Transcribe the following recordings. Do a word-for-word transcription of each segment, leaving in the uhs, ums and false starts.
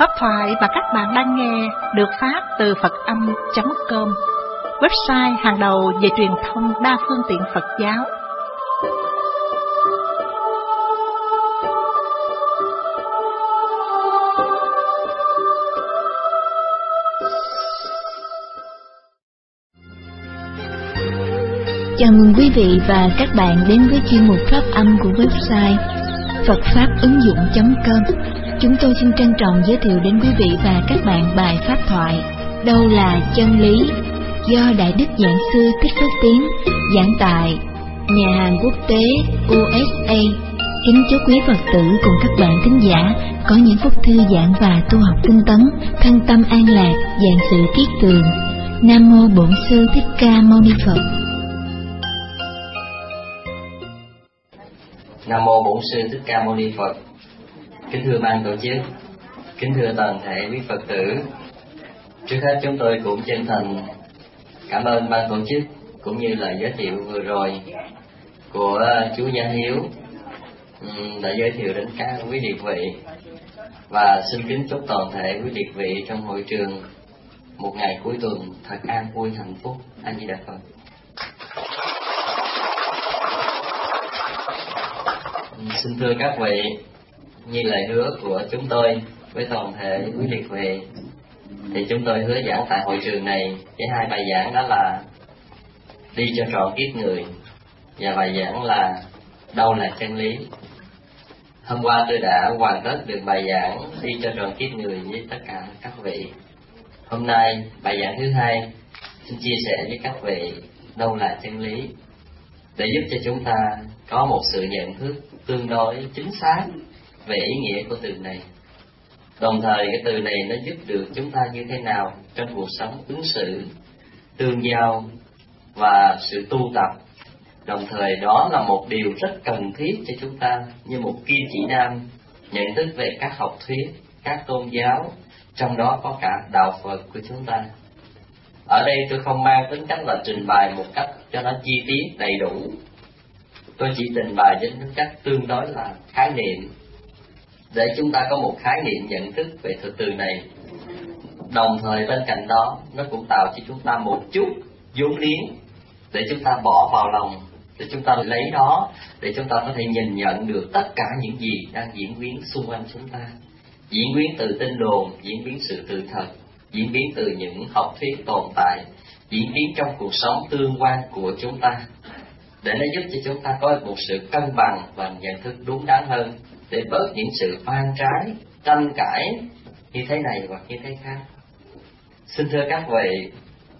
Pháp thoại mà các bạn đang nghe được phát từ Phật âm chấm com, website hàng đầu về truyền thông đa phương tiện Phật giáo. Chào mừng quý vị và các bạn đến với chuyên mục Pháp âm của website Phật Pháp ứng dụng chấm com. Chúng tôi xin trân trọng giới thiệu đến quý vị và các bạn bài pháp thoại Đâu là chân lý, do Đại Đức Giảng Sư Thích Phước Tiến giảng tại Nhà hàng Quốc tế u ét a. Kính chúc quý Phật tử cùng các bạn thính giả có những phút thư giãn và tu học tinh tấn, thân tâm an lạc, vạn sự kiết tường. Nam mô Bổn Sư Thích Ca Mâu Ni Phật. Nam mô Bổn Sư Thích Ca Mâu Ni Phật. Kính thưa ban tổ chức, kính thưa toàn thể quý Phật tử. Trước hết chúng tôi cũng chân thành cảm ơn ban tổ chức cũng như lời giới thiệu vừa rồi của chú Gia Hiếu đã giới thiệu đến các quý điệt vị, và xin kính chúc toàn thể quý điệt vị trong hội trường một ngày cuối tuần thật an vui hạnh phúc. A Di Đà Phật. Xin thưa các vị, như lời hứa của chúng tôi với toàn thể quý liệt vị, thì chúng tôi hứa giảng tại hội trường này với hai bài giảng, đó là Đi cho trọn kiếp người và bài giảng là Đâu là chân lý. Hôm qua tôi đã hoàn tất được bài giảng Đi cho trọn kiếp người với tất cả các vị. Hôm nay bài giảng thứ hai xin chia sẻ với các vị đâu là chân lý, để giúp cho chúng ta có một sự nhận thức tương đối chính xác về ý nghĩa của từ này. Đồng thời cái từ này nó giúp được chúng ta như thế nào trong cuộc sống ứng xử, tương giao và sự tu tập. Đồng thời đó là một điều rất cần thiết cho chúng ta như một kim chỉ nam nhận thức về các học thuyết, các tôn giáo, trong đó có cả đạo Phật của chúng ta. Ở đây tôi không mang tính cách là trình bày một cách cho nó chi tiết đầy đủ. Tôi chỉ trình bày với tính cách tương đối là khái niệm, để chúng ta có một khái niệm nhận thức về thực từ này. Đồng thời bên cạnh đó, nó cũng tạo cho chúng ta một chút vốn liếng để chúng ta bỏ vào lòng, để chúng ta lấy đó, để chúng ta có thể nhìn nhận được tất cả những gì đang diễn biến xung quanh chúng ta. Diễn biến từ tin đồn, diễn biến sự tự thật, diễn biến từ những học thuyết tồn tại, diễn biến trong cuộc sống tương quan của chúng ta, để nó giúp cho chúng ta có một sự cân bằng và nhận thức đúng đắn hơn, để bớt những sự oan trái, tranh cãi như thế này hoặc như thế khác. Xin thưa các vị,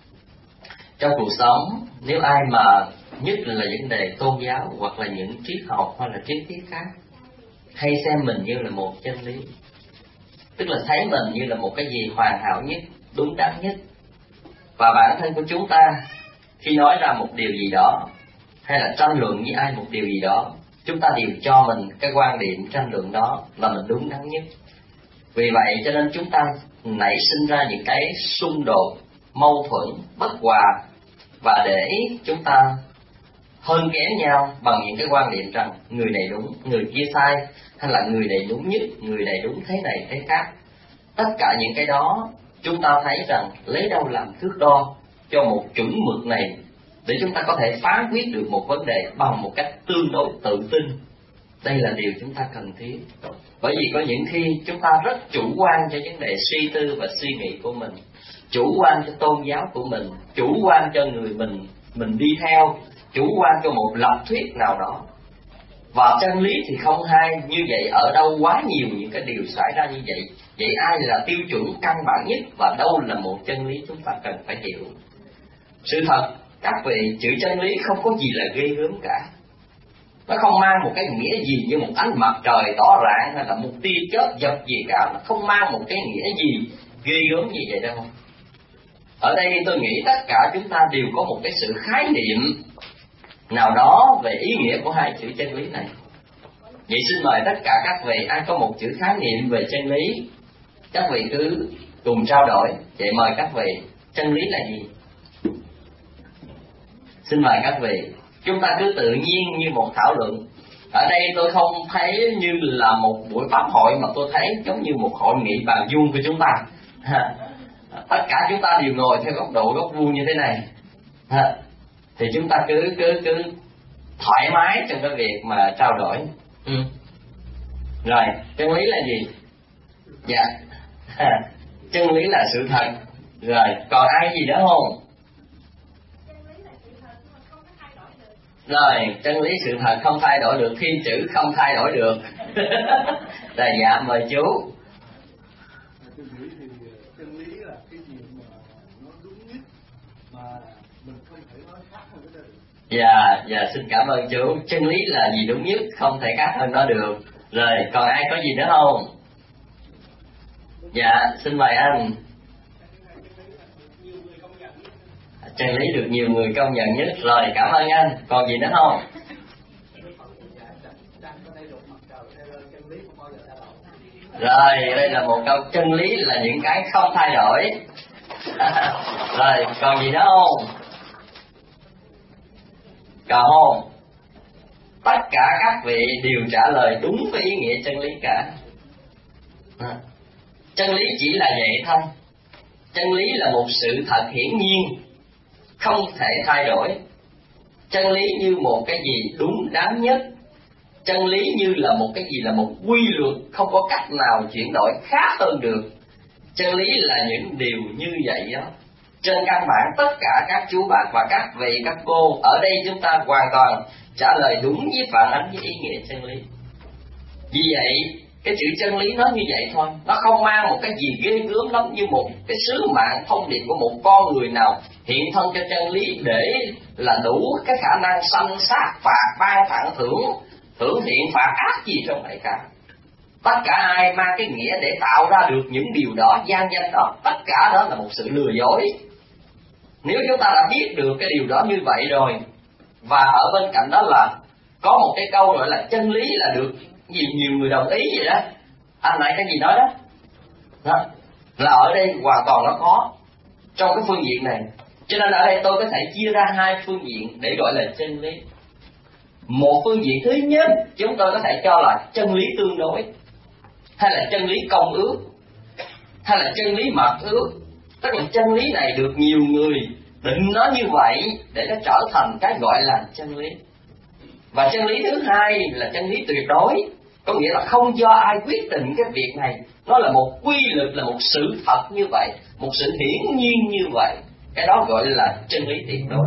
trong cuộc sống, nếu ai mà nhất là vấn đề tôn giáo hoặc là những triết học hoặc là triết thuyết khác, hay xem mình như là một chân lý, tức là thấy mình như là một cái gì hoàn hảo nhất, đúng đắn nhất, và bản thân của chúng ta khi nói ra một điều gì đó hay là tranh luận với ai một điều gì đó, chúng ta đều cho mình cái quan điểm tranh luận đó là mình đúng đắn nhất. Vì vậy cho nên chúng ta nảy sinh ra những cái xung đột, mâu thuẫn, bất hòa, và để chúng ta hơn kém nhau bằng những cái quan điểm rằng người này đúng, người kia sai, hay là người này đúng nhất, người này đúng thế này thế khác. Tất cả những cái đó chúng ta thấy rằng lấy đâu làm thước đo cho một chuẩn mực này, để chúng ta có thể phán quyết được một vấn đề bằng một cách tương đối tự tin. Đây là điều chúng ta cần thiết. Bởi vì có những khi chúng ta rất chủ quan cho vấn đề suy tư và suy nghĩ của mình, chủ quan cho tôn giáo của mình, chủ quan cho người mình mình đi theo, chủ quan cho một lập thuyết nào đó. Và chân lý thì không hay. Như vậy ở đâu quá nhiều những cái điều xảy ra như vậy. Vậy ai là tiêu chuẩn căn bản nhất, và đâu là một chân lý chúng ta cần phải hiểu. Sự thật các vị, chữ chân lý không có gì là ghê gớm cả. Nó không mang một cái nghĩa gì như một ánh mặt trời tỏ rạng hay là một tia chớp giật gì cả. Nó không mang một cái nghĩa gì ghê gớm như vậy đâu. Ở đây tôi nghĩ tất cả chúng ta đều có một cái sự khái niệm nào đó về ý nghĩa của hai chữ chân lý này. Vậy xin mời tất cả các vị, ai có một chữ khái niệm về chân lý, các vị cứ cùng trao đổi. Vậy mời các vị, chân lý là gì? Xin mời các vị, chúng ta cứ tự nhiên như một thảo luận, Ở đây tôi không thấy như là một buổi pháp hội, mà tôi thấy giống như một hội nghị bàn vuông của chúng ta. Tất cả chúng ta đều ngồi theo góc độ góc vuông như thế này. Thì chúng ta cứ cứ cứ thoải mái trong cái việc mà trao đổi. Ừ. Rồi, chân lý là gì? Dạ. Chân lý là sự thật. Rồi, còn ai gì nữa không? Rồi, chân lý sự thật không thay đổi được, thiên chữ không thay đổi được. Rồi, dạ, mời chú. Chân lý thì chân lý là cái gì mà nó đúng nhất mà mình không thể nói khác hơn cái đó được. Dạ, dạ, xin cảm ơn chú. Chân lý là gì đúng nhất, không thể khác hơn nó được. Rồi, còn ai có gì nữa không? Dạ, xin mời anh. Chân lý được nhiều người công nhận nhất. Rồi, cảm ơn anh. Còn gì nữa không? Rồi, đây là một câu chân lý là những cái không thay đổi. Rồi, còn gì nữa không? Còn không? Tất cả các vị đều trả lời đúng với ý nghĩa chân lý cả. Chân lý chỉ là vậy thôi. Chân lý là một sự thật hiển nhiên, không thể thay đổi. Chân lý như một cái gì đúng đắn nhất. Chân lý như là một cái gì là một quy luật, không có cách nào chuyển đổi khác hơn được. Chân lý là những điều như vậy đó. Trên căn bản tất cả các chú bác và các vị các cô ở đây chúng ta hoàn toàn trả lời đúng với phản ánh với ý nghĩa chân lý. Vì vậy cái chữ chân lý nó như vậy thôi, nó không mang một cái gì ghê gớm lắm, như một cái sứ mạng thông điệp của một con người nào hiện thân cho chân lý để là đủ cái khả năng sanh sát phạt ban thẳng thưởng thưởng thiện phạt ác gì trong này cả. Tất cả ai mang cái nghĩa để tạo ra được những điều đó, gian danh đó, tất cả đó là một sự lừa dối. Nếu chúng ta đã biết được cái điều đó như vậy rồi, và ở bên cạnh đó là có một cái câu gọi là chân lý là được gì nhiều người đồng ý vậy đó. Anh nãy cái gì nói đó, đó là ở đây hoàn toàn nó có trong cái phương diện này. Cho nên ở đây tôi có thể chia ra hai phương diện để gọi là chân lý. Một phương diện thứ nhất chúng tôi có thể cho là chân lý tương đối, hay là chân lý công ước, hay là chân lý mạt ước. Tức là chân lý này được nhiều người định nó như vậy để nó trở thành cái gọi là chân lý. Và chân lý thứ hai là chân lý tuyệt đối, có nghĩa là không do ai quyết định cái việc này, nó là một quy luật, là một sự thật như vậy, một sự hiển nhiên như vậy. Cái đó gọi là chân lý tuyệt đối.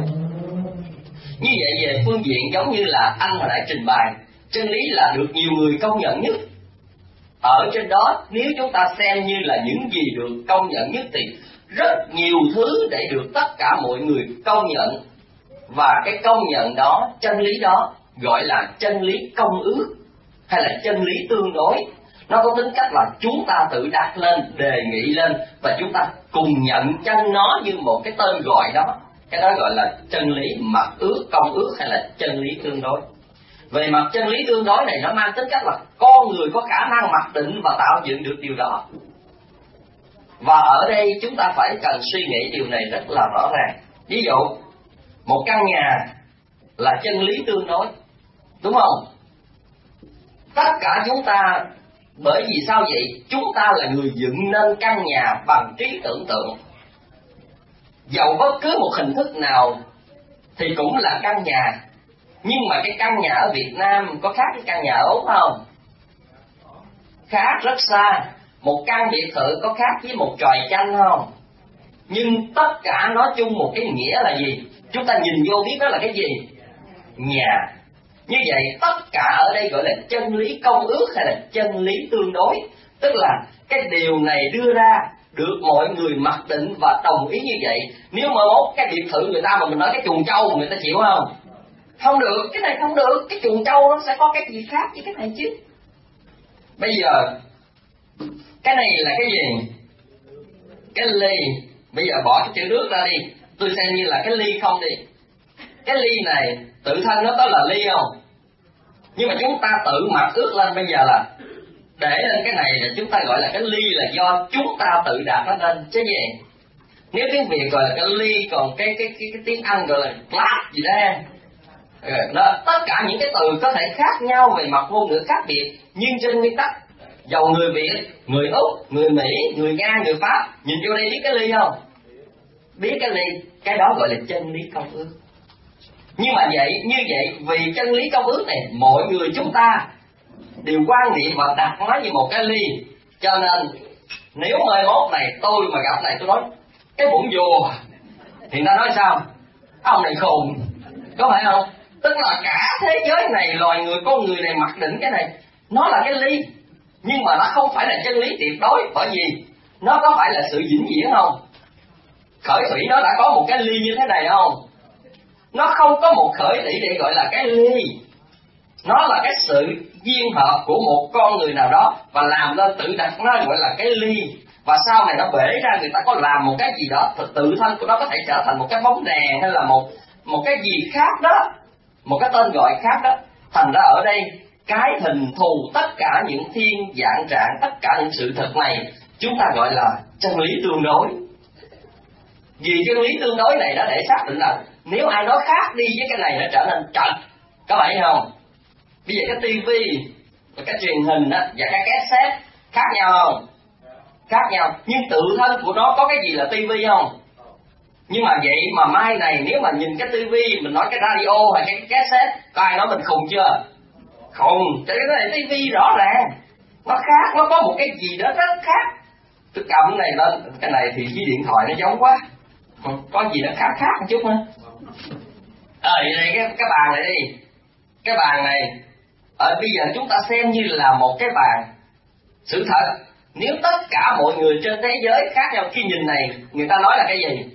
Như vậy về phương diện giống như là anh hồi nãy trình bày, chân lý là được nhiều người công nhận nhất. Ở trên đó nếu chúng ta xem như là những gì được công nhận nhất thì rất nhiều thứ để được tất cả mọi người công nhận. Và cái công nhận đó, chân lý đó gọi là chân lý công ước hay là chân lý tương đối. Nó có tính cách là chúng ta tự đặt lên, đề nghị lên và chúng ta cùng nhận chân nó như một cái tên gọi đó. Cái đó gọi là chân lý mạt ước, công ước hay là chân lý tương đối. Về mặt chân lý tương đối này nó mang tính cách là con người có khả năng mặc định và tạo dựng được điều đó. Và ở đây chúng ta phải cần suy nghĩ điều này rất là rõ ràng. Ví dụ một căn nhà là chân lý tương đối, đúng không? Tất cả chúng ta, bởi vì sao vậy? Chúng ta là người dựng nên căn nhà bằng trí tưởng tượng. Dầu bất cứ một hình thức nào thì cũng là căn nhà. Nhưng mà cái căn nhà ở Việt Nam có khác với căn nhà ở Úc không? Khác rất xa. Một căn biệt thự có khác với một tròi chanh không? Nhưng tất cả nói chung một cái nghĩa là gì? Chúng ta nhìn vô biết đó là cái gì? Nhà. Như vậy tất cả ở đây gọi là chân lý công ước hay là chân lý tương đối. Tức là cái điều này đưa ra được mọi người mặc định và đồng ý như vậy. Nếu mà một cái biệt thự người ta mà mình nói cái chuồng trâu, người ta chịu không? Không được, cái này không được. Cái chuồng trâu nó sẽ có cái gì khác với cái này chứ. Bây giờ cái này là cái gì? Cái ly. Bây giờ bỏ cái chữ nước ra đi, tôi xem như là cái ly không đi. Cái ly này tự thân nó có là ly không? Nhưng mà chúng ta tự mặc ước lên. Bây giờ là để lên cái này là chúng ta gọi là cái ly là do chúng ta tự đặt nó lên chứ gì. Nếu tiếng Việt gọi là cái ly, còn cái cái cái, cái tiếng Anh gọi là glass gì đó. Đó, tất cả những cái từ có thể khác nhau về mặt ngôn ngữ khác biệt, nhưng trên nguyên tắc dầu người Việt, người Úc, người Mỹ, người Nga, người Pháp nhìn vô đây biết cái ly không? Biết cái ly, cái đó gọi là chân lý công ước. Nhưng mà vậy, như vậy vì chân lý công ước này mọi người chúng ta đều quan niệm và đặt nó như một cái ly, cho nên nếu mai mốt này tôi mà gặp này tôi nói cái bụng vùa thì ta nói sao? Ông này khùng, có phải không? Tức là cả thế giới này, loài người, con người này mặc định cái này nó là cái ly, nhưng mà nó không phải là chân lý tuyệt đối, bởi vì nó có phải là sự vĩnh viễn không? Khởi thủy nó đã có một cái ly như thế này không? Nó không có một khởi thủy để gọi là cái ly. Nó là cái sự duyên hợp của một con người nào đó và làm nên tự đặt nó gọi là cái ly. Và sau này nó bể ra, người ta có làm một cái gì đó, tự thân của nó có thể trở thành một cái bóng đèn hay là một một cái gì khác đó, một cái tên gọi khác đó. Thành ra ở đây cái hình thù tất cả những thiên dạng trạng, tất cả những sự thật này chúng ta gọi là chân lý tương đối. Vì chân lý tương đối này nó để xác định là nếu ai nói khác đi với cái này nó trở nên trật, có phải không? Bây giờ cái tivi, cái truyền hình đó, và cái cassette khác nhau không? Khác nhau, nhưng tự thân của nó có cái gì là tivi không? Nhưng mà vậy mà mai này nếu mà nhìn cái tivi, mình nói cái radio hay cái cassette, có ai nói mình khùng chưa? Khùng, cho nên cái này tivi rõ ràng nó khác, nó có một cái gì đó rất khác. Tôi cầm cái này lên, cái này thì với điện thoại nó giống quá, có gì nó khác khác một chút nữa. Ờ vậy này cái cái bàn này đi, cái bàn này ở bây giờ chúng ta xem như là một cái bàn. Sự thật nếu tất cả mọi người trên thế giới khác nhau khi nhìn này, người ta nói là cái gì?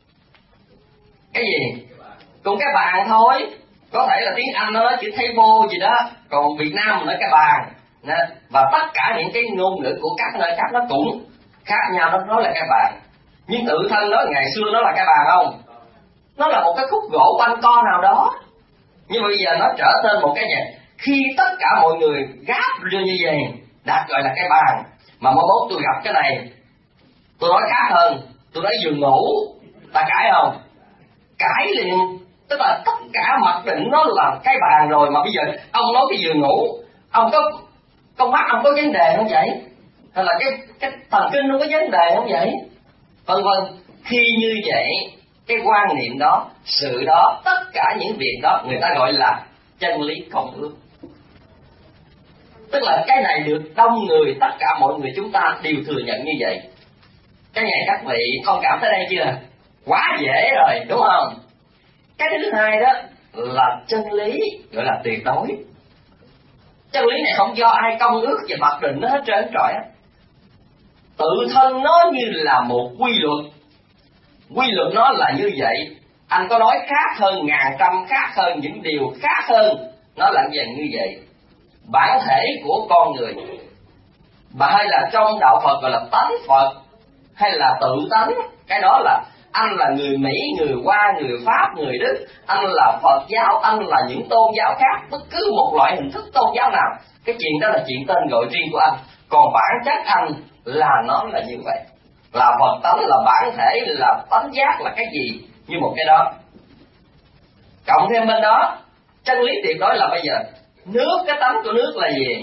Cái gì? Còn cái bàn thôi. Có thể là tiếng Anh nó nói chữ table gì đó, còn Việt Nam mình nói cái bàn. Và tất cả những cái ngôn ngữ của các nơi khác nó cũng khác nhau, nó nói là cái bàn. Nhưng tự thân nó ngày xưa nó là cái bàn không? Nó là một cái khúc gỗ quanh co nào đó. Nhưng mà bây giờ nó trở nên một cái gì? Khi tất cả mọi người gáp vô như vậy, đã gọi là cái bàn. Mà mỗi mốt tôi gặp cái này, tôi nói khác hơn, tôi nói giường ngủ, ta cãi không? Cãi liền. Tức là tất cả mặc định nó là cái bàn rồi, mà bây giờ ông nói cái giường ngủ, ông có con mắt ông có vấn đề không vậy? Hay là cái cái thần kinh nó có vấn đề không vậy? Vân vân. Khi như vậy, cái quan niệm đó, sự đó, tất cả những việc đó người ta gọi là chân lý công ước. Tức là cái này được đông người, tất cả mọi người chúng ta đều thừa nhận như vậy. Cái này các vị thông cảm tới đây chưa? Quá dễ rồi, đúng không? Cái thứ hai đó là chân lý gọi là tuyệt đối. Chân lý này không do ai công ước và mặc định nó hết trơn trọi á. Tự thân nó như là một quy luật. Quy luật nó là như vậy. Anh có nói khác hơn ngàn trăm, khác hơn những điều khác hơn, nó là dần như vậy. Bản thể của con người, và hay là trong đạo Phật gọi là tánh Phật, hay là tự tánh, cái đó là anh là người Mỹ, người Hoa, người Pháp, người Đức, anh là Phật giáo, anh là những tôn giáo khác, bất cứ một loại hình thức tôn giáo nào, cái chuyện đó là chuyện tên gọi riêng của anh. Còn bản chất anh là nó là như vậy, là Phật tánh, là bản thể, là tánh giác, là cái gì như một cái đó. Cộng thêm bên đó, chân lý tuyệt đối là bây giờ nước, cái tánh của nước là gì?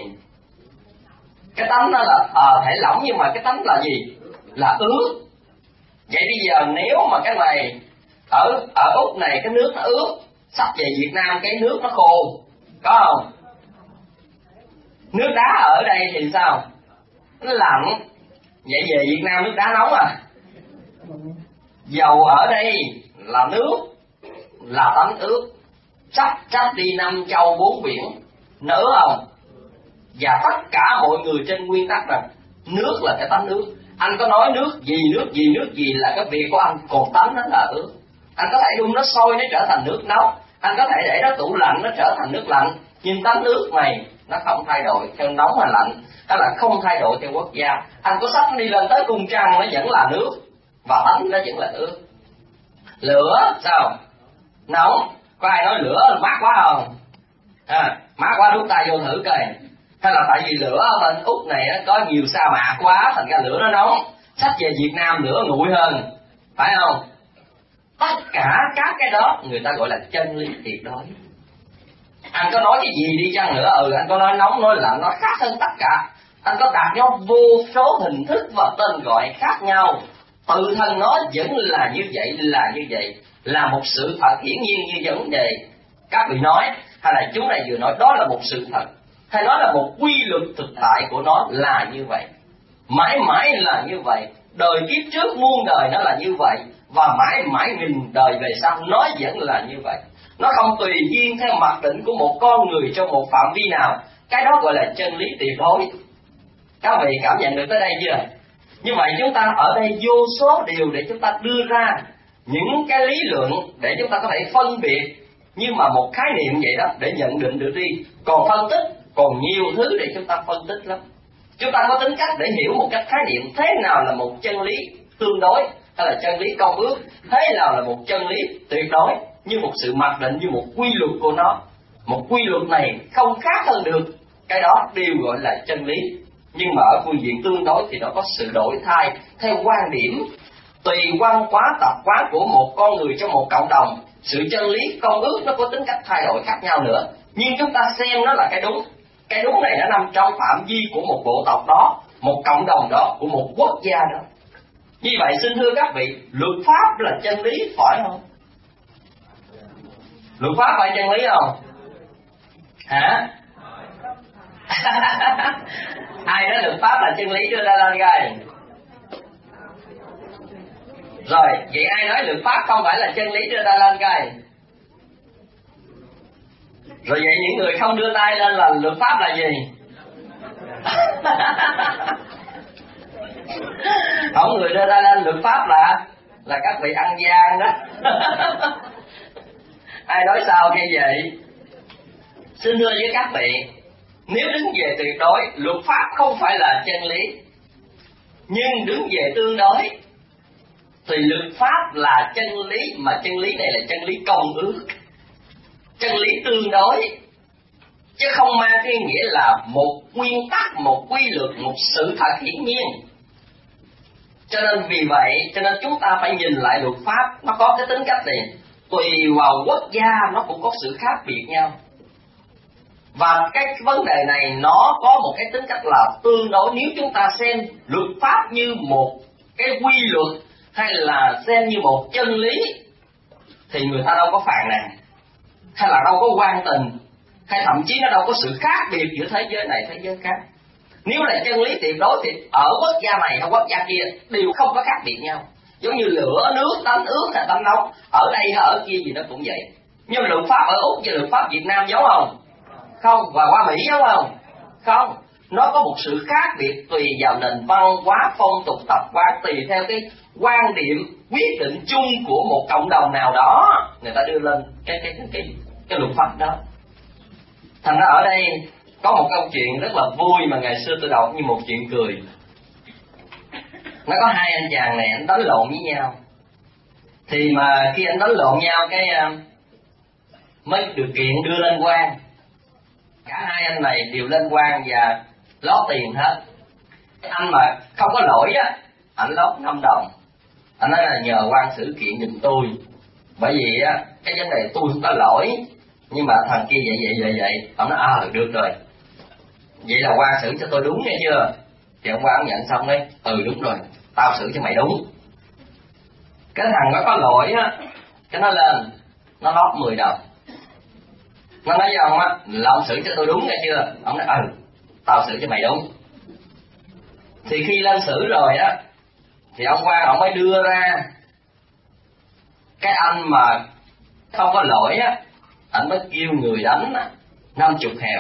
Cái tánh đó là à, thể lỏng, nhưng mà cái tánh là gì? Là ướt. Vậy bây giờ nếu mà cái này ở ở Úc này cái nước nó ướt, sắp về Việt Nam cái nước nó khô, có không? Nước đá ở đây thì sao? Nó lạnh. Vậy về Việt Nam nước đá nóng à? Dầu ở đây là nước, là tánh ướt, sắp sắp đi năm châu bốn biển, nỡ không? Và tất cả mọi người trên nguyên tắc là nước là cái tánh nước. Anh có nói nước gì, nước gì, nước gì là cái việc của anh, còn tánh nó là ướt. Anh có thể đun nó sôi nó trở thành nước nóng, anh có thể để nó tủ lạnh nó trở thành nước lạnh, nhưng tánh nước này nó không thay đổi theo nóng hay lạnh, hay là không thay đổi theo quốc gia. Anh có sách đi lên tới cung trăng nó vẫn là nước, và tánh nó vẫn là ướt. Lửa sao? Nóng. Có ai nói lửa mát quá không? À, mát quá rút tay vô thử coi. Hay là tại vì lửa ở bên Úc này có nhiều sa mạc quá, thành ra lửa nó nóng. Sắp về Việt Nam lửa nguội hơn, phải không? Tất cả các cái đó người ta gọi là chân lý tuyệt đối. Anh có nói cái gì đi chăng nữa, ừ anh có nói nóng nói lạnh, nó khác hơn tất cả. Anh có đặt nó vô số hình thức và tên gọi khác nhau, tự thân nó vẫn là như vậy, là như vậy, là một sự thật hiển nhiên như vấn đề các vị nói, hay là chú này vừa nói, đó là một sự thật, hay nói là một quy luật thực tại của nó là như vậy, mãi mãi là như vậy, đời kiếp trước muôn đời nó là như vậy, và mãi mãi nghìn đời về sau nó vẫn là như vậy. Nó không tùy duyên theo mặc định của một con người trong một phạm vi nào. Cái đó gọi là chân lý tuyệt đối. Các vị cảm nhận được tới đây chưa? Như vậy chúng ta ở đây vô số điều để chúng ta đưa ra những cái lý luận để chúng ta có thể phân biệt, nhưng mà một khái niệm vậy đó để nhận định được đi. Còn phân tích còn nhiều thứ để chúng ta phân tích lắm. Chúng ta có tính cách để hiểu một cách khái niệm thế nào là một chân lý tương đối, hay là chân lý công ước, thế nào là một chân lý tuyệt đối, như một sự mặc định, như một quy luật của nó. Một quy luật này không khác hơn được, cái đó đều gọi là chân lý. Nhưng mà ở phương diện tương đối thì nó có sự đổi thay theo quan điểm, tùy văn hóa tập quán của một con người trong một cộng đồng. Sự chân lý công ước nó có tính cách thay đổi khác nhau nữa, nhưng chúng ta xem nó là cái đúng. Cái đúng này nó nằm trong phạm vi của một bộ tộc đó, một cộng đồng đó, của một quốc gia đó. Như vậy xin thưa các vị, luật pháp là chân lý phải không? Luật pháp phải chân lý không? Hả? Ai nói luật pháp là chân lý đưa ra lên coi. Rồi, vậy ai nói luật pháp không phải là chân lý đưa ra lên coi. Rồi vậy những người không đưa tay lên là luật pháp là gì? Không, người đưa tay lên luật pháp là là các vị ăn gian đó. Ai nói sao như vậy? Xin thưa với các vị, nếu đứng về tuyệt đối, luật pháp không phải là chân lý. Nhưng đứng về tương đối thì luật pháp là chân lý, mà chân lý này là chân lý công ước, chân lý tương đối, chứ không mang cái nghĩa là một nguyên tắc, một quy luật, một sự thật hiển nhiên. Cho nên vì vậy, cho nên chúng ta phải nhìn lại luật pháp, nó có cái tính cách này, tùy vào quốc gia nó cũng có sự khác biệt nhau. Và cái vấn đề này nó có một cái tính cách là tương đối. Nếu chúng ta xem luật pháp như một cái quy luật, hay là xem như một chân lý, thì người ta đâu có phàn nàn, hay là đâu có quan tình, hay thậm chí nó đâu có sự khác biệt giữa thế giới này thế giới khác. Nếu là chân lý tuyệt đối thì ở quốc gia này hay quốc gia kia đều không có khác biệt nhau. Giống như lửa, nước, tánh ướt hay tánh nóng, ở đây hay ở kia gì nó cũng vậy. Nhưng luật pháp ở Úc với luật pháp Việt Nam giống không? Không. Và qua Mỹ giống không? Không. Nó có một sự khác biệt tùy vào nền văn hóa, phong tục tập quán, tùy theo cái quan điểm quyết định chung của một cộng đồng nào đó, người ta đưa lên cái cái cái cái, cái luật pháp đó. Thành ra ở đây có một câu chuyện rất là vui mà ngày xưa tôi đọc như một chuyện cười. Nó có hai anh chàng này, anh đánh lộn với nhau. Thì mà khi anh đánh lộn nhau cái mới được kiện đưa lên quan. Cả hai anh này đều lên quan và lót tiền hết. Anh mà không có lỗi á, anh lót năm đồng. Anh nói là nhờ quan xử kiện giùm tôi, bởi vì á cái vấn đề tôi không có lỗi, nhưng mà thằng kia vậy vậy vậy vậy. Ông nói à được rồi, vậy là quan xử cho tôi đúng nghe chưa? Thì ông quan nhận xong đấy, ừ đúng rồi, tao xử cho mày đúng. Cái thằng nó có lỗi á, cái nó lên nó lót mười đồng. Nó nói với ông á là ông xử cho tôi đúng nghe chưa? Ông nói ừ, tao xử cho mày đúng. Thì khi lên xử rồi á, thì ông quan ông mới đưa ra cái anh mà không có lỗi á, anh mới kêu người đánh á năm chục hèo.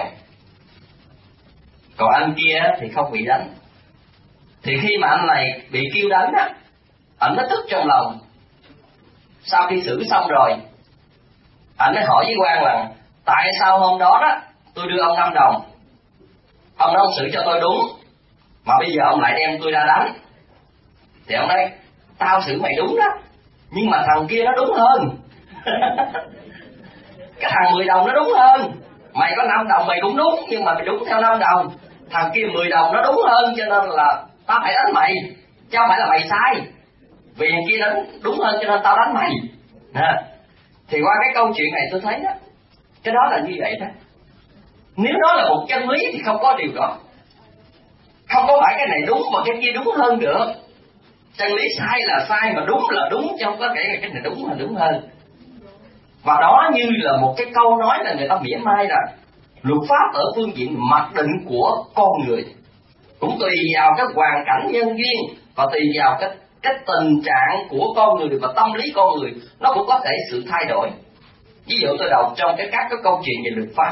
Còn anh kia thì không bị đánh. Thì khi mà anh này bị kêu đánh á, anh mới tức trong lòng. Sau khi xử xong rồi, anh mới hỏi với quan là tại sao hôm đó đó tôi đưa ông năm đồng, ông nói ông xử cho tôi đúng, mà bây giờ ông lại đem tôi ra đánh. Thì ông nói tao xử mày đúng đó, nhưng mà thằng kia nó đúng hơn. Cái thằng mười đồng nó đúng hơn. Mày có năm đồng mày cũng đúng, nhưng mà mày đúng theo năm đồng. Thằng kia mười đồng nó đúng hơn, cho nên là tao phải đánh mày, chứ không phải là mày sai. Vì thằng kia nó đúng hơn cho nên tao đánh mày. Nè. Thì qua cái câu chuyện này tôi thấy đó, cái đó là như vậy đó. Nếu nó là một chân lý thì không có điều đó. Không có phải cái này đúng mà cái kia đúng hơn được. Chân lý sai là sai mà đúng là đúng, chứ không có thể là cái này đúng là đúng hơn. Và đó như là một cái câu nói là người ta mỉa mai rằng luật pháp ở phương diện mặc định của con người, cũng tùy vào cái hoàn cảnh nhân duyên và tùy vào cái cái tình trạng của con người và tâm lý con người, nó cũng có thể sự thay đổi. Ví dụ tôi đọc trong cái các cái câu chuyện về luật pháp,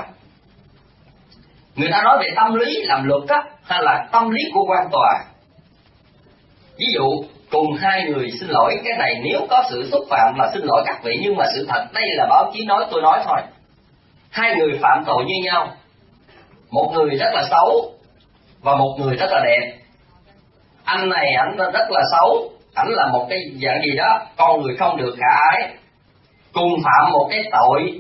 người ta nói về tâm lý làm luật á, hay là tâm lý của quan tòa. Ví dụ cùng hai người xin lỗi, cái này nếu có sự xúc phạm là xin lỗi các vị, nhưng mà sự thật đây là báo chí nói, tôi nói thôi. Hai người phạm tội như nhau, một người rất là xấu và một người rất là đẹp. Anh này ảnh rất là xấu, ảnh là một cái dạng gì đó con người không được khả ái, cùng phạm một cái tội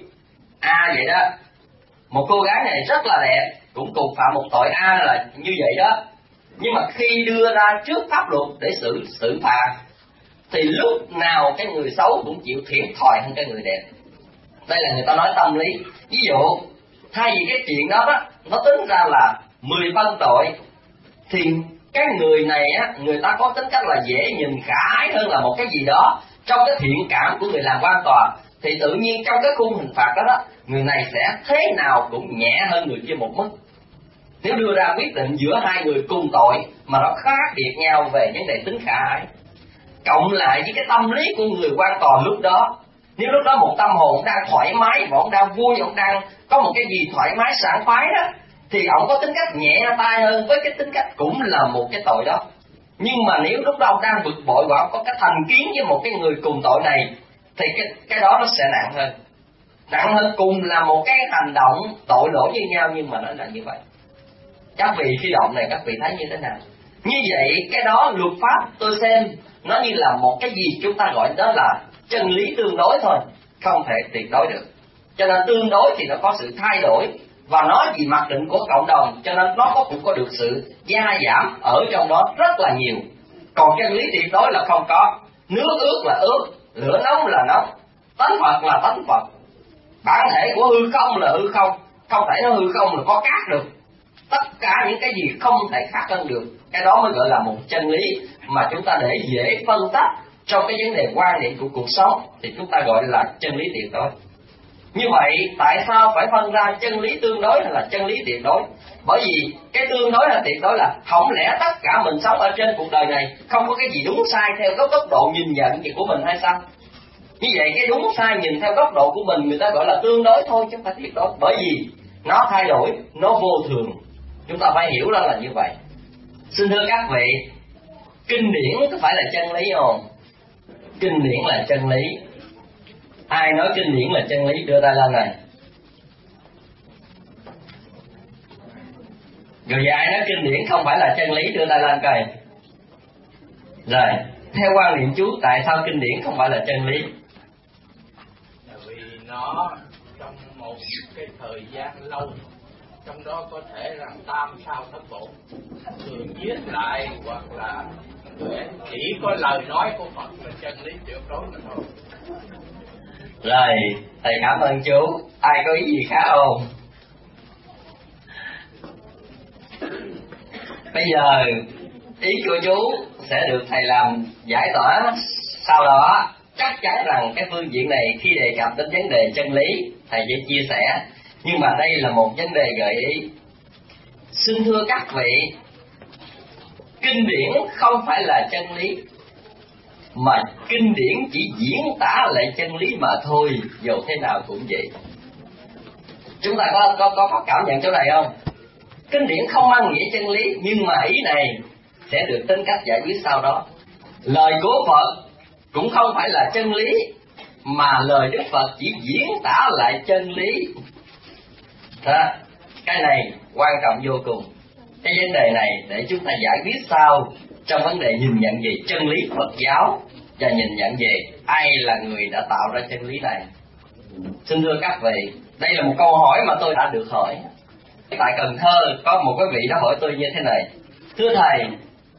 A vậy đó. Một cô gái này rất là đẹp, cũng cùng phạm một tội A là như vậy đó. Nhưng mà khi đưa ra trước pháp luật để xử xử phạt thì lúc nào cái người xấu cũng chịu thiệt thòi hơn cái người đẹp. Đây là người ta nói tâm lý. Ví dụ thay vì cái chuyện đó đó nó tính ra là mười phân tội, thì cái người này á, người ta có tính cách là dễ nhìn khả ái hơn là một cái gì đó trong cái thiện cảm của người làm quan tòa, thì tự nhiên trong cái khung hình phạt đó đó, người này sẽ thế nào cũng nhẹ hơn người kia một mức. Nếu đưa ra quyết định giữa hai người cùng tội mà nó khác biệt nhau về vấn đề tính khả ái, cộng lại với cái tâm lý của người quan tòa lúc đó, nếu lúc đó một tâm hồn đang thoải mái, mà ông đang vui, ông đang có một cái gì thoải mái sảng khoái đó, thì ông có tính cách nhẹ tay hơn với cái tính cách cũng là một cái tội đó. Nhưng mà nếu lúc đó ông đang bực bội và ông có cái thành kiến với một cái người cùng tội này, thì cái, cái đó nó sẽ nặng hơn. Nặng hơn cùng là một cái hành động tội lỗi như nhau, nhưng mà nó là như vậy. Các vị khi động này các vị thấy như thế nào? Như vậy cái đó luật pháp tôi xem nó như là một cái gì chúng ta gọi đó là chân lý tương đối thôi, không thể tuyệt đối được. Cho nên tương đối thì nó có sự thay đổi, và nói vì mặc định của cộng đồng, cho nên nó có cũng có được sự gia giảm ở trong đó rất là nhiều. Còn chân lý tuyệt đối là không có. Nước ướt là ướt, lửa nóng là nóng, tánh Phật là tánh Phật, bản thể của hư không là hư không, không thể nó hư không là có cát được. Tất cả những cái gì không thể khác hơn được, cái đó mới gọi là một chân lý mà chúng ta để dễ phân tách trong cái vấn đề quan niệm của cuộc sống, thì chúng ta gọi là chân lý tuyệt đối. Như vậy tại sao phải phân ra chân lý tương đối hay là chân lý tuyệt đối? Bởi vì cái tương đối là tuyệt đối là không lẽ tất cả mình sống ở trên cuộc đời này không có cái gì đúng sai theo cái góc độ nhìn nhận gì của mình hay sao? Như vậy cái đúng sai nhìn theo góc độ của mình người ta gọi là tương đối thôi chứ không phải tuyệt đối, bởi vì nó thay đổi, nó vô thường. Chúng ta phải hiểu đó là như vậy. Xin thưa các vị, kinh điển có phải là chân lý không? Kinh điển là chân lý. Ai nói kinh điển là chân lý đưa tay lên này. Rồi ai nói kinh điển không phải là chân lý đưa tay lên coi. Rồi, theo quan niệm chú tại sao kinh điển không phải là chân lý? Vì nó trong một cái thời gian lâu, trong đó có thể là tam sao thất bổn thường viết lại, hoặc là chỉ có lời nói của Phật là chân lý tuyệt đối mà thôi. Rồi, thầy cảm ơn chú. Ai có ý gì khác không? Bây giờ ý của chú sẽ được thầy làm giải tỏa. Sau đó chắc chắn rằng cái phương diện này khi đề cập đến vấn đề chân lý thầy sẽ chia sẻ. Nhưng mà đây là một vấn đề gợi ý. Xin thưa các vị, kinh điển không phải là chân lý, mà kinh điển chỉ diễn tả lại chân lý mà thôi, dù thế nào cũng vậy. Chúng ta có có có, có cảm nhận chỗ này không? Kinh điển không mang nghĩa chân lý, nhưng mà ý này sẽ được tính cách giải quyết sau đó. Lời của Phật cũng không phải là chân lý, mà lời Đức Phật chỉ diễn tả lại chân lý. Đó, cái này quan trọng vô cùng. Cái vấn đề này để chúng ta giải quyết sau trong vấn đề nhìn nhận về chân lý Phật giáo và nhìn nhận về ai là người đã tạo ra chân lý này. Xin thưa các vị, đây là một câu hỏi mà tôi đã được hỏi. Tại Cần Thơ có một cái vị đã hỏi tôi như thế này: thưa thầy,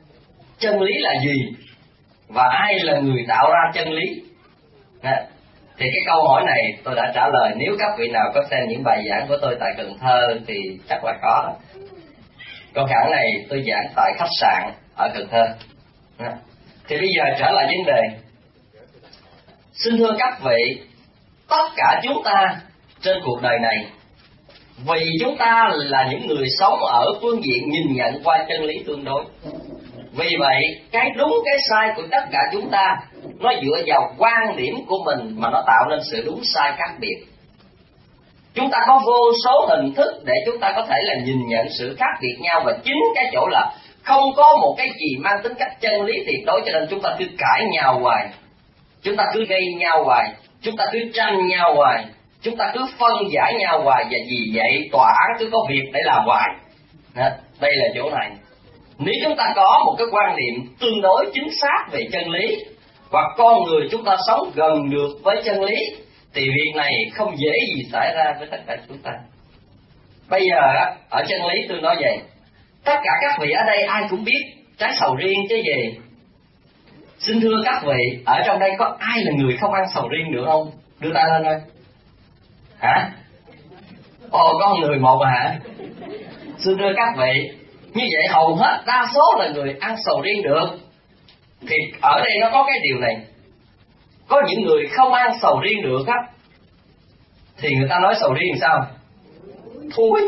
chân lý là gì? Và ai là người tạo ra chân lý? Thì cái câu hỏi này tôi đã trả lời. Nếu các vị nào có xem những bài giảng của tôi tại Cần Thơ thì chắc là có đó. Câu hỏi này tôi giảng tại khách sạn ở Cần Thơ. Thì bây giờ trở lại vấn đề. Xin thưa các vị, tất cả chúng ta trên cuộc đời này, vì chúng ta là những người sống ở phương diện nhìn nhận qua chân lý tương đối. Vì vậy, cái đúng cái sai của tất cả chúng ta nó dựa vào quan điểm của mình mà nó tạo nên sự đúng sai khác biệt. Chúng ta có vô số hình thức để chúng ta có thể là nhìn nhận sự khác biệt nhau, và chính cái chỗ là không có một cái gì mang tính cách chân lý tuyệt đối, cho nên chúng ta cứ cãi nhau hoài, chúng ta cứ gây nhau hoài, chúng ta cứ tranh nhau hoài, chúng ta cứ phân giải nhau hoài, và vì vậy tòa án cứ có việc để làm hoài. Đây là chỗ này. Nếu chúng ta có một cái quan niệm tương đối chính xác về chân lý, hoặc con người chúng ta sống gần được với chân lý, thì việc này không dễ gì xảy ra với tất cả chúng ta. Bây giờ ở chân lý tôi nói vậy, tất cả các vị ở đây ai cũng biết trái sầu riêng chứ gì. Xin thưa các vị, ở trong đây có ai là người không ăn sầu riêng được không? Đưa tay lên thôi. Hả? Ồ, có người một à hả? Xin thưa các vị, như vậy hầu hết đa số là người ăn sầu riêng được. Thì ở đây nó có cái điều này, có những người không ăn sầu riêng được á, thì người ta nói sầu riêng sao? Thúi.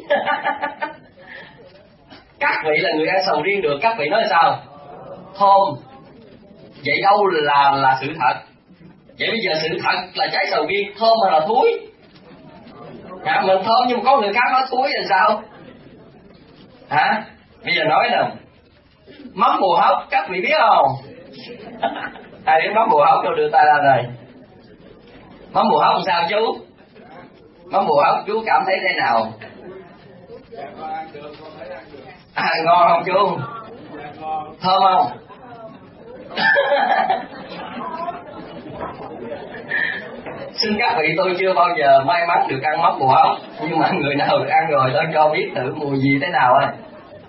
Các vị là người ăn sầu riêng được, các vị nói sao? Thơm. Vậy đâu là là sự thật? Vậy bây giờ sự thật là trái sầu riêng thơm hay là thúi? Hả? Mình thơm nhưng mà có người khác nói thúi là sao? Hả? Bây giờ nói nè, mắm bù hóc các vị biết không? Ai biết mắm bù hóc đâu, đưa tay ra rồi. Mắm bù hóc làm sao chú? Mắm bù hóc chú cảm thấy thế nào? À, ngon không chú? Thơm không? Xin các vị, tôi chưa bao giờ may mắn được ăn mắm bù hóc, nhưng mà người nào được ăn rồi tôi cho biết thử mùi gì thế nào ơi.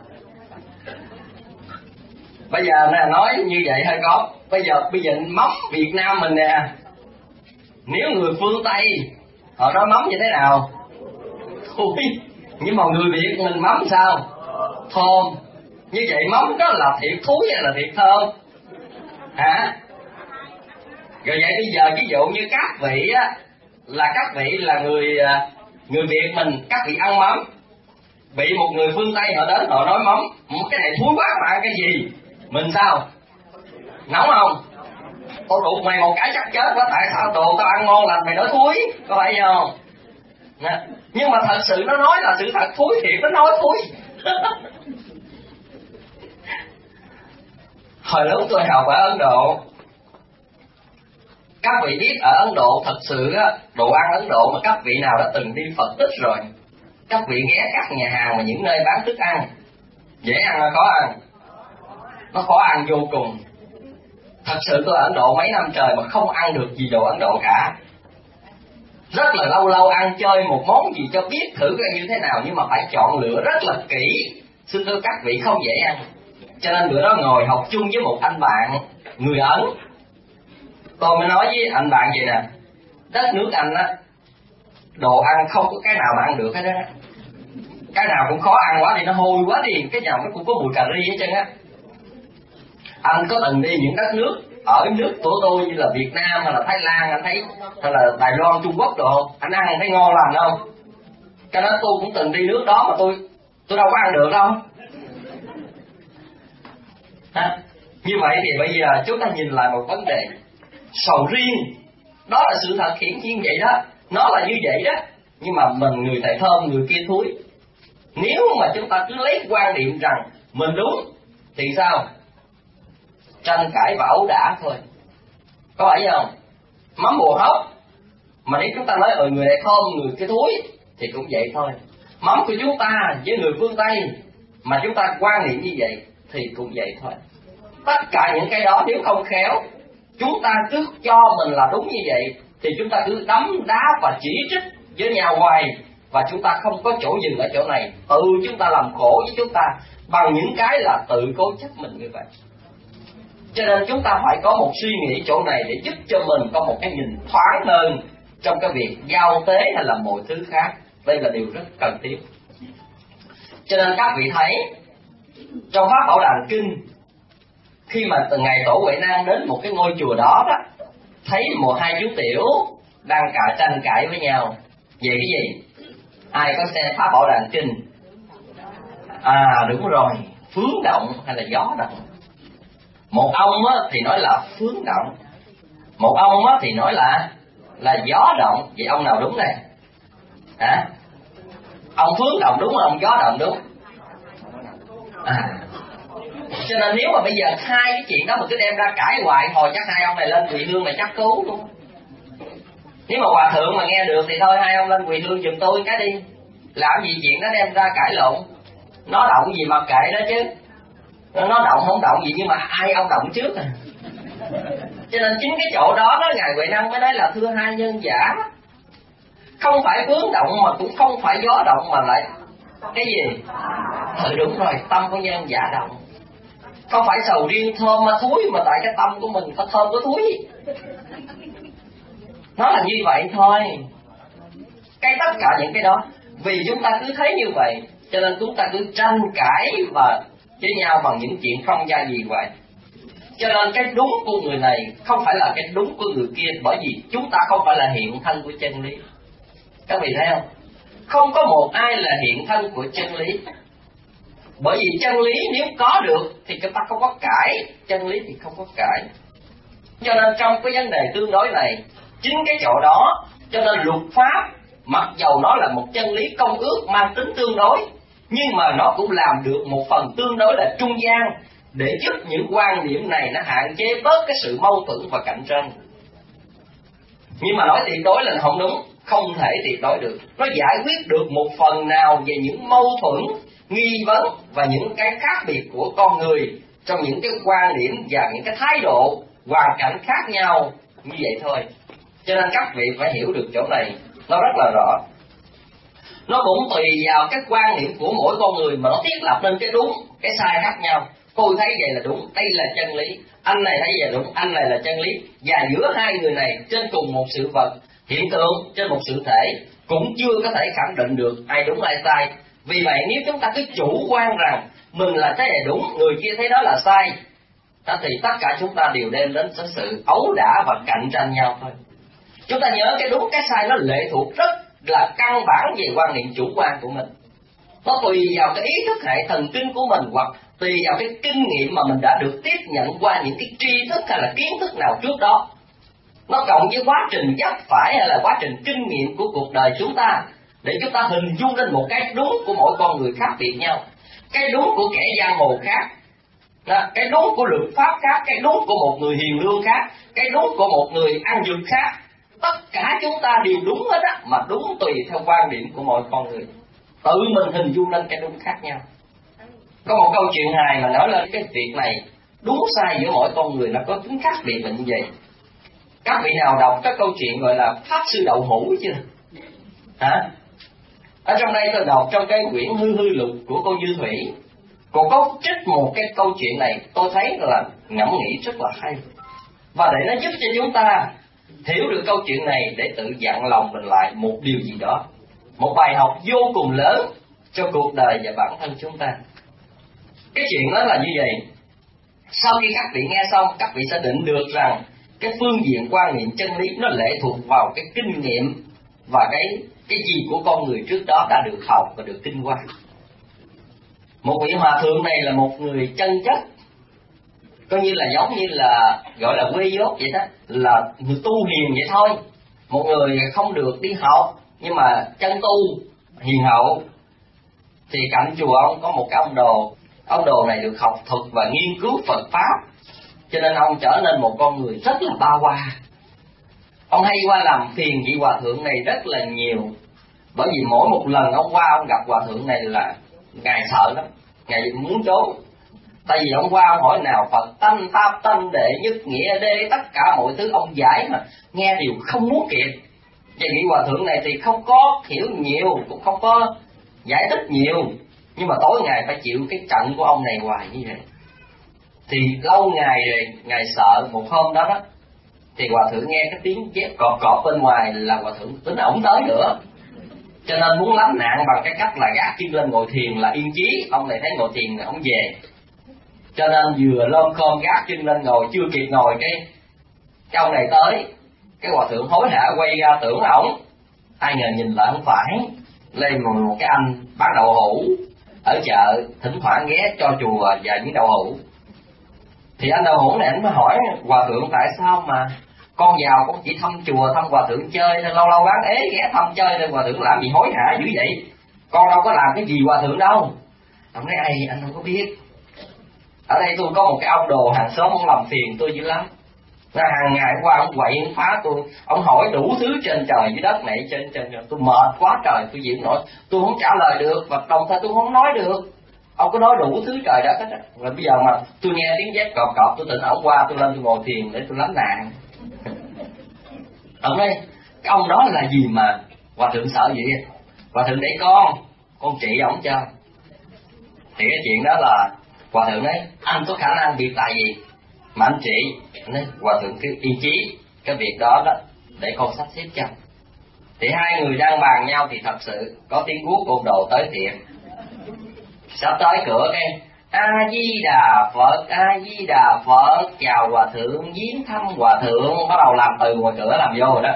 Bây giờ nè, nói như vậy hơi có. Bây giờ bây giờ mắm Việt Nam mình nè, nếu người phương Tây họ nói mắm như thế nào? Thôi, nhưng mà người Việt mình mắm sao? Thơm. Như vậy mắm đó là thiệt thúi hay là thiệt thơm? Hả? Rồi vậy bây giờ ví dụ như các vị á, là các vị là người người Việt mình, các vị ăn mắm, bị một người phương Tây họ đến họ nói mắm, cái này thúi quá mà ăn cái gì? Mình sao? Nóng không? Tôi đụng mày một cái chắc chết quá, tại sao đồ tao ăn ngon lành mày nói thúi, có phải không? Nè. Nhưng mà thật sự nó nói là sự thật, thúi thiệt, nó nói thúi. Hồi lúc tôi học ở Ấn Độ, các vị biết ở Ấn Độ thật sự á, đồ ăn Ấn Độ mà các vị nào đã từng đi Phật tích rồi, các vị ghé các nhà hàng mà những nơi bán thức ăn, dễ ăn là khó ăn, nó khó ăn vô cùng. Thật sự tôi ở Ấn Độ mấy năm trời mà không ăn được gì đồ Ấn Độ cả. Rất là lâu lâu ăn chơi một món gì cho biết thử coi như thế nào, nhưng mà phải chọn lựa rất là kỹ. Xin thưa các vị, không dễ ăn. Cho nên bữa đó ngồi học chung với một anh bạn người Ấn, tôi mới nói với anh bạn vậy nè, đất nước Anh á, đồ ăn không có cái nào mà ăn được hết đó. Cái nào cũng khó ăn quá đi, nó hôi quá đi, cái nào nó cũng có mùi cà ri hết trơn á. Anh có từng đi những đất nước ở nước của tôi như là Việt Nam hay là Thái Lan, anh thấy, hay là Đài Loan, Trung Quốc đồ không? Anh ăn thấy ngon lành không? Cái đó tôi cũng từng đi nước đó mà tôi tôi đâu có ăn được đâu. À, như vậy thì bây giờ chúng ta nhìn lại một vấn đề, sầu riêng đó là sự thật hiển nhiên vậy đó, nó là như vậy đó, nhưng mà mình người thầy thơm, người kia thúi. Nếu mà chúng ta cứ lấy quan điểm rằng mình đúng thì sao? Tranh cãi và ẩu đả thôi, có phải không? Mắm bù hóc mà nếu chúng ta nói ở người này thơm, người kia thúi thì cũng vậy thôi. Mắm của chúng ta với người phương Tây mà chúng ta quan niệm như vậy thì cũng vậy thôi. Tất cả những cái đó nếu không khéo, chúng ta cứ cho mình là đúng như vậy thì chúng ta cứ đấm đá và chỉ trích với nhau hoài, và chúng ta không có chỗ dừng ở chỗ này. Tự chúng ta làm khổ với chúng ta bằng những cái là tự cố chấp mình như vậy. Cho nên chúng ta phải có một suy nghĩ chỗ này để giúp cho mình có một cái nhìn thoáng hơn trong cái việc giao tế hay là mọi thứ khác. Đây là điều rất cần thiết. Cho nên các vị thấy trong Pháp Bảo Đàn Kinh, khi mà từ ngày Tổ Huệ Năng đến một cái ngôi chùa đó đó, thấy một hai chú tiểu đang cãi tranh cãi với nhau về cái gì? Ai có xem Pháp Bảo Đàn Kinh? À đúng rồi, phướng động hay là gió động. Một ông á, thì nói là phướng động, một ông á, thì nói là là gió động. Vậy ông nào đúng này? Hả? Ông phướng động đúng, ông gió động đúng. À, cho nên nếu mà bây giờ hai cái chuyện đó mà cứ đem ra cãi hoài, hồi chắc hai ông này lên quỳ hương là chắc cứu luôn. Nếu mà hòa thượng mà nghe được thì thôi, hai ông lên quỳ hương giùm tôi cái đi. Làm gì chuyện đó đem ra cãi lộn. Nó động gì mà kệ đó chứ. Nó động không động gì, nhưng mà ai ông động trước à. Cho nên chính cái chỗ đó đó Ngài Huệ Năng mới nói là thưa hai nhân giả, không phải vướng động mà cũng không phải gió động, mà lại cái gì? Ừ đúng rồi, tâm của nhân giả động. Không phải sầu riêng thơm mà thúi, mà tại cái tâm của mình có thơm có thúi. Nó là như vậy thôi. Cái tất cả những cái đó, vì chúng ta cứ thấy như vậy, cho nên chúng ta cứ tranh cãi và với nhau bằng những chuyện không ra gì vậy. Cho nên cái đúng của người này không phải là cái đúng của người kia, bởi vì chúng ta không phải là hiện thân của chân lý. Các vị thấy không? Không có một ai là hiện thân của chân lý. Bởi vì chân lý nếu có được thì chúng ta không có cãi, chân lý thì không có cãi. Cho nên trong cái vấn đề tương đối này, chính cái chỗ đó, cho nên luật pháp mặc dầu nó là một chân lý công ước mang tính tương đối, nhưng mà nó cũng làm được một phần tương đối là trung gian, để giúp những quan điểm này nó hạn chế bớt cái sự mâu thuẫn và cạnh tranh. Nhưng mà nói tuyệt đối là không đúng, không thể tuyệt đối được. Nó giải quyết được một phần nào về những mâu thuẫn, nghi vấn và những cái khác biệt của con người trong những cái quan điểm và những cái thái độ, hoàn cảnh khác nhau như vậy thôi. Cho nên các vị phải hiểu được chỗ này, nó rất là rõ. Nó cũng tùy vào cái quan điểm của mỗi con người mà nó thiết lập nên cái đúng, cái sai khác nhau. Tôi thấy vậy là đúng, đây là chân lý. Anh này thấy vậy là đúng, anh này là chân lý. Và giữa hai người này trên cùng một sự vật, hiện tượng, trên một sự thể, cũng chưa có thể khẳng định được ai đúng ai sai. Vì vậy nếu chúng ta cứ chủ quan rằng mình là thế này đúng, người kia thấy đó là sai, thì tất cả chúng ta đều đem đến sự ấu đả và cạnh tranh nhau thôi. Chúng ta nhớ cái đúng cái sai nó lệ thuộc rất là căn bản về quan niệm chủ quan của mình. Nó tùy vào cái ý thức hệ thần kinh của mình, hoặc tùy vào cái kinh nghiệm mà mình đã được tiếp nhận qua những cái tri thức hay là kiến thức nào trước đó. Nó cộng với quá trình dấp phải hay là quá trình kinh nghiệm của cuộc đời chúng ta, để chúng ta hình dung lên một cái đúng của mỗi con người khác biệt nhau. Cái đúng của kẻ giang hồ khác, cái đúng của luật pháp khác, cái đúng của một người hiền lương khác, cái đúng của một người ăn dược khác. Tất cả chúng ta đều đúng hết á, mà đúng tùy theo quan điểm của mọi con người. Tự mình hình dung lên cái đúng khác nhau. Có một câu chuyện hài mà nói lên cái việc này, đúng sai giữa mỗi con người nó có tính khác biệt là như vậy. Các vị nào đọc cái câu chuyện gọi là Pháp Sư Đậu Hũ chưa? Hả? Ở trong đây tôi đọc trong cái quyển Hư Hư Lục của cô Như Thủy, cô có trích một cái câu chuyện này, tôi thấy là ngẫm nghĩ rất là hay. Và để nó giúp cho chúng ta hiểu được câu chuyện này, để tự dặn lòng mình lại một điều gì đó, một bài học vô cùng lớn cho cuộc đời và bản thân chúng ta. Cái chuyện đó là như vậy. Sau khi các vị nghe xong, các vị sẽ định được rằng cái phương diện quan niệm chân lý nó lệ thuộc vào cái kinh nghiệm và cái cái gì của con người trước đó đã được học và được kinh qua. Một vị hòa thượng này là một người chân chất, coi như là giống như là gọi là quê dốt vậy đó, là người tu hiền vậy thôi. Một người không được đi học nhưng mà chân tu hiền hậu. Thì cạnh chùa ông có một cái ông đồ. Ông đồ này được học thuật và nghiên cứu Phật Pháp, cho nên ông trở nên một con người rất là ba hoa. Ông hay qua làm phiền vị hòa thượng này rất là nhiều. Bởi vì mỗi một lần ông qua ông gặp hòa thượng này là Ngài sợ lắm, Ngài muốn trốn. Tại vì ông qua ông hỏi nào Phật tánh, Pháp tánh, đệ nhất nghĩa đế, tất cả mọi thứ ông giải mà nghe đều không muốn kịp. Và vị hòa thượng này thì không có hiểu nhiều, cũng không có giải thích nhiều, nhưng mà tối ngày phải chịu cái trận của ông này hoài như vậy. Thì lâu ngày rồi, ngài sợ một hôm đó đó, thì hòa thượng nghe cái tiếng dép cọp cọp bên ngoài là hòa thượng tính ổng tới nữa, cho nên muốn lánh nạn bằng cái cách là gác chân lên ngồi thiền là yên chí. Ông này thấy ngồi thiền ổng về, cho nên vừa lom khom gác chân lên ngồi, chưa kịp ngồi cái cái ông này tới, cái hòa thượng hối hả quay ra tưởng ổng, ai ngờ nhìn lại không phải, lên một, một cái anh bán đậu hũ ở chợ, thỉnh thoảng ghé cho chùa vài miếng đậu hũ. Thì anh đậu hũ này anh mới hỏi hòa thượng tại sao mà con vào con chỉ thăm chùa thăm hòa thượng chơi thôi, lâu lâu bán ế ghé thăm chơi thôi, hòa thượng làm gì hối hả dữ vậy, con đâu có làm cái gì hòa thượng đâu. Ông nói ai anh không có biết, ở đây tôi có một cái ông đồ hàng xóm, ông làm phiền tôi dữ lắm. Nó hàng ngày qua ông quậy ông phá tôi, ông hỏi đủ thứ trên trời dưới đất này, trên trên tôi mệt quá trời, tôi chịu nổi, tôi không trả lời được và đồng thời tôi không nói được. Ông có nói đủ thứ trời đất hết á. Rồi bây giờ mà tôi nghe tiếng dép cọp cọp, tôi tỉnh ổng qua, tôi lên tôi ngồi thiền để tôi lánh nạn. Ông nói cái ông đó là gì mà hòa thượng sợ vậy? Hòa thượng để con con trị ổng cho. Thì cái chuyện đó là hòa thượng nói anh có khả năng việc tại gì mà anh trị. Anh nói hòa thượng cứ yên chí, cái việc đó đó để con sắp xếp cho. Thì hai người đang bàn nhau thì thật sự có tiếng guốc côn đồ tới tiệm. Sắp tới cửa cái A Di Đà Phật, A Di Đà Phật, chào hòa thượng, viếng thăm hòa thượng, bắt đầu làm từ ngoài cửa làm vô rồi đó.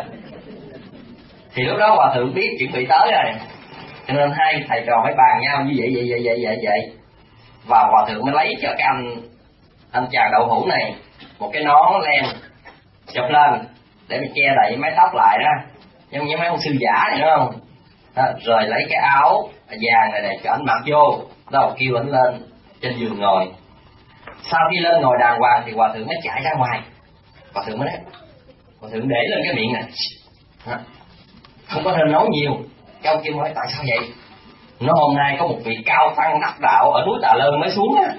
Thì lúc đó hòa thượng biết chuẩn bị tới rồi, cho nên hai thầy trò mới bàn nhau như vậy vậy vậy vậy vậy vậy. Và hòa thượng mới lấy cho cái anh anh chàng đậu hũ này một cái nón len chụp lên để mình che đậy mái tóc lại đó, giống như mấy ông sư giả vậy đúng không? Đó, rồi lấy cái áo vàng này này cho anh mặc vô, đâu kêu anh lên trên giường ngồi. Sau khi lên ngồi đàng hoàng thì hòa thượng mới chạy ra ngoài. Hòa thượng mới nói, hòa thượng để lên cái miệng này, không có nên nói nhiều. Cái ông kia nói tại sao vậy? Nó hôm nay có một vị cao tăng đắc đạo ở núi Tà Lơn mới xuống á.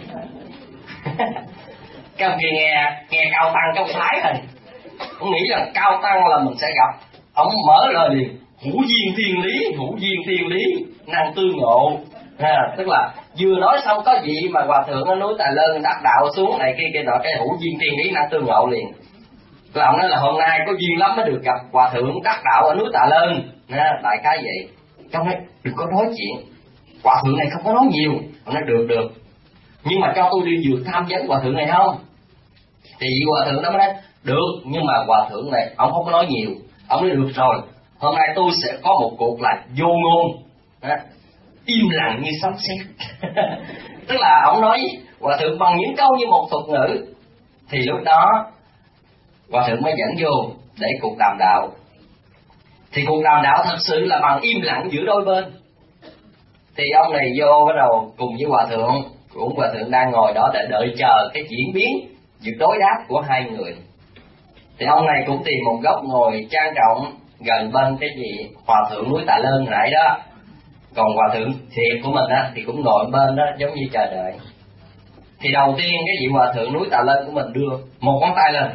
Cái ông kia nghe nghe cao tăng cái ông thái rồi, ông nghĩ là cao tăng là mình sẽ gặp. Ông mở lời liền, hữu duyên thiên lý, hữu duyên thiên lý, năng tương ngộ. À, tức là vừa nói xong có gì mà hòa thượng ở núi Tà Lơn đắc đạo xuống này kia kia nọ, cái hữu duyên thiên lý năng tương ngộ liền. Cái ông nói là hôm nay có duyên lắm mới được gặp hòa thượng đắc đạo ở núi Tà Lơn. À, đại khái vậy. Ông nói đừng có nói chuyện, hòa thượng này không có nói nhiều. Ông nói được được, nhưng mà cho tôi đi dược tham vấn hòa thượng này không? Thì hòa thượng đó mới nói được, nhưng mà hòa thượng này ông không có nói nhiều. Ông nói được rồi, hôm nay tôi sẽ có một cuộc là vô ngôn, đó, im lặng như sấm sét. Tức là ông nói hòa thượng bằng những câu như một thuật ngữ. Thì lúc đó hòa thượng mới dẫn vô để cuộc đàm đạo. Thì cuộc đàm đạo thật sự là bằng im lặng giữa đôi bên. Thì ông này vô bắt đầu cùng với hòa thượng, cũng hòa thượng đang ngồi đó để đợi chờ cái diễn biến việc đối đáp của hai người. Thì ông này cũng tìm một góc ngồi trang trọng gần bên cái gì hòa thượng núi Tà Lơn hồi nãy đó. Còn hòa thượng thiệt của mình á thì cũng ngồi bên đó giống như chờ đợi. Thì đầu tiên cái vị hòa thượng núi Tà Lơn của mình đưa một ngón tay lên.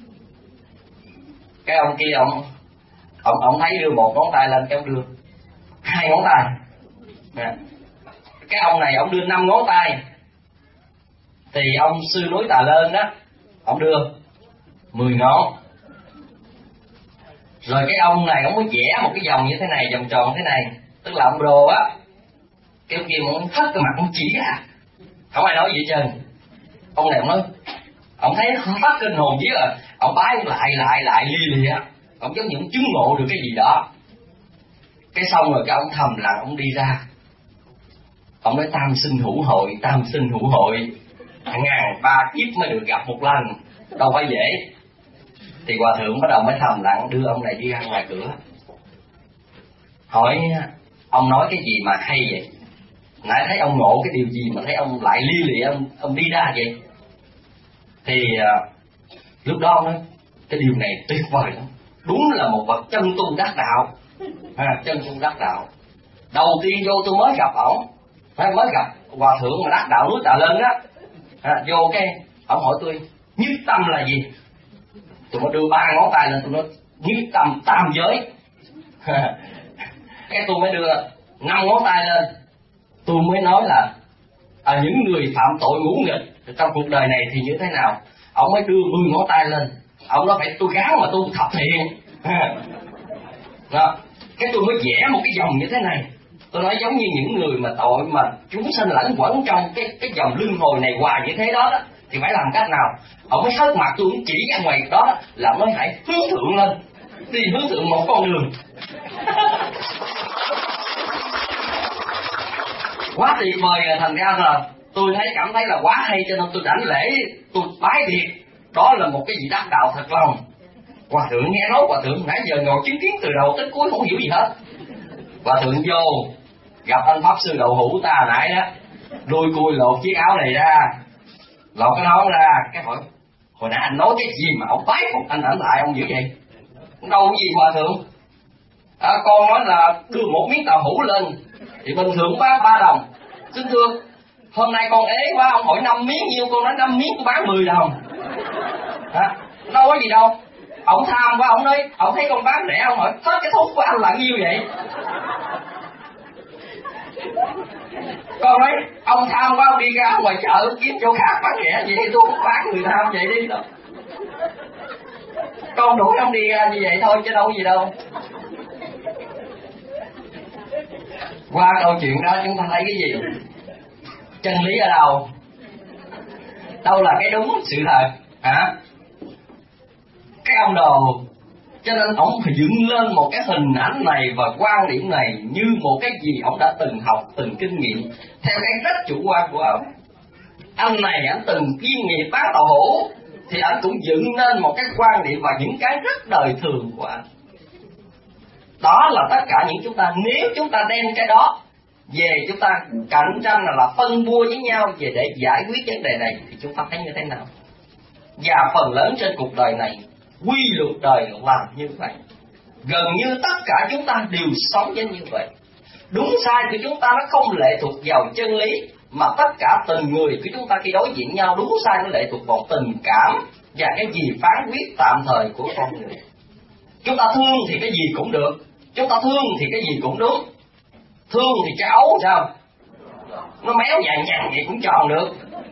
Cái ông kia ông ông ông thấy đưa một ngón tay lên, cái ông đưa hai ngón tay. À, cái ông này ông đưa năm ngón tay. Thì ông sư núi Tà Lơn đó, ông đưa mười ngón. Rồi cái ông này ông mới vẽ một cái vòng như thế này, vòng tròn thế này, tức là ông đồ á. Cái ông kia ông thất cái mặt ông chỉ ra, không ai nói gì hết trơn. Ông này ông nói, ông thấy bắt kinh hồn với là ông bái lại lại lại lia lịa, ông giống như ông chứng ngộ được cái gì đó. Cái xong rồi cái ông thầm lặng ông đi ra. Ông nói tam sinh hữu hội, tam sinh hữu hội, ngàn ba kiếp mới được gặp một lần, đâu phải dễ. Thì hòa thượng bắt đầu mới thầm lặng đưa ông này đi ra ngoài cửa. Hỏi ông nói cái gì mà hay vậy? Nãy thấy ông ngộ cái điều gì mà thấy ông lại lia lịa, ông, ông đi ra vậy? Thì uh, lúc đó ông nói cái điều này tuyệt vời lắm, đúng là một bậc chân tu đắc đạo. À, chân tu đắc đạo. Đầu tiên vô tôi mới gặp ổng, mới gặp hòa thượng mà đắc đạo núi Tà Lơn á. À, vô cái ông hỏi tôi nhất tâm là gì? Tôi mới đưa ba ngón tay lên, tôi nói nhất tâm tam giới. Cái tôi mới đưa năm ngón tay lên, tôi mới nói là à, những người phạm tội ngũ nghịch trong cuộc đời này thì như thế nào? Ông mới đưa mười ngón tay lên, ông nói phải tôi gắng mà tôi thập thiện. Đó. Cái tôi mới vẽ một cái vòng như thế này. Tôi nói giống như những người mà tội mà chúng sinh lẫn quẩn trong cái cái vòng luân hồi này hoài như thế đó, đó thì phải làm cách nào? Ông mới hất mặt tôi chỉ ra ngoài đó, đó là ông nói hãy hướng thượng lên, đi hướng thượng một con đường. Quá tuyệt vời rồi, thành ra là tôi thấy cảm thấy là quá hay, cho nên tôi đảnh lễ, tôi bái biệt. Đó là một cái gì đắc đạo thật lòng. Hòa thượng nghe nói hòa thượng nãy giờ ngồi chứng kiến từ đầu tới cuối không hiểu gì hết. Hòa thượng vô gặp anh pháp sư đậu hũ ta nãy đó, lôi cui lột chiếc áo này ra, lột cái nón ra, cái hỏi hồi nãy anh nói cái gì mà ông bái phục anh ảnh lại ông dữ vậy? Đâu có gì hòa thượng. À, con nói là đưa một miếng tàu hũ lên thì bình thường bán ba đồng. Xin thưa, hôm nay con ế quá, ông hỏi năm miếng nhiêu, con nói năm miếng tôi bán mười đồng. Hả? Đâu có gì đâu. Ông tham quá, ông nói, ông thấy con bán rẻ, ông hỏi hết cái thuốc của anh là nhiêu vậy? Con nói, ông tham quá, ông đi ra ngoài chợ kiếm chỗ khác bán rẻ, vậy thì tôi cũng bán người tham vậy đi đâu. Con đuổi ông đi ra như vậy thôi chứ đâu có gì đâu. Qua câu chuyện đó chúng ta thấy cái gì? Chân lý ở đâu? Đâu là cái đúng sự thật? Hả? Cái ông đồ, cho nên ông phải dựng lên một cái hình ảnh này và quan điểm này như một cái gì ông đã từng học, từng kinh nghiệm theo cái rất chủ quan của ông. Anh này anh từng kiêm nghiệp bán tàu hũ thì anh cũng dựng nên một cái quan điểm và những cái rất đời thường của anh. Đó là tất cả những chúng ta, nếu chúng ta đem cái đó về chúng ta cạnh tranh là, là phân bua với nhau về để giải quyết vấn đề này thì chúng ta thấy như thế nào? Và phần lớn trên cuộc đời này, quy luật đời là như vậy. Gần như tất cả chúng ta đều sống với như vậy. Đúng sai của chúng ta nó không lệ thuộc vào chân lý, mà tất cả từng người của chúng ta khi đối diện nhau, đúng sai nó lệ thuộc vào tình cảm và cái gì phán quyết tạm thời của con người. Chúng ta thương thì cái gì cũng được, chúng ta thương thì cái gì cũng đúng. Thương thì cái ấu sao? Nó méo nhàn nhàn vậy cũng tròn được.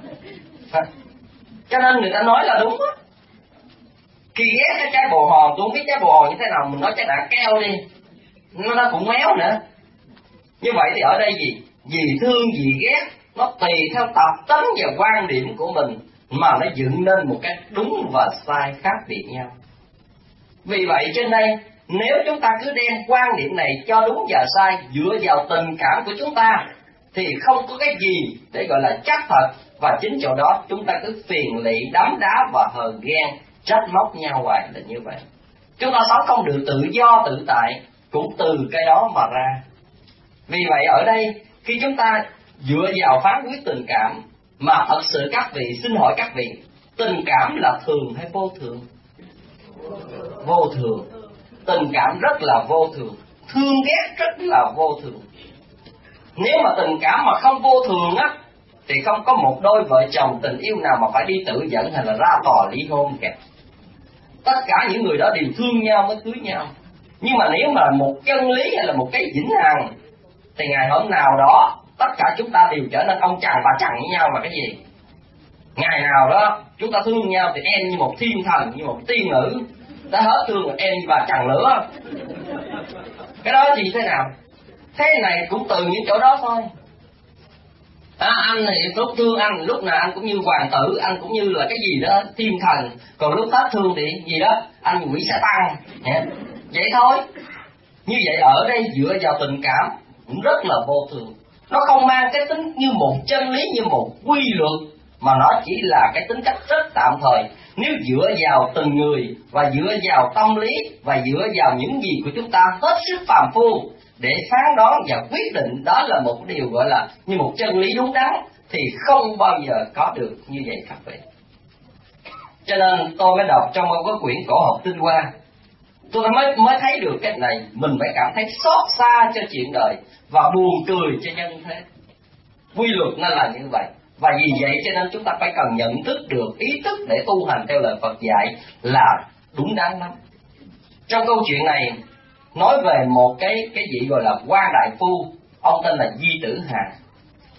Cho nên người ta nói là đúng á. Khi ghét cái trái bồ hòn, tôi không biết trái bồ hòn như thế nào, mình nói trái đạn keo đi, nó, nó cũng méo nữa. Như vậy thì ở đây gì? Vì thương, vì ghét, nó tùy theo tập tính và quan điểm của mình mà nó dựng nên một cái đúng và sai khác biệt nhau. Vì vậy trên đây, nếu chúng ta cứ đem quan điểm này cho đúng và sai dựa vào tình cảm của chúng ta thì không có cái gì để gọi là chắc thật, và chính chỗ đó chúng ta cứ phiền lỵ, đấm đá và hờn ghen, trách móc nhau hoài là như vậy. Chúng ta sống không được tự do tự tại cũng từ cái đó mà ra. Vì vậy ở đây khi chúng ta dựa vào phán quyết tình cảm, mà thật sự các vị, xin hỏi các vị, tình cảm là thường hay vô thường? Vô thường. Tình cảm rất là vô thường, thương ghét rất là vô thường. Nếu mà tình cảm mà không vô thường á thì không có một đôi vợ chồng tình yêu nào mà phải đi tự dẫn hay là ra tòa ly hôn kìa. Tất cả những người đó đều thương nhau mới cưới nhau. Nhưng mà nếu mà một chân lý hay là một cái vĩnh hằng thì ngày hôm nào đó tất cả chúng ta đều trở nên ông chàng bà chàng với nhau là cái gì? Ngày nào đó chúng ta thương nhau thì em như một thiên thần, như một tiên nữ, đã hết thương rồi em như bà chàng nữa. Cái đó thì thế nào? Thế này cũng từ những chỗ đó thôi. À, anh thì lúc thương anh lúc nào anh cũng như hoàng tử, anh cũng như là cái gì đó thiên thần, còn lúc hết thương thì gì đó anh quỷ sa tăng. Vậy thôi. Như vậy ở đây dựa vào tình cảm cũng rất là vô thường. Nó không mang cái tính như một chân lý, như một quy luật, mà nó chỉ là cái tính cách rất tạm thời. Nếu dựa vào từng người và dựa vào tâm lý và dựa vào những gì của chúng ta hết sức phàm phu để phán đoán và quyết định đó là một điều gọi là như một chân lý đúng đắn thì không bao giờ có được như vậy các vị. Cho nên tôi mới đọc trong một cái quyển cổ học tinh hoa, tôi mới mới thấy được cái này, mình phải cảm thấy xót xa cho chuyện đời và buồn cười cho nhân thế. Quy luật nó là như vậy. Và vì vậy cho nên chúng ta phải cần nhận thức được, ý thức để tu hành theo lời Phật dạy là đúng đắn lắm. Trong câu chuyện này nói về một cái cái gì gọi là Quan Đại Phu, ông tên là Di Tử Hà.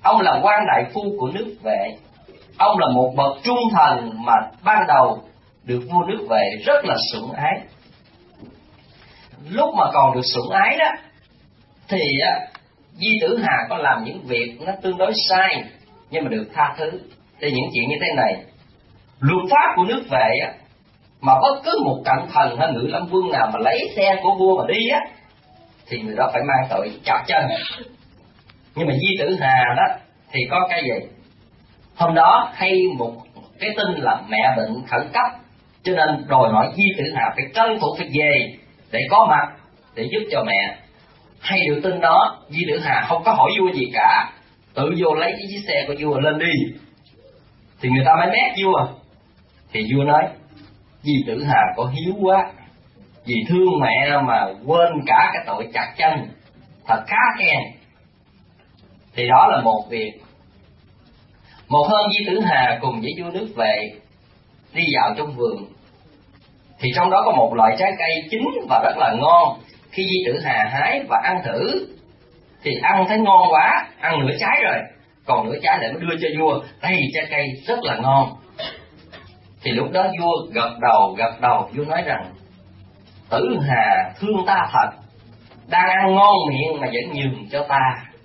ông là quan đại phu của nước Vệ. Ông là một bậc trung thần mà ban đầu được vua nước Vệ rất là sủng ái. Lúc mà còn được sủng ái đó thì Di Tử Hà có làm những việc nó tương đối sai nhưng mà được tha thứ. Thì những chuyện như thế này, luật pháp của nước Vệ á, mà bất cứ một cận thần hay ngự lâm quân nào mà lấy xe của vua mà đi á thì người đó phải mang tội chặt chân. Nhưng mà Di Tử Hà đó thì có cái gì? Hôm đó hay một cái tin là mẹ bệnh khẩn cấp, cho nên đòi hỏi Di Tử Hà phải tranh thủ phải về để có mặt để giúp cho mẹ. Hay được tin đó, Di Tử Hà không có hỏi vua gì cả, tự vô lấy cái chiếc xe của vua lên đi. Thì người ta mới mét vua. Thì vua nói, Di Tử Hà có hiếu quá, vì thương mẹ mà quên cả cái tội chặt chân, thật khá khen. Thì đó là một việc. Một hôm Di Tử Hà cùng với vua nước Vệ đi dạo trong vườn, thì trong đó có một loại trái cây chín và rất là ngon. Khi Di Tử Hà hái và ăn thử thì ăn thấy ngon quá, ăn nửa trái rồi, còn nửa trái lại mới đưa cho vua. Đây trái cây rất là ngon. Thì lúc đó vua gật đầu gật đầu vua nói rằng, Tử Hà thương ta thật, đang ăn ngon miệng mà vẫn nhường cho ta.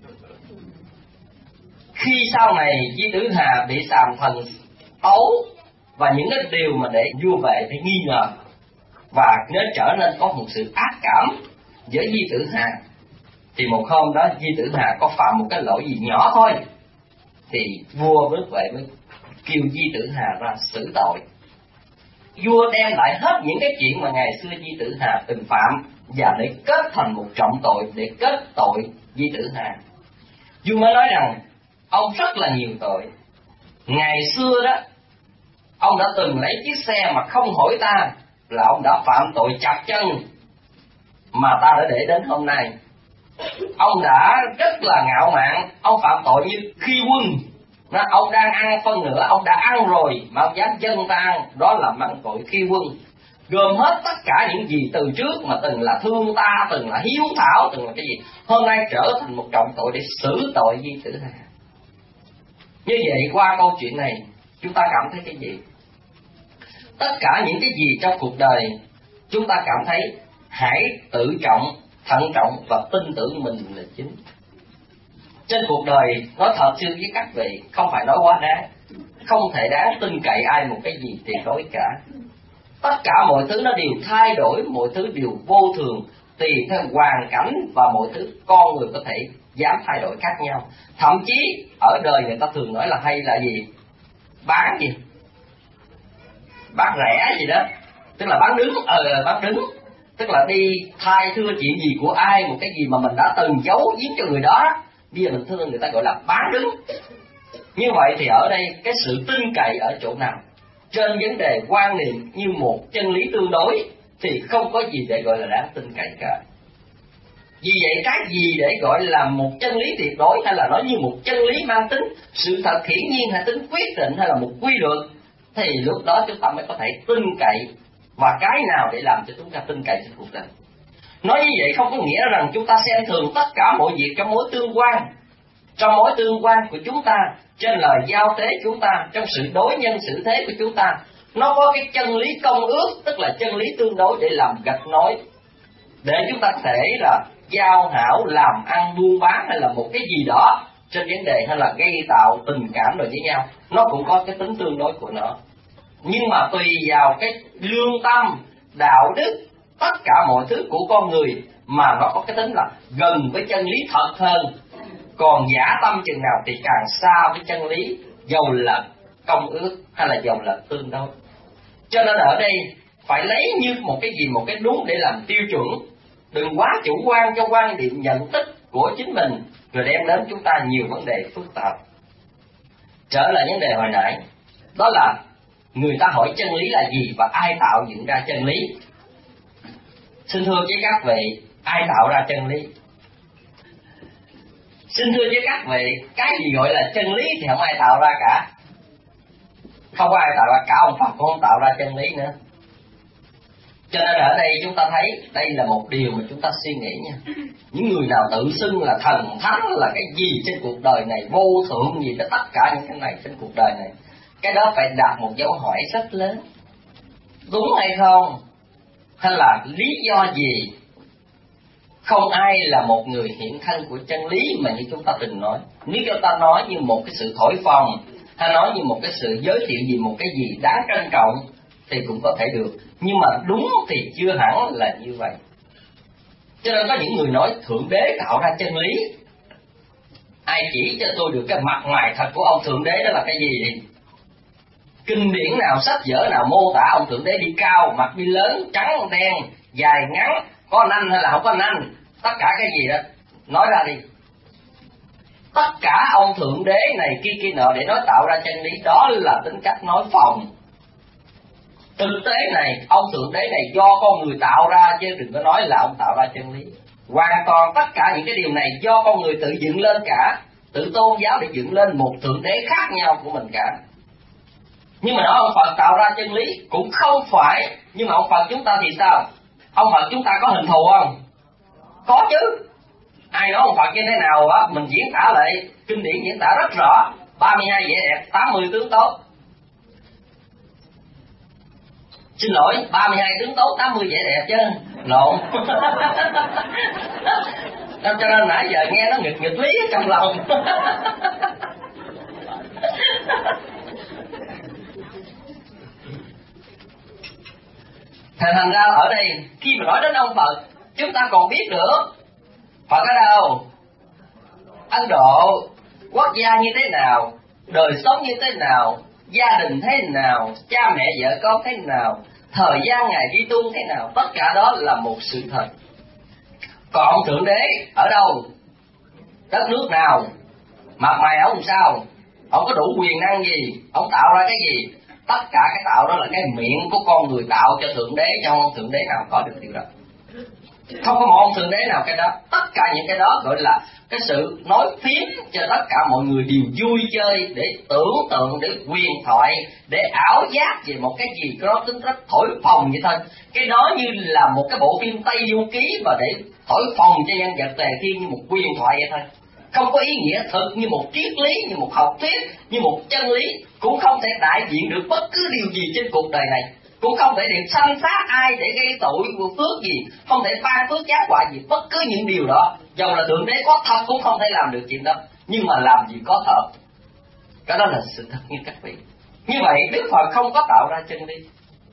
Khi sau này Di Tử Hà bị sàm thần tấu và những cái điều mà để vua Vệ phải nghi ngờ, và nên trở nên có một sự ác cảm với Di Tử Hà, thì một hôm đó Di Tử Hà có phạm một cái lỗi gì nhỏ thôi, thì vua nước Vệ mới kêu Di Tử Hà ra xử tội. Vua đem lại hết những cái chuyện mà ngày xưa Di Tử Hà từng phạm và để kết thành một trọng tội, để kết tội Di Tử Hà. Vua mới nói rằng ông rất là nhiều tội. Ngày xưa đó ông đã từng lấy chiếc xe mà không hỏi ta, là ông đã phạm tội chặt chân mà ta đã để đến hôm nay. Ông đã rất là ngạo mạn, ông phạm tội như khi quân. Nó, ông đang ăn phân nửa, ông đã ăn rồi mà ông dám chân ta ăn, đó là mang tội khi quân. Gồm hết tất cả những gì từ trước mà từng là thương ta, từng là hiếu thảo, từng là cái gì, hôm nay trở thành một trọng tội để xử tội Di Tử Hà. Như vậy qua câu chuyện này chúng ta cảm thấy cái gì? Tất cả những cái gì trong cuộc đời chúng ta cảm thấy hãy tự trọng, thận trọng và tin tưởng mình là chính. Trên cuộc đời nói thật sự với các vị, không phải nói quá đáng, không thể đáng tin cậy ai một cái gì tuyệt đối cả. Tất cả mọi thứ nó đều thay đổi, mọi thứ đều vô thường, tùy theo hoàn cảnh và mọi thứ con người có thể dám thay đổi khác nhau. Thậm chí ở đời người ta thường nói là hay là gì? Bán gì? Bán rẻ gì đó, tức là bán đứng, ờ bán đứng, tức là đi thay thưa chuyện gì của ai, một cái gì mà mình đã từng giấu giếm cho người đó, bây giờ mình thương người ta gọi là bán đứng. Như vậy thì ở đây cái sự tin cậy ở chỗ nào? Trên vấn đề quan niệm như một chân lý tương đối thì không có gì để gọi là đáng tin cậy cả. Vì vậy cái gì để gọi là một chân lý tuyệt đối, hay là nói như một chân lý mang tính sự thật hiển nhiên, hay tính quyết định, hay là một quy luật, thì lúc đó chúng ta mới có thể tin cậy. Và cái nào để làm cho chúng ta tin cậy trên cuộc đời? Nói như vậy không có nghĩa rằng chúng ta xem thường tất cả mọi việc trong mối tương quan, trong mối tương quan của chúng ta, trên lời giao tế chúng ta, trong sự đối nhân xử thế của chúng ta. Nó có cái chân lý công ước, tức là chân lý tương đối để làm gạch nối, để chúng ta thể là giao hảo, làm ăn, buôn bán, hay là một cái gì đó trên vấn đề, hay là gây tạo tình cảm rồi với nhau. Nó cũng có cái tính tương đối của nó. Nhưng mà tùy vào cái lương tâm, đạo đức, tất cả mọi thứ của con người mà nó có cái tính là gần với chân lý thật hơn. Còn giả tâm chừng nào thì càng xa với chân lý, dầu là công ước hay là dầu là tương đối. Cho nên ở đây phải lấy như một cái gì, một cái đúng để làm tiêu chuẩn. Đừng quá chủ quan cho quan điểm nhận thức của chính mình, rồi đem đến chúng ta nhiều vấn đề phức tạp. Trở lại vấn đề hồi nãy, đó là người ta hỏi chân lý là gì và ai tạo dựng ra chân lý. Xin thưa với các vị, ai tạo ra chân lý? Xin thưa với các vị, cái gì gọi là chân lý thì không ai tạo ra cả. Không có ai tạo ra, cả ông Phật cũng không tạo ra chân lý nữa. Cho nên ở đây chúng ta thấy đây là một điều mà chúng ta suy nghĩ nha. Những người nào tự xưng là thần thánh là cái gì trên cuộc đời này, vô thượng gì với tất cả những cái này trên cuộc đời này, cái đó phải đặt một dấu hỏi rất lớn. Đúng hay không? Hay là lý do gì? Không ai là một người hiện thân của chân lý mà như chúng ta từng nói. Nếu chúng ta nói như một cái sự thổi phồng, hay nói như một cái sự giới thiệu gì, một cái gì đáng trân trọng thì cũng có thể được. Nhưng mà đúng thì chưa hẳn là như vậy. Cho nên có những người nói Thượng Đế tạo ra chân lý. Ai chỉ cho tôi được cái mặt ngoài thật của ông Thượng Đế đó là cái gì đi? Kinh điển nào, sách vở nào mô tả ông Thượng Đế đi cao, mặt đi lớn, trắng đen, dài ngắn, có nanh hay là không có nanh, tất cả cái gì đó nói ra đi. Tất cả ông Thượng Đế này kia kia nọ để nói tạo ra chân lý, đó là tính cách nói phồng. Thực tế này, ông Thượng Đế này do con người tạo ra, chứ đừng có nói là ông tạo ra chân lý. Hoàn toàn tất cả những cái điều này do con người tự dựng lên cả, tự tôn giáo để dựng lên một Thượng Đế khác nhau của mình cả. Nhưng mà nói ông Phật tạo ra chân lý cũng không phải. Nhưng mà ông Phật chúng ta thì sao? Ông Phật chúng ta có hình thù không? Có chứ. Ai nói ông Phật như thế nào á, mình diễn tả lại, kinh điển diễn tả rất rõ. ba mươi hai vẻ đẹp, tám mươi tướng tốt. Xin lỗi, ba mươi hai tướng tốt, tám mươi vẻ đẹp chứ. Lộn. Cho nên nãy giờ nghe nó nghịch nghịch lý trong lòng. Thành ra ở đây, khi mà nói đến ông Phật, chúng ta còn biết nữa Phật ở đâu, Ấn Độ, quốc gia như thế nào, đời sống như thế nào, gia đình thế nào, cha mẹ vợ con thế nào, thời gian Ngài đi tu thế nào, tất cả đó là một sự thật. Còn ông Thượng Đế ở đâu, đất nước nào, mặt mày ông làm sao, ông có đủ quyền năng gì, ông tạo ra cái gì, tất cả cái tạo đó là cái miệng của con người tạo cho Thượng Đế, cho ông Thượng Đế nào có được điều đó. Không có một ông Thượng Đế nào cái đó. Tất cả những cái đó gọi là cái sự nói phiếm cho tất cả mọi người đều vui chơi, để tưởng tượng, để huyền thoại, để ảo giác về một cái gì có tính chất thổi phồng vậy thôi. Cái đó như là một cái bộ phim Tây Du Ký và để thổi phồng cho nhân vật Tề Thiên như một huyền thoại vậy thôi. Không có ý nghĩa thực như một triết lý, như một học thuyết, như một chân lý, cũng không thể đại diện được bất cứ điều gì trên cuộc đời này. Cũng không thể để sanh sát ai để gây tội phước gì, không thể ban phước giá quả gì, bất cứ những điều đó. Dầu là Thượng Đế có thật cũng không thể làm được chuyện đó. Nhưng mà làm gì có thật. Cái đó là sự thật như các vị. Như vậy Đức Phật không có tạo ra chân lý.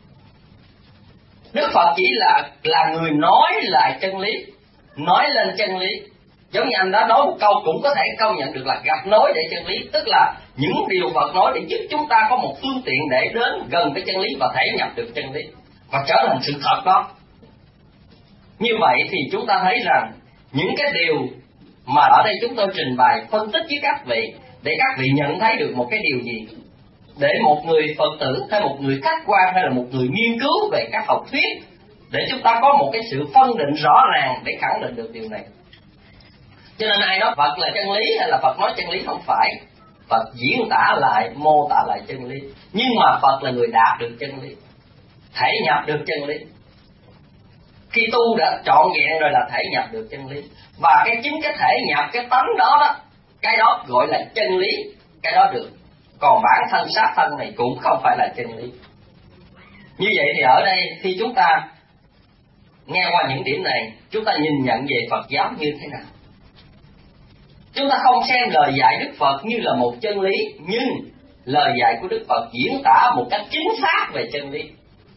Đức Phật chỉ là là người nói lại chân lý, nói lên chân lý. Giống như anh đã nói một câu cũng có thể công nhận được là gặt nối để chân lý. Tức là những điều Phật nói để giúp chúng ta có một phương tiện để đến gần với chân lý và thể nhập được chân lý và trở thành sự thật đó. Như vậy thì chúng ta thấy rằng những cái điều mà ở đây chúng tôi trình bày phân tích với các vị, để các vị nhận thấy được một cái điều gì, để một người Phật tử hay một người khách quan hay là một người nghiên cứu về các học thuyết, để chúng ta có một cái sự phân định rõ ràng để khẳng định được điều này. Cho nên ai nói Phật là chân lý hay là Phật nói chân lý, không phải. Phật diễn tả lại, mô tả lại chân lý. Nhưng mà Phật là người đạt được chân lý, thể nhập được chân lý. Khi tu đã trọn vẹn rồi là thể nhập được chân lý. Và cái chính cái thể nhập, cái tánh đó đó, cái đó gọi là chân lý. Cái đó được. Còn bản thân sát thân này cũng không phải là chân lý. Như vậy thì ở đây khi chúng ta nghe qua những điểm này, chúng ta nhìn nhận về Phật giáo như thế nào? Chúng ta không xem lời dạy Đức Phật như là một chân lý, nhưng lời dạy của Đức Phật diễn tả một cách chính xác về chân lý.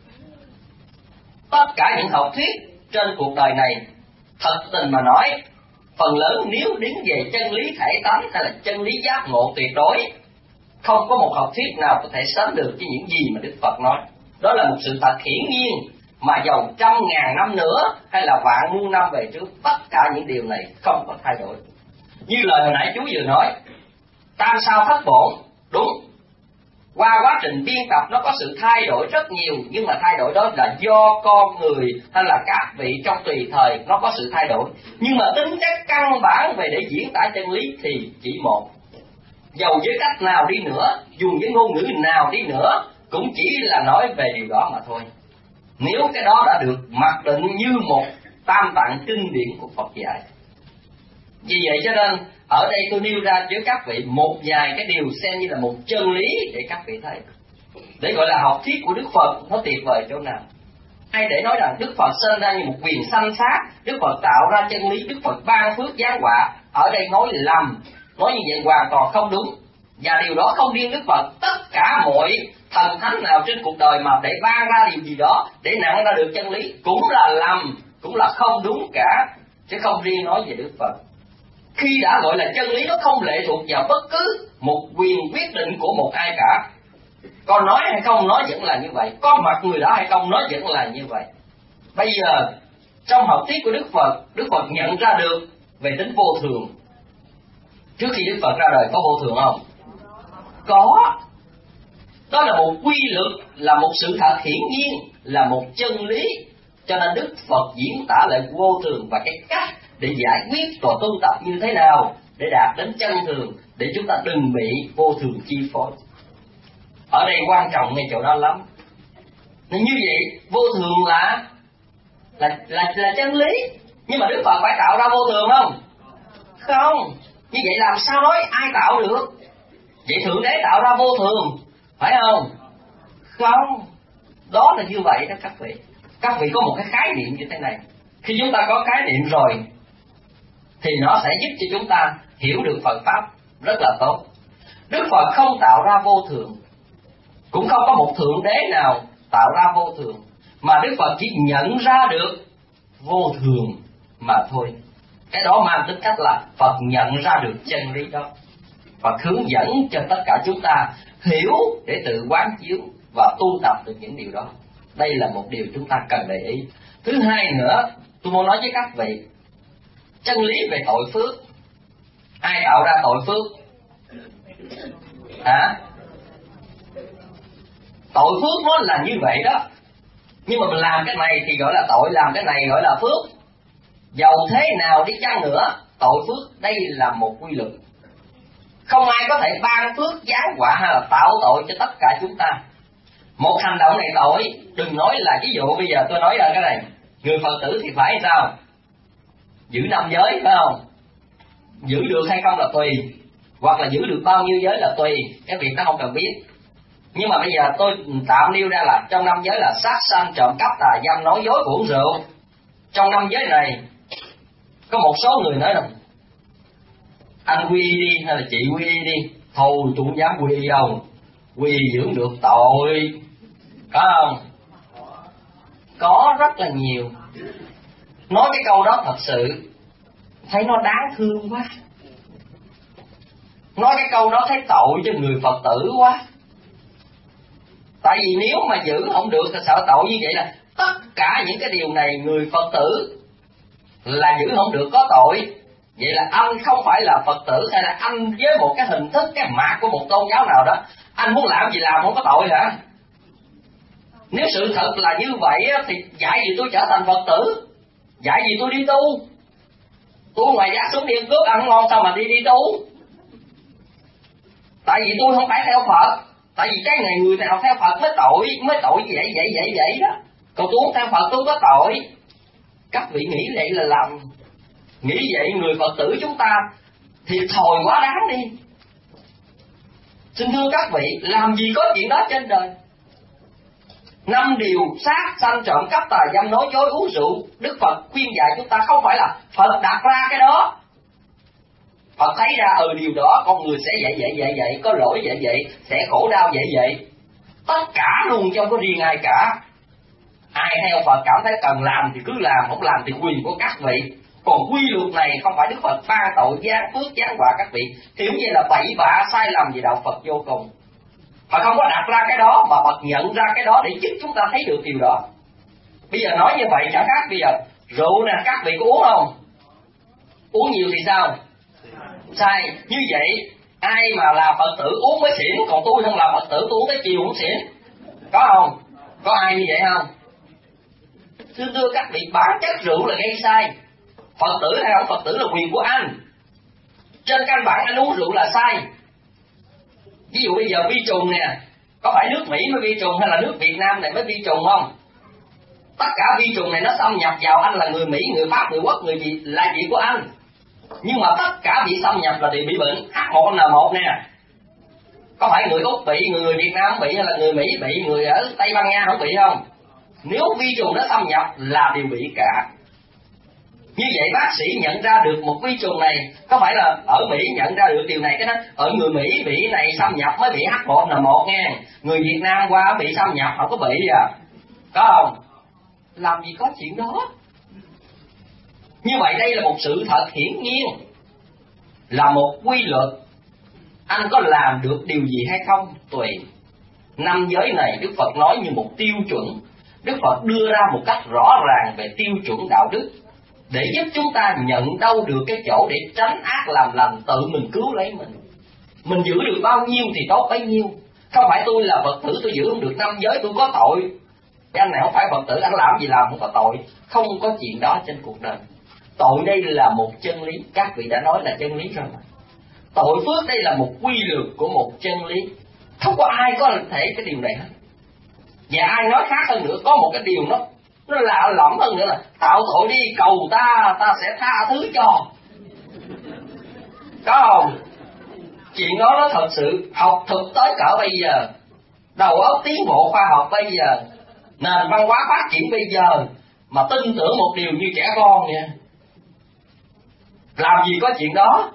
Tất cả những học thuyết trên cuộc đời này, thật tình mà nói, phần lớn nếu đứng về chân lý thể tánh hay là chân lý giác ngộ tuyệt đối, không có một học thuyết nào có thể sánh được với những gì mà Đức Phật nói. Đó là một sự thật hiển nhiên, mà dầu trăm ngàn năm nữa hay là vạn muôn năm về trước, tất cả những điều này không có thay đổi. Như lời hồi nãy chú vừa nói, tam sao thất bổn, đúng. Qua quá trình biên tập nó có sự thay đổi rất nhiều, nhưng mà thay đổi đó là do con người hay là các vị trong tùy thời nó có sự thay đổi. Nhưng mà tính chất căn bản về để diễn tả chân lý thì chỉ một. Dầu với cách nào đi nữa, dùng với ngôn ngữ nào đi nữa, cũng chỉ là nói về điều đó mà thôi. nếu cái đó đã được mặc định như một tam tạng kinh điển của Phật dạy. Vì vậy cho nên ở đây tôi nêu ra với các vị một vài cái điều xem như là một chân lý để các vị thấy, để gọi là học thuyết của Đức Phật nó tuyệt vời chỗ nào. Hay để nói rằng Đức Phật sinh ra như một quyền sanh sát, Đức Phật tạo ra chân lý, Đức Phật ban phước giáng họa, ở đây nói lầm, nói như vậy hoàn toàn không đúng. Và điều đó không riêng Đức Phật, tất cả mọi thần thánh nào trên cuộc đời mà để ban ra điều gì đó để nặng ra được chân lý cũng là lầm, cũng là không đúng cả, chứ không riêng nói về Đức Phật. Khi đã gọi là chân lý, nó không lệ thuộc vào bất cứ một quyền quyết định của một ai cả. Có nói hay không nói vẫn là như vậy, có mặt người đó hay không nói vẫn là như vậy. Bây giờ trong học thuyết của Đức Phật, Đức Phật nhận ra được về tính vô thường. Trước khi Đức Phật ra đời có vô thường không? Có. Đó là một quy luật, là một sự thật hiển nhiên, là một chân lý. Cho nên Đức Phật diễn tả lại vô thường và cái cách để giải quyết và tu tập như thế nào để đạt đến chân thường, để chúng ta đừng bị vô thường chi phối. Ở đây quan trọng ngay chỗ đó lắm. Nên như vậy vô thường là là là, là chân lý, nhưng mà Đức Phật phải tạo ra vô thường không? Không. Như vậy làm sao nói ai tạo được? Vậy Thượng Đế tạo ra vô thường, phải không? Không. Đó là như vậy đó các vị. Các vị có một cái khái niệm như thế này. Khi chúng ta có khái niệm rồi thì nó sẽ giúp cho chúng ta hiểu được Phật Pháp rất là tốt. Đức Phật không tạo ra vô thường, cũng không có một Thượng Đế nào tạo ra vô thường, mà Đức Phật chỉ nhận ra được vô thường mà thôi. Cái đó mang tính cách là Phật nhận ra được chân lý đó, Phật hướng dẫn cho tất cả chúng ta hiểu để tự quán chiếu và tu tập được những điều đó. Đây là một điều chúng ta cần để ý. Thứ hai nữa, tôi muốn nói với các vị, chân lý về tội phước. Ai tạo ra tội phước? Hả? Tội phước nó là như vậy đó. Nhưng mà mình làm cái này thì gọi là tội, làm cái này gọi là phước. Dầu thế nào đi chăng nữa, tội phước đây là một quy luật. Không ai có thể ban phước giáng họa hay là tạo tội cho tất cả chúng ta. Một hành động này tội, đừng nói là ví dụ bây giờ tôi nói ra cái này, người Phật tử thì phải sao? Giữ năm giới, phải không? Giữ được hay không là tùy, hoặc là giữ được bao nhiêu giới là tùy, cái việc đó không cần biết. Nhưng mà bây giờ tôi tạm nêu ra là trong năm giới là sát sanh, trộm cắp, tà dâm, nói dối, uống rượu. Trong năm giới này có một số người nói rằng anh quy đi hay là chị quy đi, thôi tôi không dám quy đâu, quy dưỡng được tội, có không? Có rất là nhiều. Nói cái câu đó thật sự thấy nó đáng thương quá. Nói cái câu đó thấy tội cho người Phật tử quá. Tại vì nếu mà giữ không được thì sợ tội. Như vậy là tất cả những cái điều này người Phật tử là giữ không được có tội. Vậy là anh không phải là Phật tử, hay là anh với một cái hình thức, cái mạc của một tôn giáo nào đó, anh muốn làm gì làm không có tội hả? Nếu sự thật là như vậy thì dạy gì tôi trở thành Phật tử, dạy gì tôi đi tu. Tôi ngoài giá xuống đi cướp ăn ngon sao mà đi đi tu? Tại vì tôi không phải theo Phật. Tại vì cái này người nào theo Phật mới tội, mới tội vậy vậy vậy vậy đó. Còn tôi không theo Phật tôi có tội. Các vị nghĩ vậy là lầm. Nghĩ vậy người Phật tử chúng ta thiệt thòi quá đáng đi. Xin thưa các vị, làm gì có chuyện đó trên đời. Năm điều sát sanh, trộm cắp, tà dâm, nói dối, uống rượu, Đức Phật khuyên dạy chúng ta, không phải là Phật đặt ra cái đó. Phật thấy ra ừ điều đó con người sẽ vậy vậy vậy vậy, có lỗi vậy vậy, sẽ khổ đau vậy vậy. Tất cả luôn chứ không có riêng ai cả. Ai theo Phật cảm thấy cần làm thì cứ làm, không làm thì quyền của các vị. Còn quy luật này không phải Đức Phật ban tội giáng phước giáng họa các vị. Hiểu như là bậy bạ sai lầm về đạo Phật vô cùng. Phật không có đặt ra cái đó, mà Phật nhận ra cái đó để giúp chúng ta thấy được điều đó. Bây giờ nói như vậy chẳng khác bây giờ rượu nè, các vị có uống không? Uống nhiều thì sao? Sai. Như vậy ai mà là Phật tử uống mới xỉn, còn tôi không là Phật tử tôi uống tới chiều cũng xỉn. Có không? Có ai như vậy không? Thưa thưa các vị, bản chất rượu là gây sai. Phật tử hay không Phật tử là quyền của anh. Trên căn bản anh uống rượu là sai. Ví dụ bây giờ vi trùng nè, có phải nước Mỹ mới vi trùng hay là nước Việt Nam này mới vi trùng không? Tất cả vi trùng này nó xâm nhập vào anh là người Mỹ, người Pháp, người Quốc, người gì là gì của anh. Nhưng mà tất cả bị xâm nhập là đều bị bệnh H một N một nè. Có phải người Úc bị, người Việt Nam bị, hay là người Mỹ bị, người ở Tây Ban Nha không bị không? Nếu vi trùng nó xâm nhập là đều bị cả. Như vậy bác sĩ nhận ra được một vi trùng này, có phải là ở Mỹ nhận ra được điều này cái đó, ở người Mỹ bị này xâm nhập mới bị H một N một nghe, người Việt Nam qua bị xâm nhập không có bị à, có không? Làm gì có chuyện đó. Như vậy đây là một sự thật hiển nhiên, là một quy luật. Anh có làm được điều gì hay không tùy. Năm giới này Đức Phật nói như một tiêu chuẩn. Đức Phật đưa ra một cách rõ ràng về tiêu chuẩn đạo đức, để giúp chúng ta nhận đâu được cái chỗ để tránh ác làm lành, tự mình cứu lấy mình. Mình giữ được bao nhiêu thì tốt bấy nhiêu. Không phải tôi là Phật tử tôi giữ không được năm giới tôi có tội. Anh này không phải Phật tử, anh làm gì làm không có tội. Không có chuyện đó trên cuộc đời. Tội đây là một chân lý, các vị đã nói là chân lý rồi mà. Tội phước đây là một quy luật của một chân lý. Không có ai có thể cái điều này hết. Và ai nói khác hơn nữa, có một cái điều nó nó lạ lẫm hơn nữa là tạo tội đi, cầu ta, ta sẽ tha thứ cho. Có không? Chuyện đó nó thật sự học thực tới cỡ bây giờ, đầu óc tiến bộ khoa học bây giờ, nền văn hóa phát triển bây giờ, mà tin tưởng một điều như trẻ con vậy. Làm gì có chuyện đó.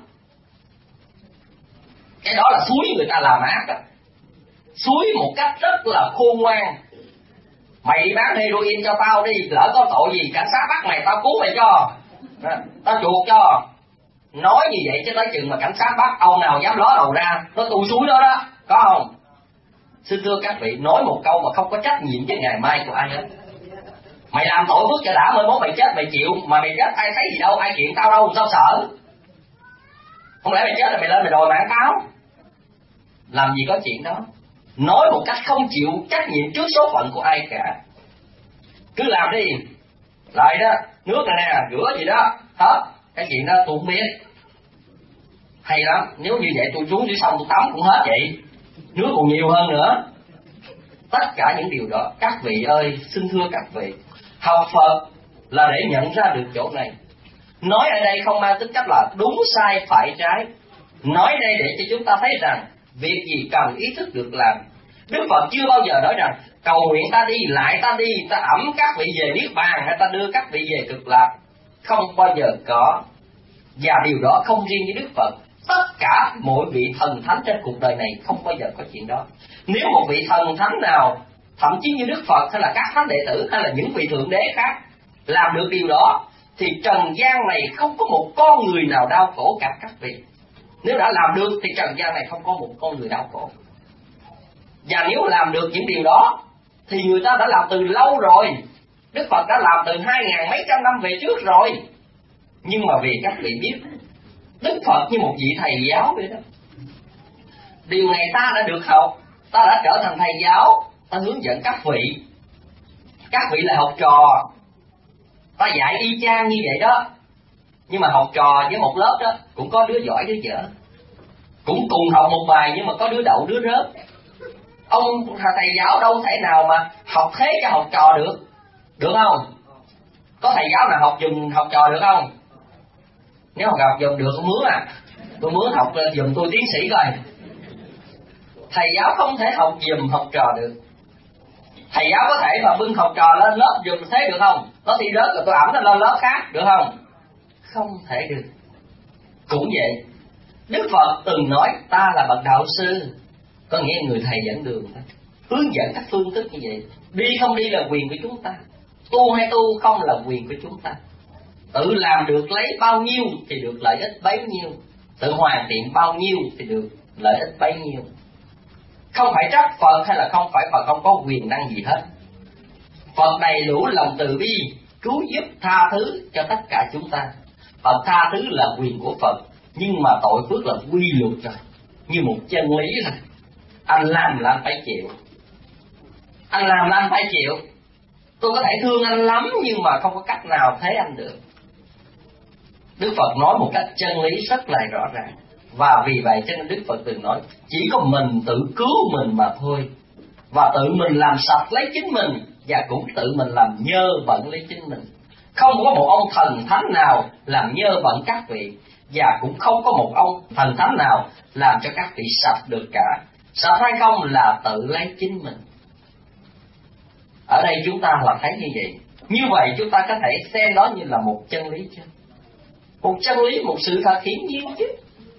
Cái đó là xúi người ta làm ác á. Xúi một cách rất là khôn ngoan. Mày đi bán heroin cho tao đi, lỡ có tội gì cảnh sát bắt mày tao cứu mày cho, tao chuộc cho. Nói như vậy chứ nói chừng mà cảnh sát bắt, ông nào dám ló đầu ra, nó tôi xúi đó đó, có không? Xin thưa các vị, nói một câu mà không có trách nhiệm với ngày mai của ai hết. Mày làm tội phước cho đã, mới mốt mày chết mày chịu, mà mày chết ai thấy gì đâu, ai kiện tao đâu, sao sợ? Không lẽ mày chết là mày lên mày đòi mạng tao? Làm gì có chuyện đó. Nói một cách không chịu trách nhiệm trước số phận của ai cả. Cứ làm đi. Lại đó, nước này nè, rửa gì đó, hết. Cái chuyện đó tôi không biết. Hay lắm, nếu như vậy tôi xuống dưới sông tôi tắm cũng hết vậy. Nước còn nhiều hơn nữa. Tất cả những điều đó, các vị ơi, xin thưa các vị, học Phật là để nhận ra được chỗ này. Nói ở đây không mang tính cách là đúng sai phải trái. Nói đây để cho chúng ta thấy rằng việc gì cần ý thức được làm. Đức Phật chưa bao giờ nói rằng cầu nguyện ta đi, lại ta đi, ta ẵm các vị về Niết Bàn, hay ta đưa các vị về Cực Lạc. Không bao giờ có. Và điều đó không riêng với Đức Phật, tất cả mỗi vị thần thánh trên cuộc đời này không bao giờ có chuyện đó. Nếu một vị thần thánh nào, thậm chí như Đức Phật hay là các thánh đệ tử hay là những vị thượng đế khác làm được điều đó, thì trần gian này không có một con người nào đau khổ cả các vị. Nếu đã làm được thì trần gian này không có một con người đau khổ. Và nếu làm được những điều đó thì người ta đã làm từ lâu rồi. Đức Phật đã làm từ hai ngàn mấy trăm năm về trước rồi. Nhưng mà vì các vị biết, Đức Phật như một vị thầy giáo vậy đó. Điều này ta đã được học, ta đã trở thành thầy giáo, ta hướng dẫn các vị. Các vị là học trò, ta dạy y chang như vậy đó. Nhưng mà học trò với một lớp đó cũng có đứa giỏi đứa dở, cũng cùng học một bài nhưng mà có đứa đậu đứa rớt. Ông thầy giáo đâu thể nào mà học thế cho học trò được, được không? Có thầy giáo nào học dùm học trò được không? Nếu học học dùm được tôi mướn à, tôi mướn học dùm tôi tiến sĩ coi. Thầy giáo không thể học dùm học trò được. Thầy giáo có thể mà bưng học trò lên lớp dùm thế được không? Nó thi rớt rồi tôi ẵm nó lên lớp khác được không? Không thể được. Cũng vậy, Đức Phật từng nói ta là bậc đạo sư, có nghĩa người thầy dẫn đường thôi, hướng dẫn các phương thức như vậy. Đi không đi là quyền của chúng ta, tu hay tu không là quyền của chúng ta. Tự làm được lấy bao nhiêu thì được lợi ích bấy nhiêu, tự hoàn thiện bao nhiêu thì được lợi ích bấy nhiêu. Không phải trách Phật hay là không phải Phật không có quyền năng gì hết. Phật đầy đủ lòng từ bi, cứu giúp tha thứ cho tất cả chúng ta. Phật tha thứ là quyền của Phật, nhưng mà tội phước là quy luật rồi, như một chân lý rồi. Anh làm là anh phải chịu. Anh làm là anh phải chịu. Tôi có thể thương anh lắm nhưng mà không có cách nào thế anh được. Đức Phật nói một cách chân lý rất là rõ ràng. Và vì vậy cho nên Đức Phật từng nói chỉ có mình tự cứu mình mà thôi. Và tự mình làm sạch lấy chính mình và cũng tự mình làm nhơ bận lấy chính mình. Không có một ông thần thánh nào làm nhơ bận các vị, và cũng không có một ông thần thánh nào làm cho các vị sạch được cả. Sạch hay không là tự lấy chính mình. Ở đây chúng ta là thấy như vậy. Như vậy chúng ta có thể xem đó như là một chân lý chứ, một chân lý, một sự thật hiển nhiên chứ.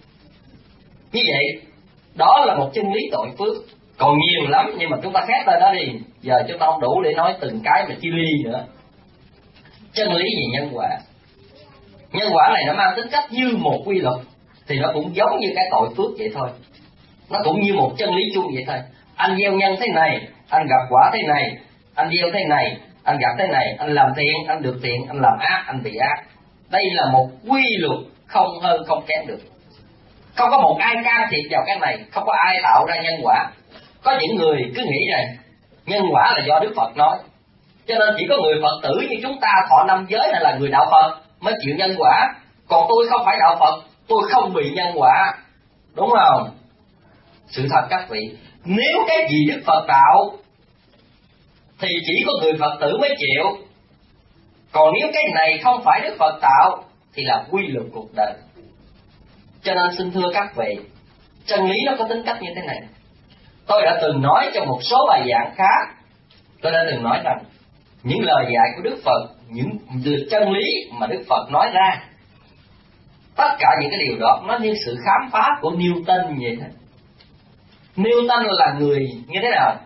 Như vậy đó là một chân lý tội phước. Còn nhiều lắm, nhưng mà chúng ta khép lại đó đi. Giờ chúng ta không đủ để nói từng cái mà chi ly nữa. Chân lý về nhân quả. Nhân quả này nó mang tính cách như một quy luật, thì nó cũng giống như cái tội phước vậy thôi. Nó cũng như một chân lý chung vậy thôi. Anh gieo nhân thế này, anh gặp quả thế này. Anh gieo thế này, anh gặp thế này. Anh làm thiện, anh được thiện. Anh làm ác, anh bị ác. Đây là một quy luật, không hơn không kém được. Không có một ai can thiệp vào cái này. Không có ai tạo ra nhân quả. Có những người cứ nghĩ rằng nhân quả là do Đức Phật nói, cho nên chỉ có người Phật tử như chúng ta thọ năm giới hay là người đạo Phật mới chịu nhân quả. Còn tôi không phải đạo Phật, tôi không bị nhân quả. Đúng không? Sự thật các vị, nếu cái gì Đức Phật tạo thì chỉ có người Phật tử mới chịu. Còn nếu cái này không phải Đức Phật tạo thì là quy luật cuộc đời. Cho nên xin thưa các vị, chân lý nó có tính cách như thế này. Tôi đã từng nói trong một số bài giảng khác, tôi đã từng nói rằng những lời dạy của Đức Phật, những chân lý mà Đức Phật nói ra, tất cả những cái điều đó nó như sự khám phá của Newton vậy đó. Newton là người như thế nào?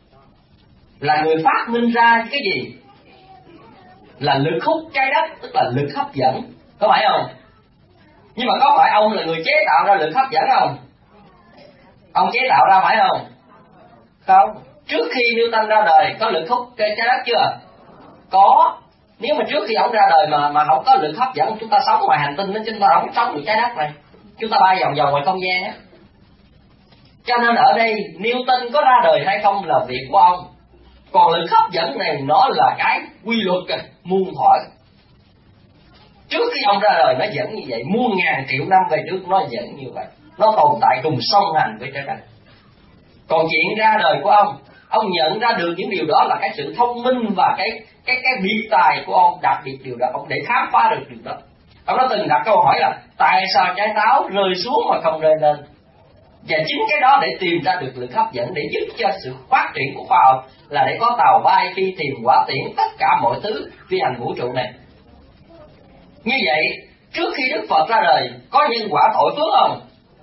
Là người phát minh ra cái gì? Là lực hút trái đất, tức là lực hấp dẫn, có phải không? Nhưng mà có phải ông là người chế tạo ra lực hấp dẫn không? Ông chế tạo ra phải không? Không. Trước khi Newton ra đời có lực hút trái đất chưa? Có. Nếu mà trước khi ông ra đời mà mà không có lực hấp dẫn, chúng ta sống ngoài hành tinh đó, chúng ta không sống được trái đất này. Chúng ta bay vòng vòng ngoài không gian á. Cho nên ở đây Newton có ra đời hay không là việc của ông. Còn lực hấp dẫn này nó là cái quy luật muôn thuở. Trước khi ông ra đời nó vẫn như vậy, muôn ngàn triệu năm về trước nó vẫn như vậy. Nó tồn tại cùng song hành với trái đất. Còn chuyện ra đời của ông, ông nhận ra được những điều đó là cái sự thông minh và cái cái cái biệt tài của ông đạt được điều đó, ông để khám phá được điều đó. Ông đã từng đặt câu hỏi là tại sao trái táo rơi xuống mà không rơi lên? Và chính cái đó để tìm ra được lực hấp dẫn, để giúp cho sự phát triển của khoa học, là để có tàu bay, phi thuyền, hỏa tiễn, tất cả mọi thứ phi hành vũ trụ này. Như vậy, trước khi Đức Phật ra đời, có nhân quả tội phước không?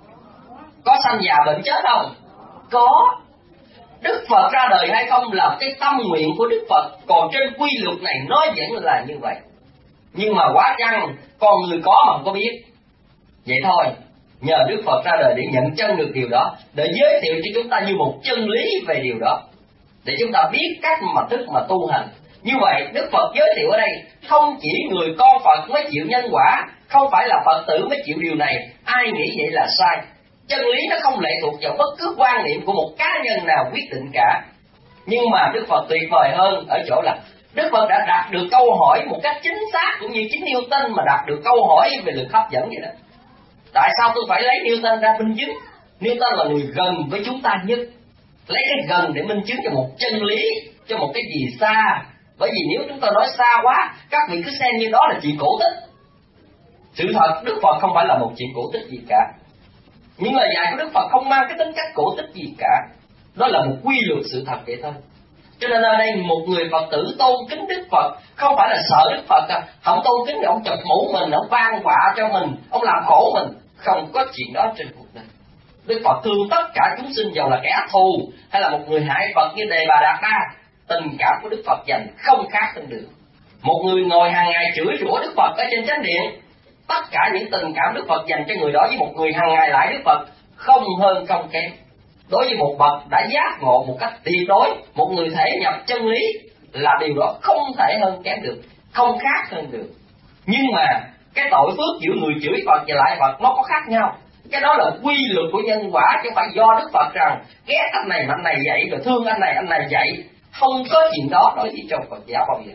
Có sanh già bệnh chết không? Có. Đức Phật ra đời hay không là cái tâm nguyện của Đức Phật, còn trên quy luật này nó vẫn là như vậy. Nhưng mà quá chăng con người có mà không có biết. Vậy thôi, nhờ Đức Phật ra đời để nhận chân được điều đó, để giới thiệu cho chúng ta như một chân lý về điều đó, để chúng ta biết cách mà thức mà tu hành. Như vậy Đức Phật giới thiệu ở đây không chỉ người con Phật mới chịu nhân quả, không phải là Phật tử mới chịu điều này. Ai nghĩ vậy là sai. Chân lý nó không lệ thuộc vào bất cứ quan niệm của một cá nhân nào quyết định cả. Nhưng mà Đức Phật tuyệt vời hơn ở chỗ là Đức Phật đã đặt được câu hỏi một cách chính xác, cũng như chính Newton mà đặt được câu hỏi về lực hấp dẫn vậy đó. Tại sao tôi phải lấy Newton ra minh chứng? Newton là người gần với chúng ta nhất. Lấy cái gần để minh chứng cho một chân lý, cho một cái gì xa. Bởi vì nếu chúng ta nói xa quá, các vị cứ xem như đó là chuyện cổ tích. Sự thật Đức Phật không phải là một chuyện cổ tích gì cả. Những lời dạy của Đức Phật không mang cái tính cách cổ tích gì cả. Đó là một quy luật sự thật vậy thôi. Cho nên ở đây một người Phật tử tôn kính Đức Phật không phải là sợ Đức Phật à. Không tôn kính thì ông chụp mũ mình, ông van vạ cho mình, ông làm khổ mình. Không có chuyện đó trên cuộc đời. Đức Phật thương tất cả chúng sinh, dầu là kẻ thù hay là một người hại Phật như Đề Bà Đạt Đa. Tình cảm của Đức Phật dành không khác hơn được. Một người ngồi hàng ngày chửi rủa Đức Phật ở trên chánh điện, tất cả những tình cảm Đức Phật dành cho người đó với một người hàng ngày lại Đức Phật không hơn không kém. Đối với một bậc đã giác ngộ một cách tuyệt đối, một người thể nhập chân lý, là điều đó không thể hơn kém được, không khác hơn được. Nhưng mà cái tội phước giữa người chửi Phật và lại Phật nó có khác nhau. Cái đó là quy luật của nhân quả, chứ không phải do Đức Phật rằng ghét anh này mà anh này vậy, rồi thương anh này anh này vậy. Không có chuyện đó đối với trong Phật giáo bao giờ.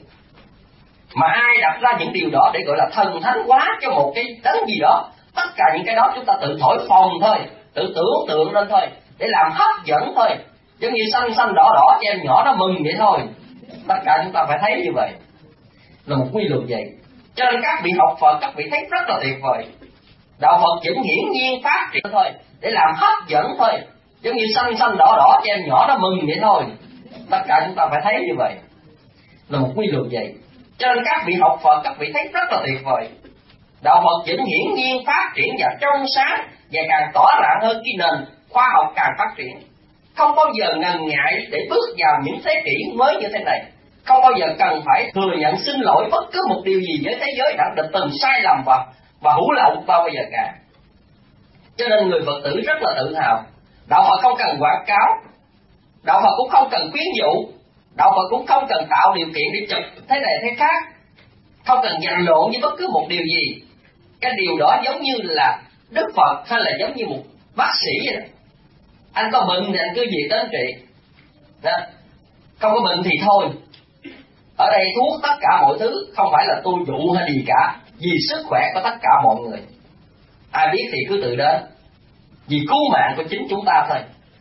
Mà ai đặt ra những điều đó để gọi là thần thánh quá cho một cái đấng gì đó, tất cả những cái đó chúng ta tự thổi phồng thôi, tự tưởng tượng lên thôi, để làm hấp dẫn thôi. Giống như xanh xanh đỏ đỏ cho em nhỏ nó mừng vậy thôi. Tất cả chúng ta phải thấy như vậy, là một quy luật vậy. Cho nên các vị học Phật, các vị thấy rất là tuyệt vời. Đạo Phật vẫn hiển nhiên phát triển thôi, để làm hấp dẫn thôi, giống như xanh xanh đỏ đỏ cho em nhỏ nó mừng vậy thôi. Tất cả chúng ta phải thấy như vậy, là một quy luật vậy. Cho nên các vị học Phật, các vị thấy rất là tuyệt vời. Đạo Phật vẫn hiển nhiên phát triển và trong sáng, và càng tỏ rạng hơn khi nền khoa học càng phát triển. Không bao giờ ngần ngại để bước vào những thế kỷ mới như thế này. Không bao giờ cần phải thừa nhận xin lỗi bất cứ một điều gì với thế giới đã được từng sai lầm và, và hủ lậu bao giờ cả. Cho nên người Phật tử rất là tự hào. Đạo Phật không cần quảng cáo, đạo Phật cũng không cần khuyến dụ, đạo Phật cũng không cần tạo điều kiện để chụp thế này thế khác, không cần giành lộn với bất cứ một điều gì. Cái điều đó giống như là Đức Phật hay là giống như một bác sĩ vậy đó. Anh có bệnh thì anh cứ việc đến trị đó. Không có bệnh thì thôi. Ở đây thuốc tất cả mọi thứ không phải là tôi dụ hay gì cả, vì sức khỏe của tất cả mọi người. Ai biết thì cứ tự đến, vì cứu mạng của chính chúng ta thôi.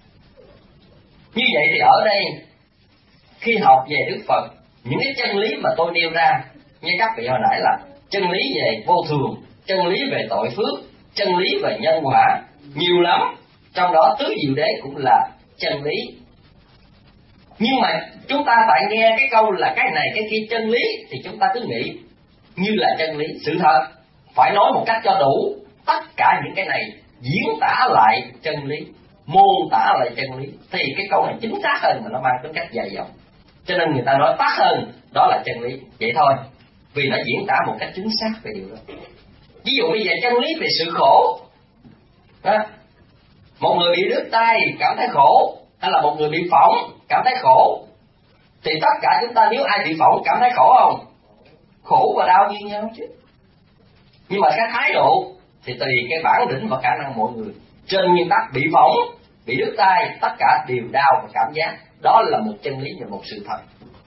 Như vậy thì ở đây khi học về Đức Phật, những cái chân lý mà tôi nêu ra như các vị hồi nãy là chân lý về vô thường, chân lý về tội phước, chân lý về nhân quả, nhiều lắm. Trong đó tứ diệu đế cũng là chân lý. Nhưng mà chúng ta tại nghe cái câu là cái này cái kia chân lý thì chúng ta cứ nghĩ như là chân lý. Sự thật phải nói một cách cho đủ. Tất cả những cái này diễn tả lại chân lý, mô tả lại chân lý, thì cái câu này chính xác hơn mà nó mang tính cách dài dòng. Cho nên người ta nói tắt hơn, đó là chân lý. Vậy thôi, vì nó diễn tả một cách chính xác về điều đó. Ví dụ bây giờ chân lý về sự khổ đó. Một người bị đứt tay cảm thấy khổ, hay là một người bị phỏng cảm thấy khổ, thì tất cả chúng ta nếu ai bị phỏng cảm thấy khổ không? Khổ và đau như nhau chứ. Nhưng mà cái thái độ thì tùy cái bản lĩnh và khả năng mọi người. Trên nguyên tắc bị phỏng, bị đứt tay, tất cả đều đau và cảm giác. Đó là một chân lý và một sự thật.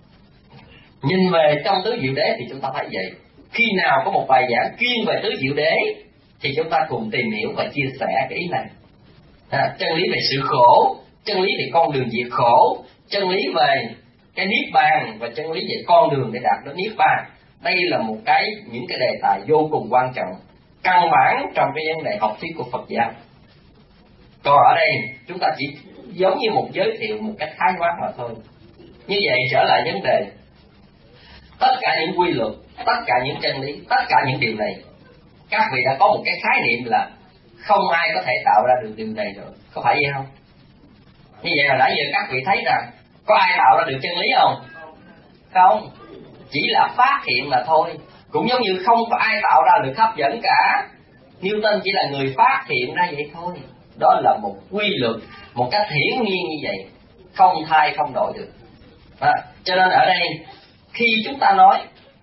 Nhìn về trong tứ diệu đế thì chúng ta thấy vậy. Khi nào có một bài giảng chuyên về tứ diệu đế thì chúng ta cùng tìm hiểu và chia sẻ cái ý này. À, chân lý về sự khổ, chân lý về con đường diệt khổ, chân lý về cái niết bàn và chân lý về con đường để đạt đến niết bàn. Đây là một cái những cái đề tài vô cùng quan trọng, căn bản trong cái vấn đề học thuyết của Phật giáo. Còn ở đây chúng ta chỉ giống như một giới thiệu một cách khái quát mà thôi. Như vậy trở lại vấn đề, tất cả những quy luật, tất cả những chân lý, tất cả những điều này, các vị đã có một cái khái niệm là không ai có thể tạo ra được điều này rồi, có phải vậy không? Như vậy là nãy giờ các vị thấy rằng có ai tạo ra được chân lý không? Không, chỉ là phát hiện mà thôi. Cũng giống như không có ai tạo ra được hấp dẫn cả, Newton chỉ là người phát hiện ra vậy thôi. Đó là một quy luật, một cách hiển nhiên như vậy, không thay không đổi được. À, cho nên ở đây khi chúng ta nói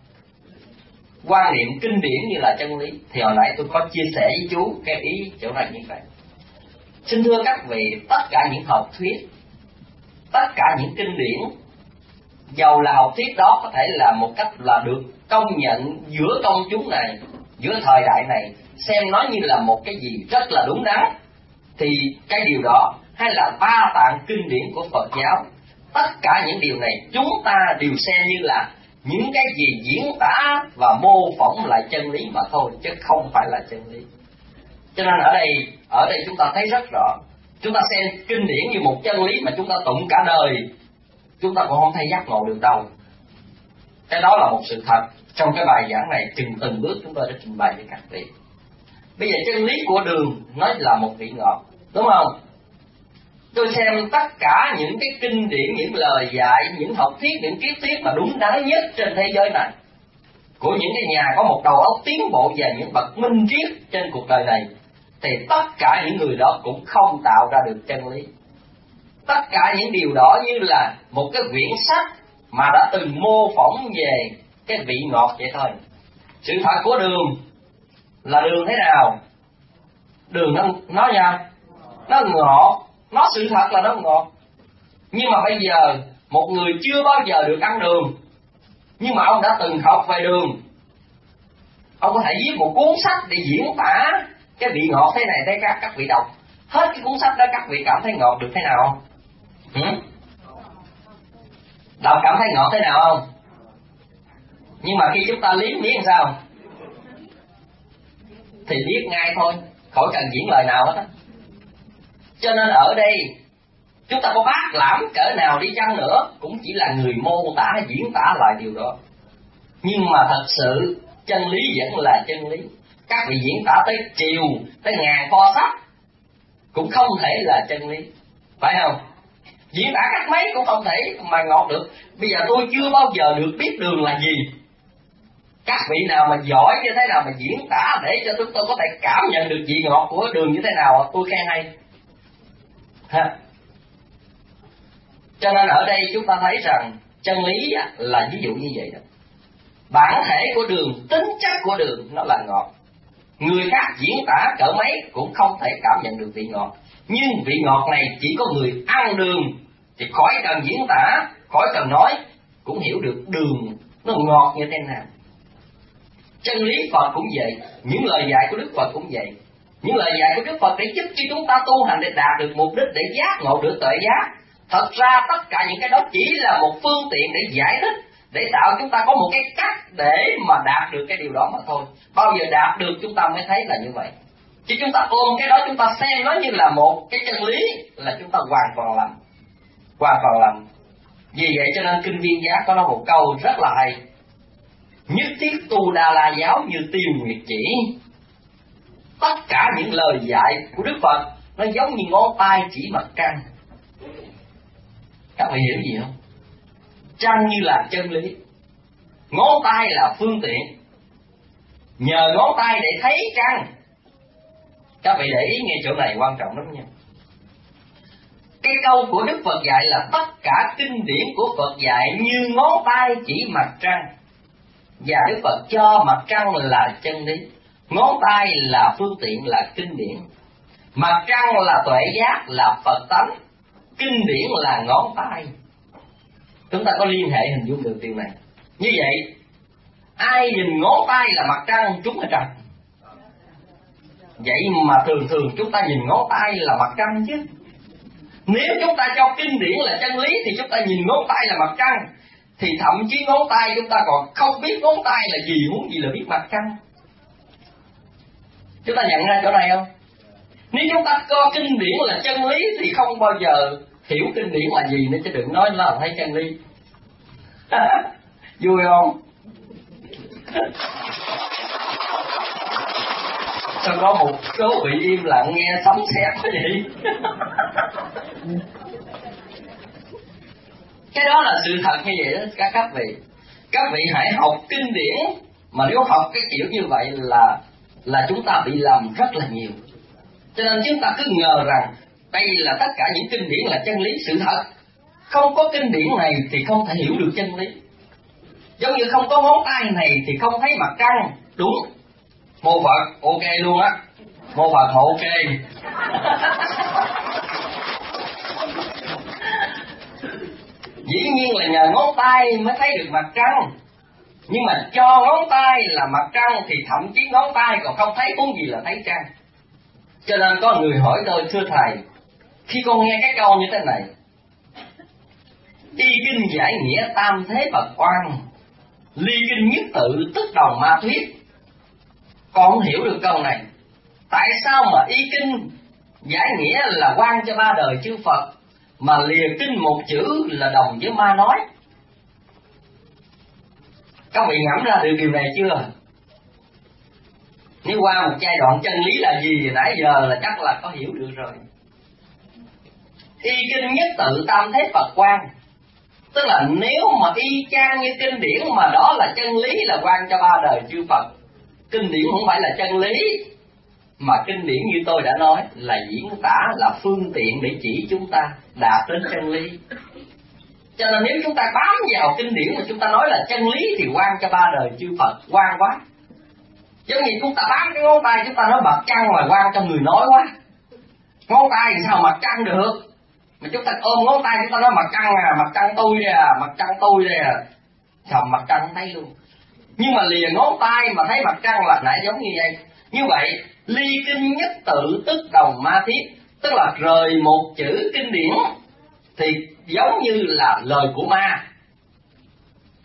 quan niệm kinh điển như là chân lý, thì hồi nãy tôi có chia sẻ với chú cái ý chỗ này như vậy. Xin thưa các vị, tất cả những học thuyết, tất cả những kinh điển, dầu là học thuyết đó có thể là một cách là được công nhận giữa công chúng này, giữa thời đại này, xem nó như là một cái gì rất là đúng đắn, thì cái điều đó hay là ba tạng kinh điển của Phật giáo, tất cả những điều này chúng ta đều xem như là những cái gì diễn tả và mô phỏng lại chân lý mà thôi, chứ không phải là chân lý. Cho nên ở đây ở đây chúng ta thấy rất rõ, chúng ta xem kinh điển như một chân lý mà chúng ta tụng cả đời, chúng ta cũng không thấy giác ngộ được đâu. Cái đó là một sự thật. Trong cái bài giảng này từng từng bước chúng tôi đã trình bày với các vị. Bây giờ chân lý của đường nói là một vị ngọt, đúng không? Tôi xem tất cả những cái kinh điển, những lời dạy, những học thuyết, những triết thuyết mà đúng đắn nhất trên thế giới này, của những cái nhà có một đầu óc tiến bộ và những bậc minh triết trên cuộc đời này, thì tất cả những người đó cũng không tạo ra được chân lý. Tất cả những điều đó như là một cái quyển sách mà đã từng mô phỏng về cái vị ngọt vậy thôi. Sự thật của đường là đường thế nào? Đường nó nó nha, nó ngọt, nó sự thật là nó ngọt. Nhưng mà bây giờ một người chưa bao giờ được ăn đường, nhưng mà ông đã từng học về đường, ông có thể viết một cuốn sách để diễn tả cái vị ngọt thế này thế khác. Các vị đọc hết cái cuốn sách đó, các vị cảm thấy ngọt được thế nào không? Ừ? Đọc cảm thấy ngọt thế nào không? Nhưng mà khi chúng ta liếm biết sao? Thì biết ngay thôi, khỏi cần diễn lời nào hết á. Cho nên ở đây chúng ta có bác lãm cỡ nào đi chăng nữa cũng chỉ là người mô tả, diễn tả lại điều đó. Nhưng mà thật sự chân lý vẫn là chân lý. Các vị diễn tả tới triều, tới ngàn kho sách cũng không thể là chân lý, phải không? Diễn tả cách mấy cũng không thể mà ngọt được. Bây giờ tôi chưa bao giờ được biết đường là gì. Các vị nào mà giỏi như thế nào mà diễn tả để cho chúng tôi có thể cảm nhận được vị ngọt của đường như thế nào, tôi khen hay. Ha. Cho nên ở đây chúng ta thấy rằng chân lý là ví dụ như vậy đó. Bản thể của đường, tính chất của đường nó là ngọt. Người khác diễn tả cỡ mấy cũng không thể cảm nhận được vị ngọt. Nhưng vị ngọt này chỉ có người ăn đường thì khỏi cần diễn tả, khỏi cần nói, cũng hiểu được đường nó ngọt như thế nào. Chân lý Phật cũng vậy, những lời dạy của Đức Phật cũng vậy. Những lời dạy của Đức Phật để giúp cho chúng ta tu hành để đạt được mục đích, để giác ngộ được tuệ giác. Thật ra tất cả những cái đó chỉ là một phương tiện để giải thích, để tạo chúng ta có một cái cách để mà đạt được cái điều đó mà thôi. Bao giờ đạt được chúng ta mới thấy là như vậy. Chứ chúng ta ôm cái đó, chúng ta xem nó như là một cái chân lý, là chúng ta hoàn toàn lầm. Hoàn toàn lầm. Vì vậy cho nên Kinh Viên Giác có nói một câu rất là hay: nhất thiết tu Đà La giáo như tiêu nguyệt chỉ. Tất cả những lời dạy của Đức Phật nó giống như ngón tay chỉ mặt trăng. Các bạn hiểu gì không? Trăng như là chân lý, ngón tay là phương tiện, nhờ ngón tay để thấy trăng. Các vị để ý nghe chỗ này quan trọng lắm nha. Cái câu của Đức Phật dạy là tất cả kinh điển của Phật dạy như ngón tay chỉ mặt trăng. Và Đức Phật cho mặt trăng là chân lý, ngón tay là phương tiện, là kinh điển. Mặt trăng là tuệ giác, là Phật tánh, kinh điển là ngón tay. Chúng ta có liên hệ hình dung được điều này. Như vậy, ai nhìn ngón tay là mặt trăng, chúng là trăng. Vậy mà thường thường chúng ta nhìn ngón tay là mặt trăng chứ. Nếu chúng ta cho kinh điển là chân lý thì chúng ta nhìn ngón tay là mặt trăng, thì thậm chí ngón tay chúng ta còn không biết ngón tay là gì, muốn gì là biết mặt trăng. Chúng ta nhận ra chỗ này không? Nếu chúng ta coi kinh điển là chân lý thì không bao giờ hiểu kinh điển là gì nữa, chứ đừng nói là thấy chân lý. Vui không? Sao có một số vị im lặng nghe sấm sét quá vậy? Cái đó là sự thật như vậy đó các các vị. Các vị hãy học kinh điển, mà nếu học cái kiểu như vậy là là chúng ta bị lầm rất là nhiều. Cho nên chúng ta cứ ngờ rằng đây là tất cả những kinh điển là chân lý. Sự thật, không có kinh điển này thì không thể hiểu được chân lý. Giống như không có ngón tay này thì không thấy mặt trăng. Đúng, mô Phật ok luôn á, mô Phật mà ok. Dĩ nhiên là nhờ ngón tay mới thấy được mặt trăng. Nhưng mà cho ngón tay là mặt trăng thì thậm chí ngón tay còn không thấy, huống gì là thấy trăng. Cho nên có người hỏi tôi: thưa thầy, khi con nghe cái câu như thế này, y kinh giải nghĩa tam thế Phật quan, ly kinh nhất tự tức đồng ma thuyết, con không hiểu được câu này. Tại sao mà y kinh giải nghĩa là quan cho ba đời chư Phật, mà lìa kinh một chữ là đồng với ma nói? Các vị ngẫm ra được điều này chưa? Nếu qua một giai đoạn chân lý là gì nãy giờ là chắc là có hiểu được rồi. Y kinh nhất tự tam thế Phật quan, tức là nếu mà y chang như kinh điển mà đó là chân lý, là quan cho ba đời chư Phật. Kinh điển không phải là chân lý, mà kinh điển như tôi đã nói là diễn tả, là phương tiện để chỉ chúng ta đạt đến chân lý. Cho nên nếu chúng ta bám vào kinh điển mà chúng ta nói là chân lý thì quan cho ba đời chư Phật, quan quá. Giống như chúng ta bám cái ngón tay chúng ta nói mặt trăng mà quan cho người nói quá. Ngón tay thì sao mặt trăng được? Mà chúng ta ôm ngón tay chúng ta nói mặt trăng à, mặt trăng tôi đây à, mặt trăng tôi đây à, sao mặt trăng không thấy luôn. Nhưng mà lìa ngón tay mà thấy mặt trăng là lại giống như vậy. Như vậy ly kinh nhất tự tức đồng ma thiết, tức là rời một chữ kinh điển thì giống như là lời của ma.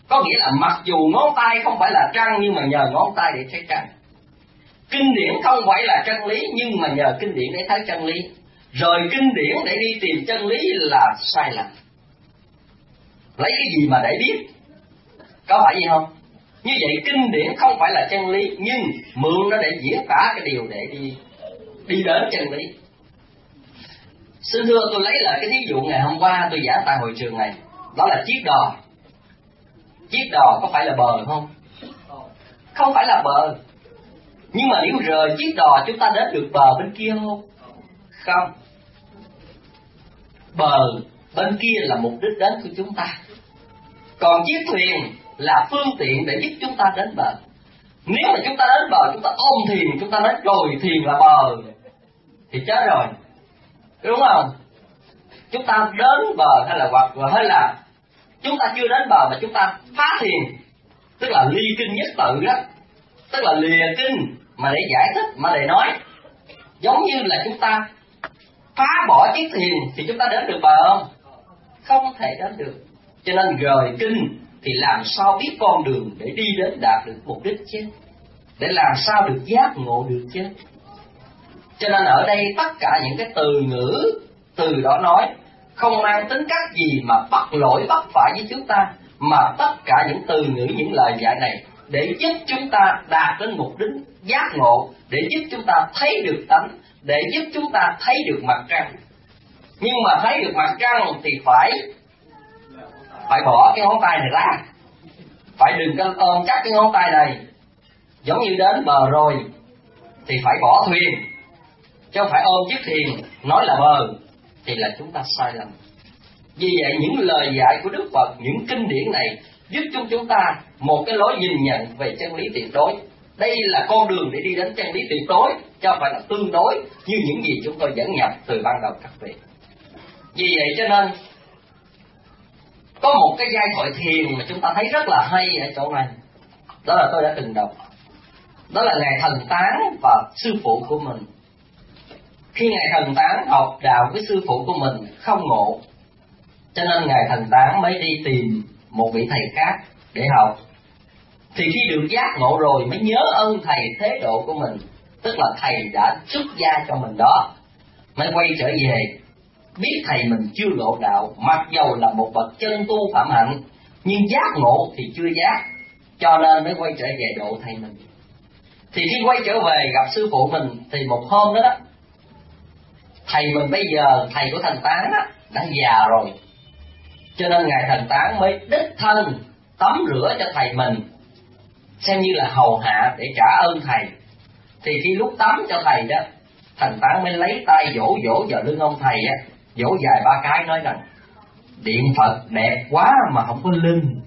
Có nghĩa là mặc dù ngón tay không phải là trăng, nhưng mà nhờ ngón tay để thấy trăng. Kinh điển không phải là chân lý, nhưng mà nhờ kinh điển để thấy chân lý. Rồi kinh điển để đi tìm chân lý là sai lầm. Lấy cái gì mà để biết? Có phải gì không? Như vậy kinh điển không phải là chân lý, nhưng mượn nó để diễn tả cái điều để đi đi đến chân lý. Xin thưa, tôi lấy lại cái thí dụ ngày hôm qua tôi giảng tại hội trường này, đó là chiếc đò. Chiếc đò có phải là bờ không? Không phải là bờ. Nhưng mà nếu rời chiếc đò chúng ta đến được bờ bên kia không? Không. Bờ bên kia là mục đích đến của chúng ta, còn chiếc thuyền là phương tiện để giúp chúng ta đến bờ. Nếu mà chúng ta đến bờ chúng ta ôm thuyền, chúng ta nói rồi thuyền là bờ, thì chết rồi, đúng không? Chúng ta đến bờ hay là hoặc hay là chúng ta chưa đến bờ mà chúng ta phá thuyền, tức là ly kinh nhất tự đó, tức là lìa kinh mà để giải thích, mà để nói. Giống như là chúng ta phá bỏ chiếc thuyền thì chúng ta đến được bờ không? Không thể đến được. Cho nên rời kinh thì làm sao biết con đường để đi đến đạt được mục đích chứ, để làm sao được giác ngộ được chứ. Cho nên ở đây tất cả những cái từ ngữ từ đó nói không mang tính cách gì mà bắt lỗi bắt phải với chúng ta, mà tất cả những từ ngữ, những lời dạy này để giúp chúng ta đạt đến mục đích giác ngộ, để giúp chúng ta thấy được tánh, để giúp chúng ta thấy được mặt trăng. Nhưng mà thấy được mặt trăng thì phải phải bỏ cái ngón tay này ra, phải đừng có ôm chắc cái ngón tay này. Giống như đến bờ rồi thì phải bỏ thuyền, chứ không phải ôm chiếc thuyền nói là bờ, thì là chúng ta sai lầm. Vì vậy những lời dạy của Đức Phật, những kinh điển này giúp chúng chúng ta một cái lối nhìn nhận về chân lý tuyệt đối. Đây là con đường để đi đến chân lý tuyệt đối, chứ không phải là tương đối như những gì chúng tôi dẫn nhập từ ban đầu các vị. Vì vậy cho nên có một cái giai thoại thiền mà chúng ta thấy rất là hay ở chỗ này, đó là tôi đã từng đọc. Đó là Ngài Thần Tán và sư phụ của mình. Khi Ngài Thần Tán học đạo với sư phụ của mình không ngộ, cho nên Ngài Thần Tán mới đi tìm một vị thầy khác để học. Thì khi được giác ngộ rồi mới nhớ ơn thầy thế độ của mình, tức là thầy đã xuất gia cho mình đó, mới quay trở về biết thầy mình chưa ngộ đạo, mặc dầu là một bậc chân tu phạm hạnh, nhưng giác ngộ thì chưa giác, cho nên mới quay trở về độ thầy mình. Thì khi quay trở về gặp sư phụ mình thì một hôm đó, đó thầy mình bây giờ, thầy của Thần Tán đó, đã già rồi, cho nên Ngài Thần Tán mới đích thân tắm rửa cho thầy mình, xem như là hầu hạ để trả ơn thầy. Thì khi lúc tắm cho thầy đó, Thần Tán mới lấy tay vỗ vỗ vào lưng ông thầy á, vỗ dài ba cái nói rằng điện Phật đẹp quá mà không có lưng.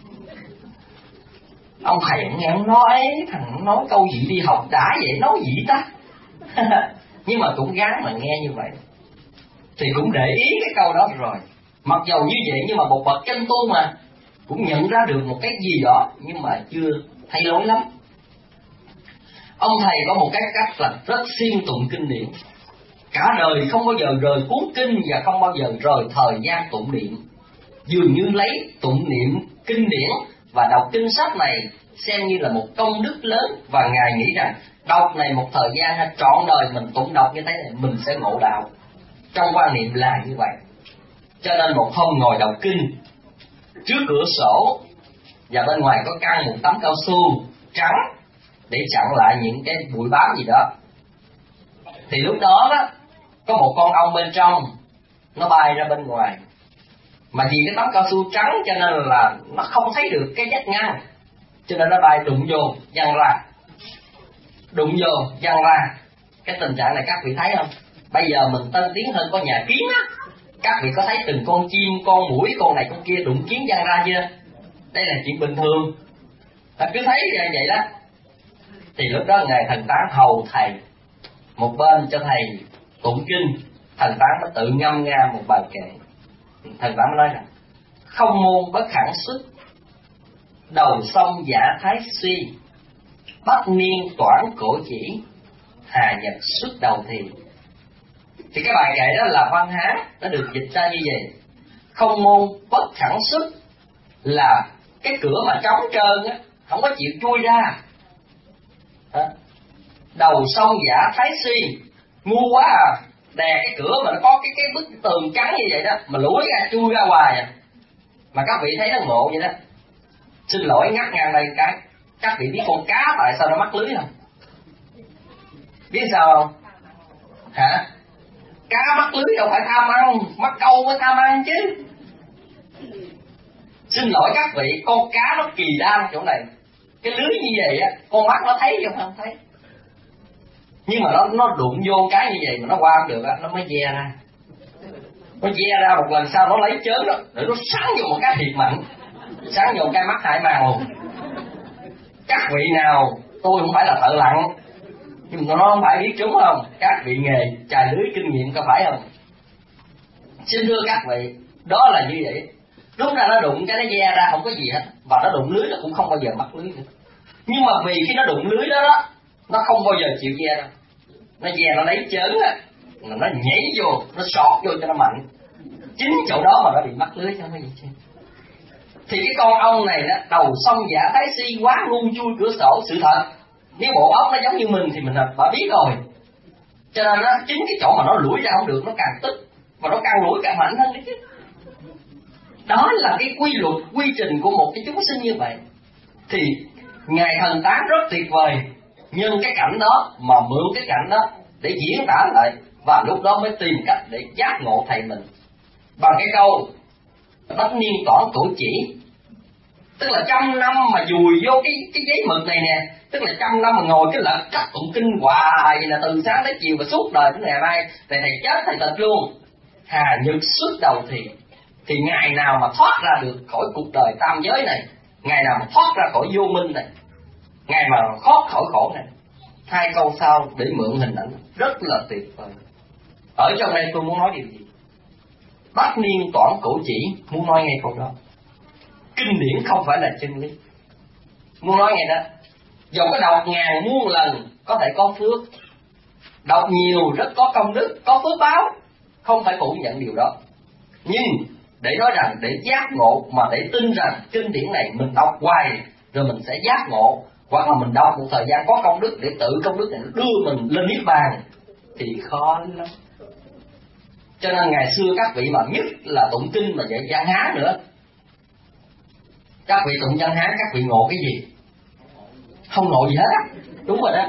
Ông thầy nghe ông nói, thằng nói câu gì đi học đã vậy, nói gì ta. Nhưng mà cũng gắng mà nghe như vậy, thì cũng để ý cái câu đó rồi. Mặc dầu như vậy nhưng mà một bậc chân tu mà cũng nhận ra được một cái gì đó, nhưng mà chưa thấy lối lắm. Ông thầy có một cái cách là rất siêng tụng kinh điển, cả đời không bao giờ rời cuốn kinh và không bao giờ rời thời gian tụng niệm. Dường như lấy tụng niệm kinh điển và đọc kinh sách này xem như là một công đức lớn, và Ngài nghĩ rằng đọc này một thời gian hay trọn đời mình tụng đọc như thế này mình sẽ ngộ đạo. Trong quan niệm là như vậy. Cho nên một hôm ngồi đọc kinh trước cửa sổ, và bên ngoài có căng một tấm cao su trắng để chặn lại những cái bụi bám gì đó. Thì lúc đó đó có một con ong bên trong nó bay ra bên ngoài, mà vì cái tấm cao su trắng cho nên là nó không thấy được cái vách ngăn, cho nên nó bay đụng vô văng ra, đụng vô văng ra. Cái tình trạng này các vị thấy không? Bây giờ mình tân tiến hơn, có nhà kiến á, các vị có thấy từng con chim, con muỗi, con này con kia đụng kiến văng ra chưa? Đây là chuyện bình thường, ta cứ thấy như vậy đó. Thì lúc đó Ngài Thần Tán hầu thầy một bên cho thầy tụng kinh, Thần Tán mới tự ngâm nga một bài kệ. Thần Tán mới nói rằng không môn bất khẳng xuất, đầu sông giả thái suy, bất niên toản cổ chỉ, hà nhập xuất đầu thì. Thì cái bài kệ đó là văn Hán, nó được dịch ra như vậy. Không môn bất khẳng xuất là cái cửa mà trống trơn á, không có chịu chui ra. Đó. Đầu sông giả thái si, ngu quá à, đè cái cửa mà nó có cái cái bức tường trắng như vậy đó, mà lủi ra chui ra hoài à. Mà các vị thấy nó ngộ vậy đó. Xin lỗi ngắt ngang đây cái, các vị biết con cá tại sao nó mắc lưới không? Biết sao không? Hả? Cá mắc lưới đâu phải tham ăn, mắc câu mới tham ăn chứ. Xin lỗi các vị, con cá nó kỳ đa chỗ này. Cái lưới như vậy á, con mắt nó thấy không không thấy. Nhưng mà nó nó đụng vô cái như vậy mà nó qua không được á, nó mới ve ra. Nó ve ra một lần sau nó lấy chớn đó, để nó sắn vô một cái thiệt mạnh, sắn vô cái mắt hải mang luôn. Các vị nào, tôi không phải là thợ lặn, nhưng mà nó không phải biết trúng không? Các vị nghề chài lưới kinh nghiệm có phải không? Xin thưa các vị, đó là như vậy. Đúng ra nó đụng cái nó ve ra không có gì hết, và nó đụng lưới nó cũng không bao giờ mắc lưới nữa. Nhưng mà vì khi nó đụng lưới đó đó, nó không bao giờ chịu ve đâu. Nó ve nó lấy chớn á, nó nhảy vô, nó sọt vô cho nó mạnh. Chính chỗ đó mà nó bị mắc lưới chứ không có gì chứ. Thì cái con ong này đó, đầu sông giả thái si quá ngu chui cửa sổ. Sự thật, nếu bộ óc nó giống như mình thì mình đã biết rồi. Cho nên nó chính cái chỗ mà nó lủi ra không được, nó càng tức, và nó càng lủi càng mạnh hơn đấy chứ. Đó là cái quy luật, quy trình của một cái chúng sinh như vậy. Thì Ngài Thần Tán rất tuyệt vời, nhân cái cảnh đó mà mượn cái cảnh đó để diễn tả lại, và lúc đó mới tìm cách để giác ngộ thầy mình bằng cái câu bách niên toản cổ chỉ. Tức là trăm năm mà dùi vô cái cái giấy mực này nè, tức là trăm năm mà ngồi cái lật cắt tụng kinh hoài là từ sáng tới chiều và suốt đời đến ngày mai, thầy thầy chết thầy tịch luôn. Hà nhật suốt đầu thì thì ngày nào mà thoát ra được khỏi cuộc đời tam giới này, ngày nào mà thoát ra khỏi vô minh này, ngày mà thoát khỏi khổ này. Hai câu sau để mượn hình ảnh rất là tuyệt vời. Ở trong đây tôi muốn nói điều gì? Bách niên toản cổ chỉ, muốn nói ngay câu đó. Kinh điển không phải là chân lý. Muốn nói ngay đó, dầu có đọc ngàn muôn lần có thể có phước, đọc nhiều rất có công đức, có phước báo, không phải phủ nhận điều đó. Nhưng để nói rằng để giác ngộ mà để tin rằng kinh điển này mình đọc hoài rồi mình sẽ giác ngộ, hoặc là mình đọc một thời gian có công đức để tự công đức này đưa mình lên niết bàn thì khó lắm. Cho nên ngày xưa các vị mà nhất là tụng kinh mà dạy Văn Hán nữa, các vị tụng Văn Hán các vị ngộ cái gì? Không ngộ gì hết á. Đúng rồi đó.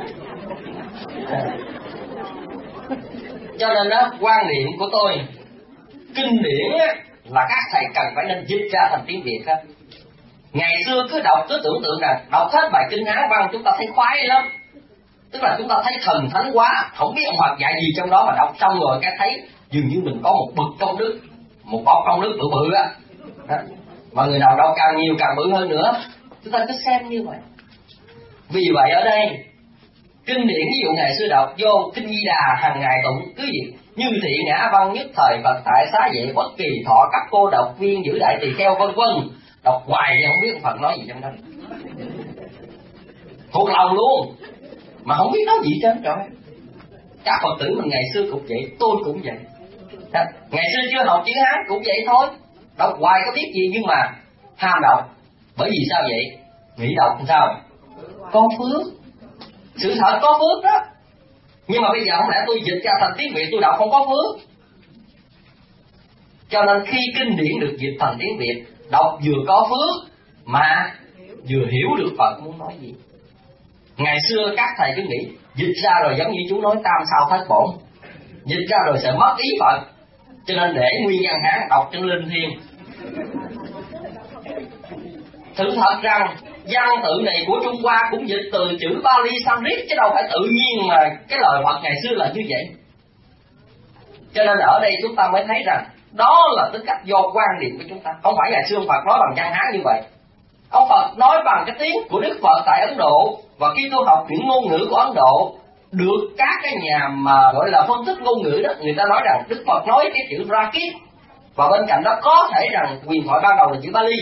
Cho nên đó, quan niệm của tôi, kinh điển á, là các thầy cần phải nên dịch ra thành tiếng Việt á. Ngày xưa cứ đọc, cứ tưởng tượng rằng đọc hết bài kinh Hán văn chúng ta thấy khoái lắm, tức là chúng ta thấy thần thánh quá, không biết ông Phật dạy gì trong đó, mà đọc xong rồi cái thấy dường như mình có một bậc công đức, một bọc công đức bự bự á. Mà người nào đọc càng nhiều càng bự hơn nữa, chúng ta cứ xem như vậy. Vì vậy ở đây kinh điển ví dụ ngày xưa đọc vô kinh Di Đà hàng ngày tụng cứ gì như thị ngã văn nhất thời Phật tại xá vệ bất kỳ thọ các cô độc viên giữ đại tỳ kheo vân vân, đọc hoài nhưng không biết Phật nói gì trong đó, thuộc lòng luôn mà không biết nói gì hết trơn. Trời, các Phật tử mình ngày xưa cũng vậy, tôi cũng vậy. Ngày xưa chưa học chữ Hán cũng vậy thôi, đọc hoài có biết gì nhưng mà ham đọc. Bởi vì sao vậy? Nghĩ đọc làm sao? Có phước. Sự thật có phước đó. Nhưng mà bây giờ không lẽ tôi dịch ra thành tiếng Việt tôi đọc không có phước? Cho nên khi kinh điển được dịch thành tiếng Việt, đọc vừa có phước mà vừa hiểu được Phật muốn nói gì. Ngày xưa các thầy cứ nghĩ dịch ra rồi giống như chú nói tam sao thất bổn, dịch ra rồi sẽ mất ý Phật, cho nên để nguyên Văn Hán đọc trên linh thiêng. Thử thật rằng văn tự này của Trung Hoa cũng dịch từ chữ Pali Sanskrit, chứ đâu phải tự nhiên mà cái lời Phật ngày xưa là như vậy. Cho nên ở đây chúng ta mới thấy rằng đó là tính cách do quan điểm của chúng ta. Không phải ngày xưa ông Phật nói bằng Văn Hán như vậy. Ông Phật nói bằng cái tiếng của Đức Phật tại Ấn Độ, và khi tôi học những ngôn ngữ của Ấn Độ, được các cái nhà mà gọi là phân tích ngôn ngữ đó, người ta nói rằng Đức Phật nói cái chữ Rakit, và bên cạnh đó có thể rằng huyền thoại ban đầu là chữ Pali.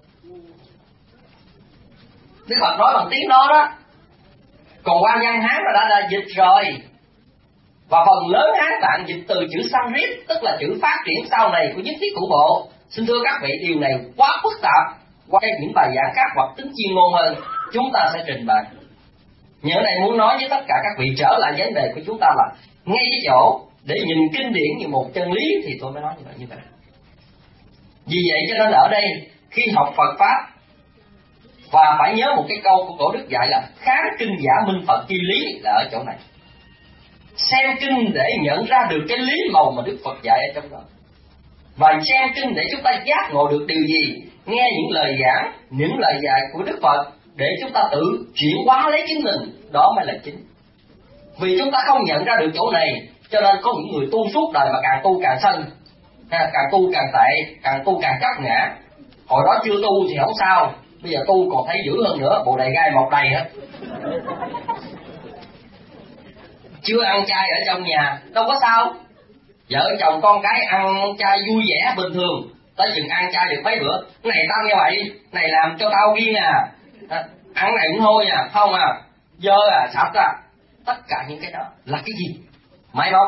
Đức Phật nói bằng tiếng đó đó. Còn qua Văn Hán là đã là dịch rồi, và phần lớn Hán Tạng dịch từ chữ Sanskrit, tức là chữ phát triển sau này của nhất thiết cụ bộ. Xin thưa các vị, điều này quá phức tạp, qua những bài giảng khác hoặc tính chuyên môn hơn, chúng ta sẽ trình bày. Nhớ này muốn nói với tất cả các vị trở lại vấn đề của chúng ta là ngay cái chỗ để nhìn kinh điển như một chân lý thì tôi mới nói như vậy như vậy. Vì vậy cho nên ở đây khi học Phật Pháp và phải nhớ một cái câu của Cổ Đức dạy là kháng kinh giả minh Phật chi lý là ở chỗ này. Xem kinh để nhận ra được cái lý màu mà Đức Phật dạy ở trong đó. Và xem kinh để chúng ta giác ngộ được điều gì, nghe những lời giảng, những lời dạy của Đức Phật để chúng ta tự chuyển hóa lấy chính mình, đó mới là chính. Vì chúng ta không nhận ra được chỗ này, cho nên có những người tu suốt đời mà càng tu càng sân, càng tu càng tệ, càng tu càng chấp ngã. Hồi đó chưa tu thì không sao, bây giờ tu còn thấy dữ hơn nữa, bộ đầy gai mọc đầy hết. Chưa ăn chay ở trong nhà, đâu có sao. Vợ chồng con cái ăn chay vui vẻ bình thường, tới chừng ăn chay được mấy bữa, này tao như vậy, này làm cho tao ghiêng à, ăn này cũng thôi à, không à, dơ à, sạch à. Tất cả những cái đó là cái gì? Máy móc.